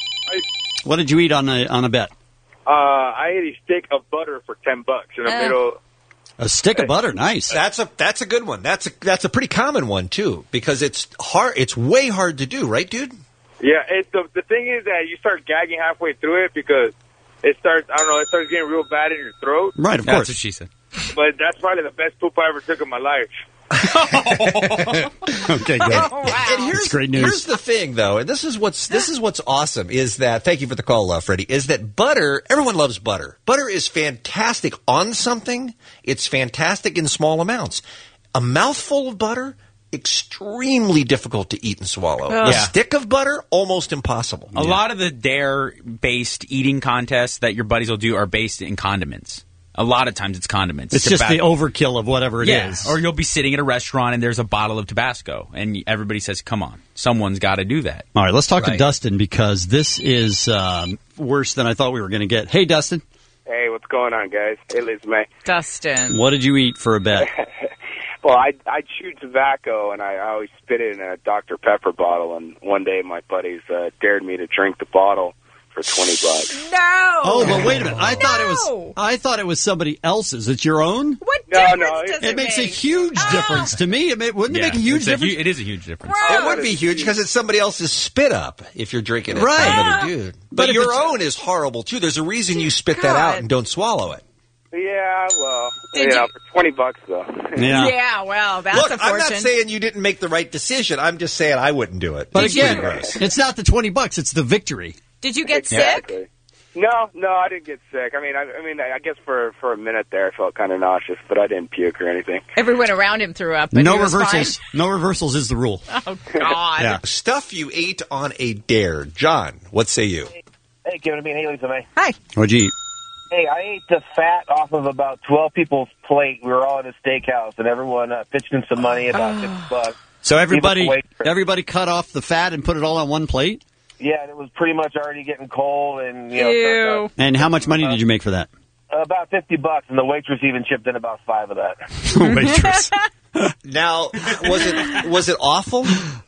What did you eat on a on a bet? Uh, I ate a stick of butter for ten bucks in the Uh. middle. A stick of butter, nice. That's a that's a good one. That's a that's a pretty common one too, because it's hard. It's way hard to do, right, dude? Yeah, it, the the thing is that you start gagging halfway through it because it starts. I don't know. It starts getting real bad in your throat. Right, of That's course. what she said. But that's probably the best poop I ever took in my life. Okay, good. And here's, That's great news. here's the thing, though, and this is what's this is what's awesome is that. Thank you for the call, uh, Freddie. Is that butter? Everyone loves butter. Butter is fantastic on something. It's fantastic in small amounts. A mouthful of butter, extremely difficult to eat and swallow. Ugh. A Yeah. stick of butter, almost impossible. A lot of the dare-based eating contests that your buddies will do are based in condiments. A lot of times it's condiments. It's just the Tobacco. overkill of whatever it is. Yeah, or you'll be sitting at a restaurant and there's a bottle of Tabasco, and everybody says, "Come on, someone's got to do that." All right, let's talk to Right. Dustin because this is um, worse than I thought we were going to get. Hey, Dustin. Hey, what's going on, guys? Hey, Liz May. Dustin. What did you eat for a bet? Well, I I chewed tobacco and I, I always spit it in a Doctor Pepper bottle. And one day my buddies uh, dared me to drink the bottle for twenty bucks. No. Oh, but wait a minute. I thought it was. I thought it was somebody else's. It's your own. What No, difference no, does it- it, It makes make? a huge difference to me. It may, wouldn't it make a huge it's a difference? hu- it is a huge difference. It would be huge because it's somebody else's spit up if you're drinking it Right. from another dude. But But if your it's- own is horrible too. There's a reason you spit that out and don't swallow it. Yeah, well, Did you know, you- for twenty bucks though. Yeah. Yeah, well, that's Look, a I'm fortune. not saying you didn't make the right decision. I'm just saying I wouldn't do it. But It's again, pretty gross. it's not the twenty bucks. It's the victory. Did you get Exactly. sick? No, no, I didn't get sick. I mean, I, I mean, I guess for for a minute there, I felt kind of nauseous, but I didn't puke or anything. Everyone around him threw up. But No he was reversals. No reversals is the rule. Fine. Oh God. Yeah. Stuff you ate on a dare. John, what say you? Hey, Kevin, I mean, hey, Lisa May. Hi. What'd you eat? Hey, I ate the fat off of about twelve people's plate. We were all at a steakhouse, and everyone uh, pitched in some money, about fifty bucks. So everybody, Give it away. everybody cut off the fat and put it all on one plate. Yeah, and it was pretty much already getting cold, and you know, Ew. And how much money did you make for that? about fifty bucks, and the waitress even chipped in about five of that. Waitress. Now, was it was it awful?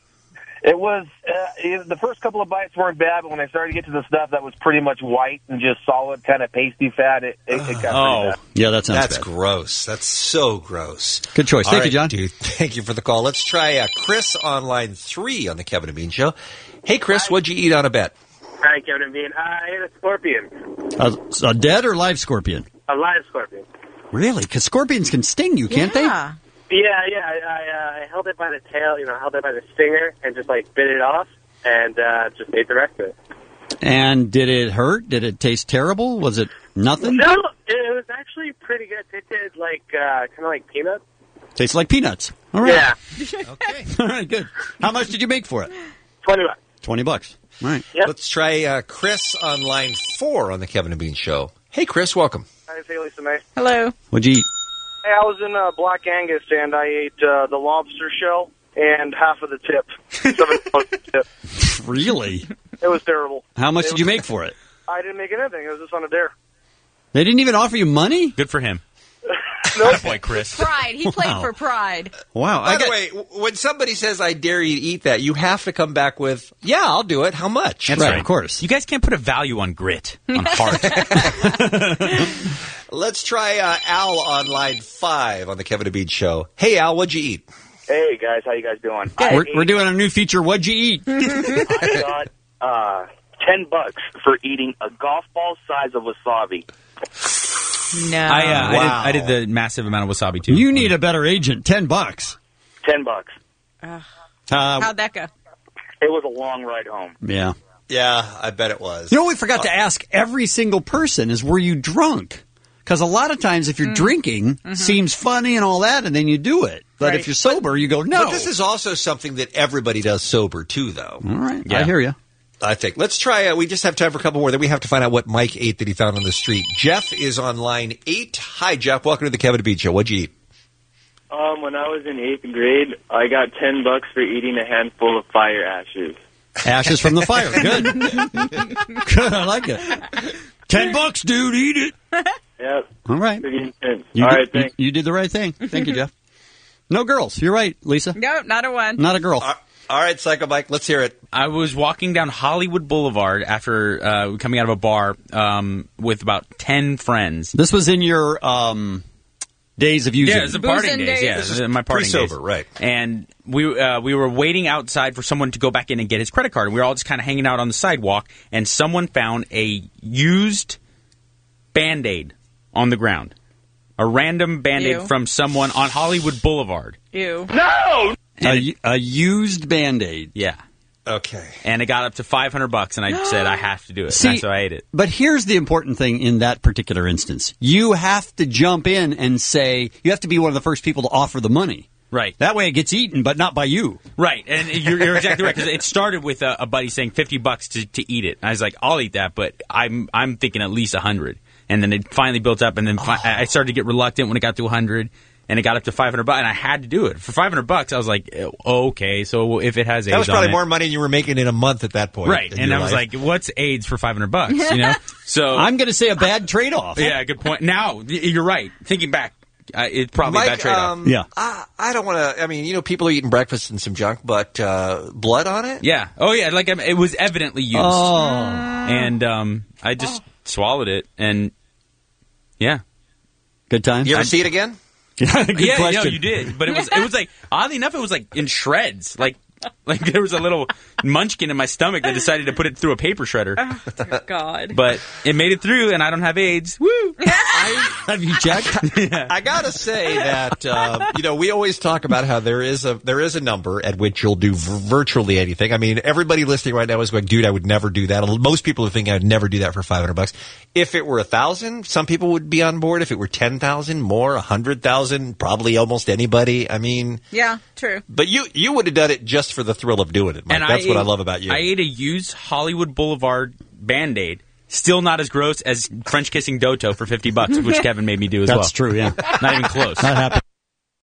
It was uh, it, the first couple of bites weren't bad, but when I started to get to the stuff that was pretty much white and just solid, kind of pasty fat, it, it, it got Oh. pretty bad. Yeah, that sounds That's bad. gross. That's so gross. Good choice. All Thank right, you, John. Dude, thank you for the call. Let's try uh, Chris on line three on the Kevin and Bean Show. Hey, Chris, what'd you eat on a bet? Hi, Kevin and Bean. I ate a scorpion, A, a dead or live scorpion? a live scorpion. Really? Because scorpions can sting you, can't Yeah. Yeah, yeah. I, I, uh, I held it by the tail, you know, held it by the stinger, and just like bit it off, and uh, just ate the rest of it. they? And did it hurt? Did it taste terrible? Was it nothing? No, it was actually actually pretty good. It tasted like uh, kind of like peanuts. Tastes like peanuts. All right. Yeah. Okay. All right, good. How much did you make for it? Twenty bucks. Twenty bucks. All right. Let's try uh, Chris on line four on the Kevin and Bean Show. Hey, Chris, welcome. Hi, it's Lisa May. Hello. What'd you eat? Hey, I was in uh, Black Angus and I ate uh, the lobster shell and half of the tip. Seven dollars tip. Really? It was terrible. How much It did was- you make for it? I didn't make anything. It was just on a dare. They didn't even offer you money? Good for him. Nope. Boy, Chris. Pride. He played Wow. for pride. Wow. By the way, w- when somebody says, I dare you to eat that, you have to come back with, yeah, I'll do it. How much? That's right, of course. You guys can't put a value on grit, on heart. Let's try uh, Al on line five on the Kevin and Bean Show. Hey, Al, what'd you eat? Hey, guys. How you guys doing? We're, we're doing a new feature. What'd you eat? I got uh, ten bucks for eating a golf ball size of wasabi. No. I, uh, Wow. I, did, I did the massive amount of wasabi, too. You need a better agent. Ten bucks. Ten bucks. Ugh. Uh, How'd that go? It was a long ride home. yeah. Yeah, I bet it was. You know what we forgot to ask every single person is, were you drunk? Because a lot of times if you're drinking, seems funny and all that, and then you do it. But Right. if you're sober, you go, no. But this is also something that everybody does sober, too, though. All right. I hear you. I think. Let's try, uh, we just have time for a couple more. Then we have to find out what Mike ate that he found on the street. Jeff is on line eight. Hi, Jeff. Welcome to the Kevin and Bean Show. What'd you eat? Um, when I was in eighth grade, I got ten bucks for eating a handful of fire ashes. Ashes from the fire. Good. Good. I like it. Ten bucks, dude. Eat it. Yep. All right. Pretty intense. You All did, right, you, thanks. you did the right thing. Thank you, Jeff. No girls. You're right, Lisa. No, not a one. Not a girl. All right, Psycho Mike, let's hear it. I was walking down Hollywood Boulevard after uh, coming out of a bar um, with about ten friends. This was in your um, days of using. Yeah, it was the partying Boozing days. days. Yeah, This this is is my partying pre-sober, days. right. And we uh, we were waiting outside for someone to go back in and get his credit card. And we were all just kind of hanging out on the sidewalk, and someone found a used Band-Aid on the ground. A random Band-Aid Ew. from someone on Hollywood Boulevard. Ew. No! A, a used Band-Aid. Yeah. Okay. And it got up to five hundred bucks, and I said, I have to do it. See, and so I ate it. But here's the important thing in that particular instance. You have to jump in and say, you have to be one of the first people to offer the money. Right. That way it gets eaten, but not by you. Right, and you're, you're exactly right, because it started with a, a buddy saying fifty bucks to, to eat it. And I was like, I'll eat that, but I'm I'm thinking at least one hundred. And then it finally built up, and then fi- I started to get reluctant when it got to one hundred, and it got up to five hundred bucks, and I had to do it. For five hundred bucks, I was like, oh, okay, so if it has AIDS That was probably on it- more money than you were making in a month at that point. Right, in and your I was life. like, what's AIDS for five hundred bucks, you know? So I'm going to say a bad trade-off. Yeah, good point. Now, y- you're right. Thinking back, uh, it's probably Mike, a bad trade-off. um, Yeah. I, I don't want to, I mean, you know, people are eating breakfast and some junk, but uh, blood on it? Yeah. Oh, yeah. Like um, it was evidently used, Oh. and um, I just swallowed it, and yeah. Good time? You ever see it again? Yeah, good yeah, question. no, you did. But it was it was like oddly enough, it was like in shreds. Like like there was a little munchkin in my stomach that decided to put it through a paper shredder. Oh, dear God. But it made it through, and I don't have AIDS. Woo! Have you checked? I gotta say that uh, you know we always talk about how there is a there is a number at which you'll do v- virtually anything. I mean, everybody listening right now is going, "Dude, I would never do that." Most people are thinking I'd never do that for five hundred bucks. If it were a thousand, some people would be on board. If it were ten thousand, more, a hundred thousand, probably almost anybody. I mean, Yeah, true. but you you would have done it just for the thrill of doing it, Mike. And That's I what ate- I love about you. I ate a used Hollywood Boulevard Band-Aid. Still not as gross as French kissing Doto for fifty bucks, which Kevin made me do as well. That's true, yeah. Not even close. That happened.